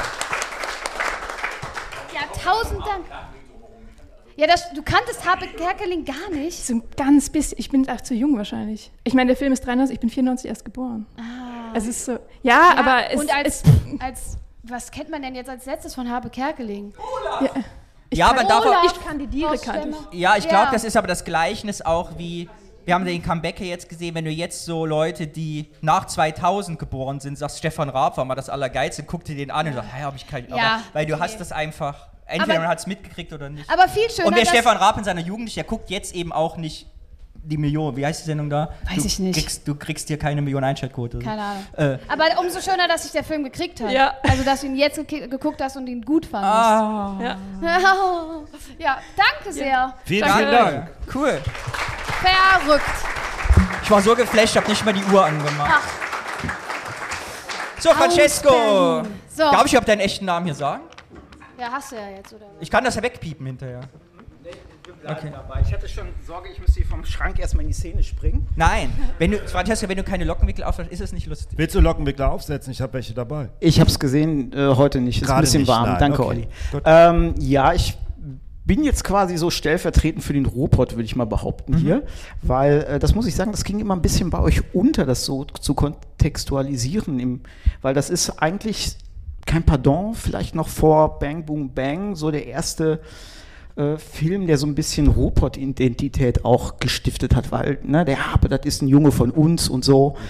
Ja, tausend Dank. Ja, das, du kanntest Habe Kerkeling gar nicht. So ein ganz bisschen. Ich bin auch zu jung wahrscheinlich. Ich meine, der Film ist dreiundneunzig, ich bin vierundneunzig erst geboren. Ah. Es ist so. Ja, Ja, aber es und als, es, als, was kennt man denn jetzt als letztes von Habe Kerkeling? ja, ich Ja, kann, man darf auch- ich kandidiere kannte ich. Ja, ich glaube, Ja. das ist aber das Gleichnis auch wie, wir haben den Comeback hier jetzt gesehen, wenn du jetzt so Leute, die nach zweitausend geboren sind, sagst, Stefan Raab war mal das Allergeilste, guck dir den an und sagst, hey, hab ich kein... Ja, aber, weil du nee. hast das einfach, entweder Aber- man hat es mitgekriegt oder nicht. Aber viel schöner, Und wer dass- Stefan Raab in seiner Jugend, der guckt jetzt eben auch nicht die Million, wie heißt die Sendung da? Weiß du ich nicht. Kriegst, du kriegst hier keine Million Einschaltquote. Keine Ahnung. Äh, Aber umso schöner, dass sich der Film gekriegt hat. Ja. Also, dass du ihn jetzt ge geguckt hast und ihn gut fandest. Ah. Ja. Ja, danke sehr. Vielen, Danke. vielen Dank. Cool. Verrückt. Ich war so geflasht, ich habe nicht mal die Uhr angemacht. Ach. So, Francesco. Aus Berlin. So. Darf ich überhaupt deinen echten Namen hier sagen? Ja, hast du ja jetzt, oder? Ich kann das ja wegpiepen hinterher. Okay. Dabei. Ich hatte schon Sorge, ich müsste hier vom Schrank erstmal in die Szene springen. Nein, wenn du, Francesco, wenn du keine Lockenwickel aufhast, ist es nicht lustig. Willst du Lockenwickler aufsetzen? Ich habe welche dabei. Ich habe es gesehen, äh, heute nicht. Ist Gerade ein bisschen nicht, warm. nein. Danke, Okay. Olli. Gut. Ähm, ja, ich bin jetzt quasi so stellvertretend für den Ruhrpott, würde ich mal behaupten, Mhm. hier. Weil, äh, das muss ich sagen, das ging immer ein bisschen bei euch unter, das so zu kontextualisieren. Im, weil das ist eigentlich kein Pardon, vielleicht noch vor Bang Boom Bang, so der erste äh, Film, der so ein bisschen Ruhrpott-Identität auch gestiftet hat, weil ne, der Harpe, das ist ein Junge von uns und so. Mhm.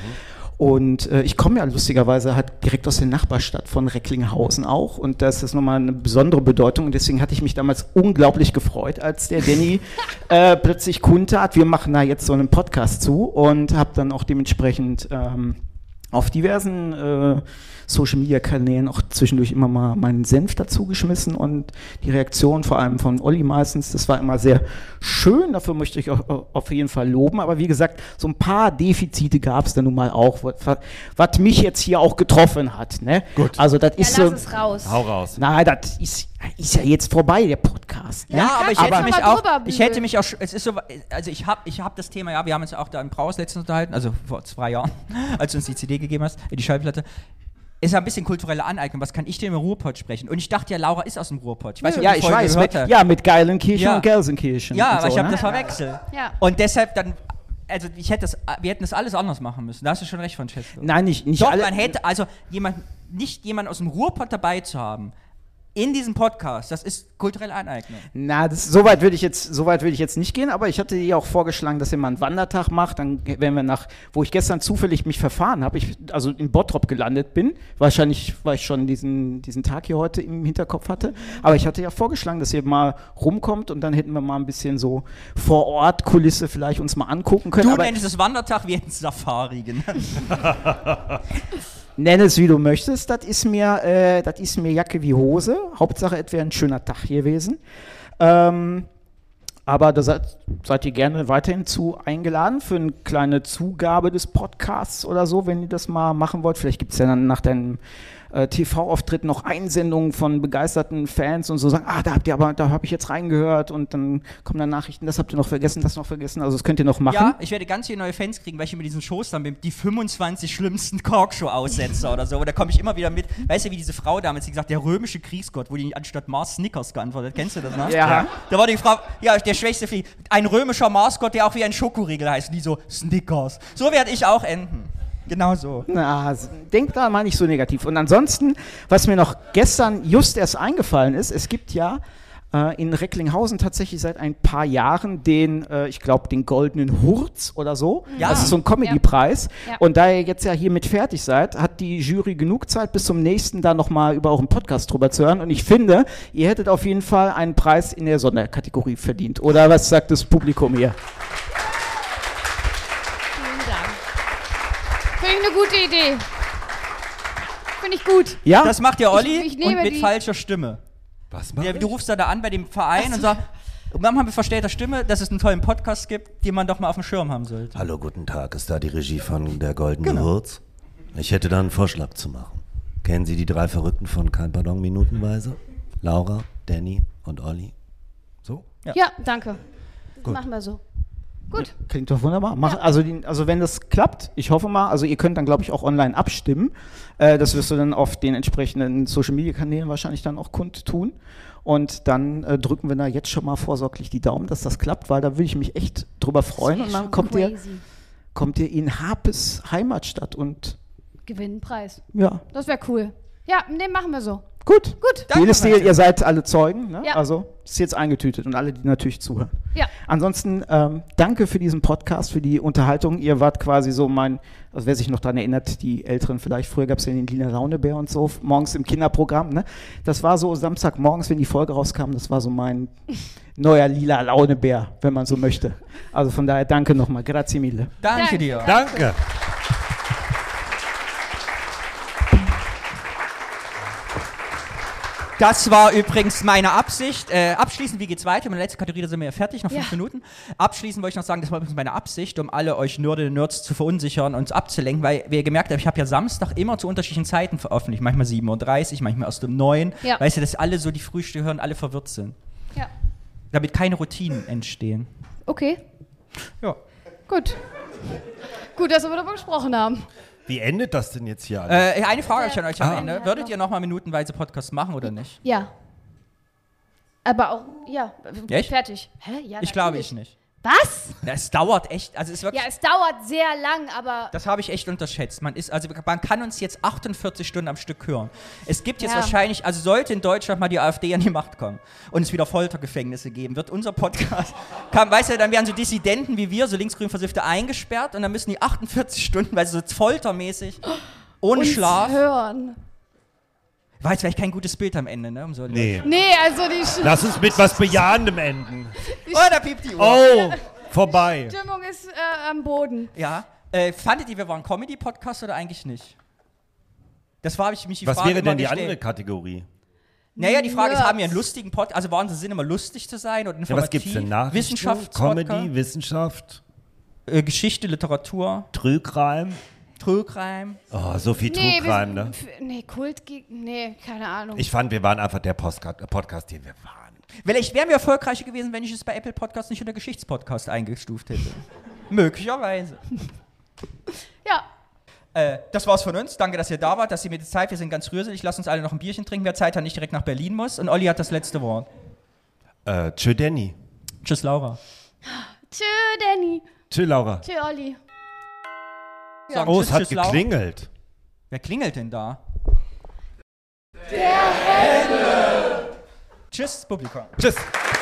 Und äh, ich komme ja lustigerweise halt direkt aus der Nachbarstadt von Recklinghausen auch und das ist nochmal eine besondere Bedeutung und deswegen hatte ich mich damals unglaublich gefreut, als der Danny äh, plötzlich kundtat, wir machen da jetzt so einen Podcast zu und habe dann auch dementsprechend ähm, auf diversen äh, Social-Media-Kanälen auch zwischendurch immer mal meinen Senf dazu geschmissen und die Reaktion vor allem von Olli meistens, das war immer sehr schön, dafür möchte ich auch auf jeden Fall loben, aber wie gesagt, so ein paar Defizite gab es da nun mal auch, was, was mich jetzt hier auch getroffen hat. Ne? Gut. Also das ist Ja, so... lass es raus. Hau raus. Nein, das ist, ist ja jetzt vorbei, der Podcast. Ne? Ja, aber ich kannst hätte du mich mal auch, drüber ich bügeln. hätte mich auch, sch- es ist so, also ich habe ich hab das Thema, ja, wir haben uns ja auch da im Braus letztens unterhalten, also vor zwei Jahren, als du uns die C D gegeben hast, die Schallplatte. Ist ja ein bisschen kulturelle Aneignung. Was kann ich denn im Ruhrpott sprechen? Und ich dachte ja, Laura ist aus dem Ruhrpott. Ich weiß nicht, Ja, ob die ich Folge weiß, gehört mit, hast. ja, mit Geilenkirchen Ja. und Gelsenkirchen. Ja, und aber so, ich habe ne? das verwechselt. Ja. Und deshalb dann, also ich hätte das, wir hätten das alles anders machen müssen. Da hast du schon recht, Francesco. Nein, nicht, nicht Doch, alle. man hätte, also jemand, nicht jemand aus dem Ruhrpott dabei zu haben, in diesem Podcast, das ist kulturelle Aneignung. Na, das, so weit würde ich jetzt, so weit würde ich jetzt nicht gehen, aber ich hatte ihr auch vorgeschlagen, dass ihr mal einen Wandertag macht, dann werden wir nach, wo ich gestern zufällig mich verfahren habe, ich also in Bottrop gelandet bin, wahrscheinlich, weil ich schon diesen, diesen Tag hier heute im Hinterkopf hatte, aber ich hatte ja vorgeschlagen, dass ihr mal rumkommt und dann hätten wir mal ein bisschen so vor Ort Kulisse vielleicht uns mal angucken können. Du aber nennst es Wandertag, wir hätten es Safari genannt. nenn es wie du möchtest, das ist mir, äh, das ist mir Jacke wie Hose. Hauptsache, es wäre ein schöner Tag gewesen. Ähm, aber da seid, seid ihr gerne weiterhin zu eingeladen für eine kleine Zugabe des Podcasts oder so, wenn ihr das mal machen wollt. Vielleicht gibt es ja dann nach deinem äh, T V-Auftritt noch Einsendungen von begeisterten Fans und so sagen, ah, da habt ihr aber, da habe ich jetzt reingehört und dann kommen dann Nachrichten, das habt ihr noch vergessen, das noch vergessen, also das könnt ihr noch machen. Ja, ich werde ganz viele neue Fans kriegen, weil ich immer diesen Shows dann bin, die fünfundzwanzig schlimmsten Talkshow-Aussetzer oder so. Und da komme ich immer wieder mit. Weißt du, wie diese Frau damals, die gesagt, der römische Kriegsgott, wo die anstatt Mars Snickers geantwortet. Kennst du das, ne? Ja. Da war die Frau, ja, der schwächste Flieg. Ein römischer Marsgott, der auch wie ein Schokoriegel heißt. Die so, Snickers. So werde ich auch enden. Genau so. Na, denk da mal nicht so negativ. Und ansonsten, was mir noch gestern just erst eingefallen ist, es gibt ja äh, in Recklinghausen tatsächlich seit ein paar Jahren den, äh, ich glaube, den Goldenen Hurz oder so. Ja. Das ist so ein Comedy-Preis. Ja. Und da ihr jetzt ja hiermit fertig seid, hat die Jury genug Zeit, bis zum nächsten da nochmal über euren Podcast drüber zu hören. Und ich finde, ihr hättet auf jeden Fall einen Preis in der Sonderkategorie verdient. Oder was sagt das Publikum hier? Finde ich eine gute Idee. Finde ich gut. Ja? Das macht der Olli Ich- ich nehme und mit die- falscher Stimme. Was macht Ja, du rufst da, da an bei dem Verein und sagst, manchmal mit verstellter Stimme, dass es einen tollen Podcast gibt, den man doch mal auf dem Schirm haben sollte. Hallo, guten Tag. Ist da die Regie von der Goldene Genau. Hurz? Ich hätte da einen Vorschlag zu machen. Kennen Sie die drei Verrückten von Kein Pardon minutenweise? Laura, Danny und Olli. So? Ja. Ja, danke. Das Gut. machen wir so. Gut. Klingt doch wunderbar. Mach, also, die, also wenn das klappt, ich hoffe mal, also ihr könnt dann glaube ich auch online abstimmen. Äh, das wirst du dann auf den entsprechenden Social Media Kanälen wahrscheinlich dann auch kundtun. Und dann äh, drücken wir da jetzt schon mal vorsorglich die Daumen, dass das klappt, weil da würde ich mich echt drüber freuen. wär Und dann schon kommt ihr, crazy. kommt ihr in Harpes Heimatstadt und Gewinnen einen Preis. ja. Das wäre cool. Ja, den machen wir so. Gut. Gut. Deal ist Deal, ihr seid alle Zeugen. Ne? Ja. Also ist jetzt eingetütet und alle, die natürlich zuhören. Ja. Ansonsten ähm, danke für diesen Podcast, für die Unterhaltung. Ihr wart quasi so mein, also wer sich noch daran erinnert, die Älteren vielleicht, früher gab es ja den Lila Launebär und so, morgens im Kinderprogramm. Ne? Das war so Samstagmorgens, wenn die Folge rauskam, das war so mein neuer Lila Launebär, wenn man so möchte. Also von daher danke nochmal. Grazie mille. Danke, Danke dir. Danke. Das war übrigens meine Absicht. Äh, abschließend, wie geht's weiter? Meine letzte Kategorie, da sind wir ja fertig, noch fünf Ja. Minuten. Abschließend wollte ich noch sagen, das war übrigens meine Absicht, um alle euch Nerdinnen und Nerds zu verunsichern und abzulenken, weil wir gemerkt haben, ich habe ja Samstag immer zu unterschiedlichen Zeiten veröffentlicht. Manchmal sieben Uhr dreißig, manchmal erst um neun. Ja. Weißt du, dass alle so die Frühstücke hören, alle verwirrt sind. Ja. Damit keine Routinen entstehen. Okay. Ja. Gut. Gut, dass wir darüber gesprochen haben. Wie endet das denn jetzt hier alles? Äh, eine Frage habe ich an euch am Ah. Ende. Würdet ihr nochmal minutenweise Podcasts machen oder nicht? Ja. Aber auch, ja, Echt? fertig. Hä? Ja, Ich glaube natürlich. ich nicht. Was? Das dauert echt, also es ist wirklich, Ja, es dauert sehr lang, aber das habe ich echt unterschätzt. Man ist, also man kann uns jetzt achtundvierzig Stunden am Stück hören. Es gibt jetzt Ja. wahrscheinlich, also sollte in Deutschland mal die AfD an die Macht kommen und es wieder Foltergefängnisse geben, wird unser Podcast, kann, weißt du, dann werden so Dissidenten wie wir, so linksgrün Versiffte, eingesperrt und dann müssen die achtundvierzig Stunden, weil sie so foltermäßig, ohne uns Schlaf, hören. war jetzt vielleicht kein gutes Bild am Ende, ne? Um so Nee. Nee, also die Sch Lass uns mit was Bejahendem enden. Oh, da piept die Uhr. Oh, vorbei. Stimmung ist äh, am Boden. Ja. Äh, fandet ihr, wir waren Comedy-Podcast oder eigentlich nicht? Das war, habe ich mich die Was Frage wäre immer denn die gestellt. andere Kategorie? Naja, die Frage ist, Nerds. haben wir einen lustigen Podcast, also war unser Sinn immer lustig zu sein und Ja, informativ? was gibt's denn? Nachrichten, Wissenschaftspodcast? Comedy, Wissenschaft, Äh, Geschichte, Literatur, Trügreim. Trügreim. Oh, so viel Nee, Trügreim, wir, ne? f- nee, Kult, nee, keine Ahnung. Ich fand, wir waren einfach der Podcast, Podcast den wir waren. Vielleicht wären wir erfolgreicher gewesen, wenn ich es bei Apple Podcast nicht unter Geschichtspodcast eingestuft hätte. Möglicherweise. Ja. Äh, das war's von uns. Danke, dass ihr da wart, dass ihr mir die Zeit, wir sind ganz rührselig. Lasst uns alle noch ein Bierchen trinken, wer Zeit hat, nicht direkt nach Berlin muss. Und Olli hat das letzte Wort. Äh, tschö, Danny. Tschüss, Laura. Tschö, Danny. Tschö, Laura. Tschö, Olli. Sagen Oh, tschüss, es hat tschüss, Laura. geklingelt. Wer klingelt denn da? Der Henne. Tschüss, Publikum. Tschüss.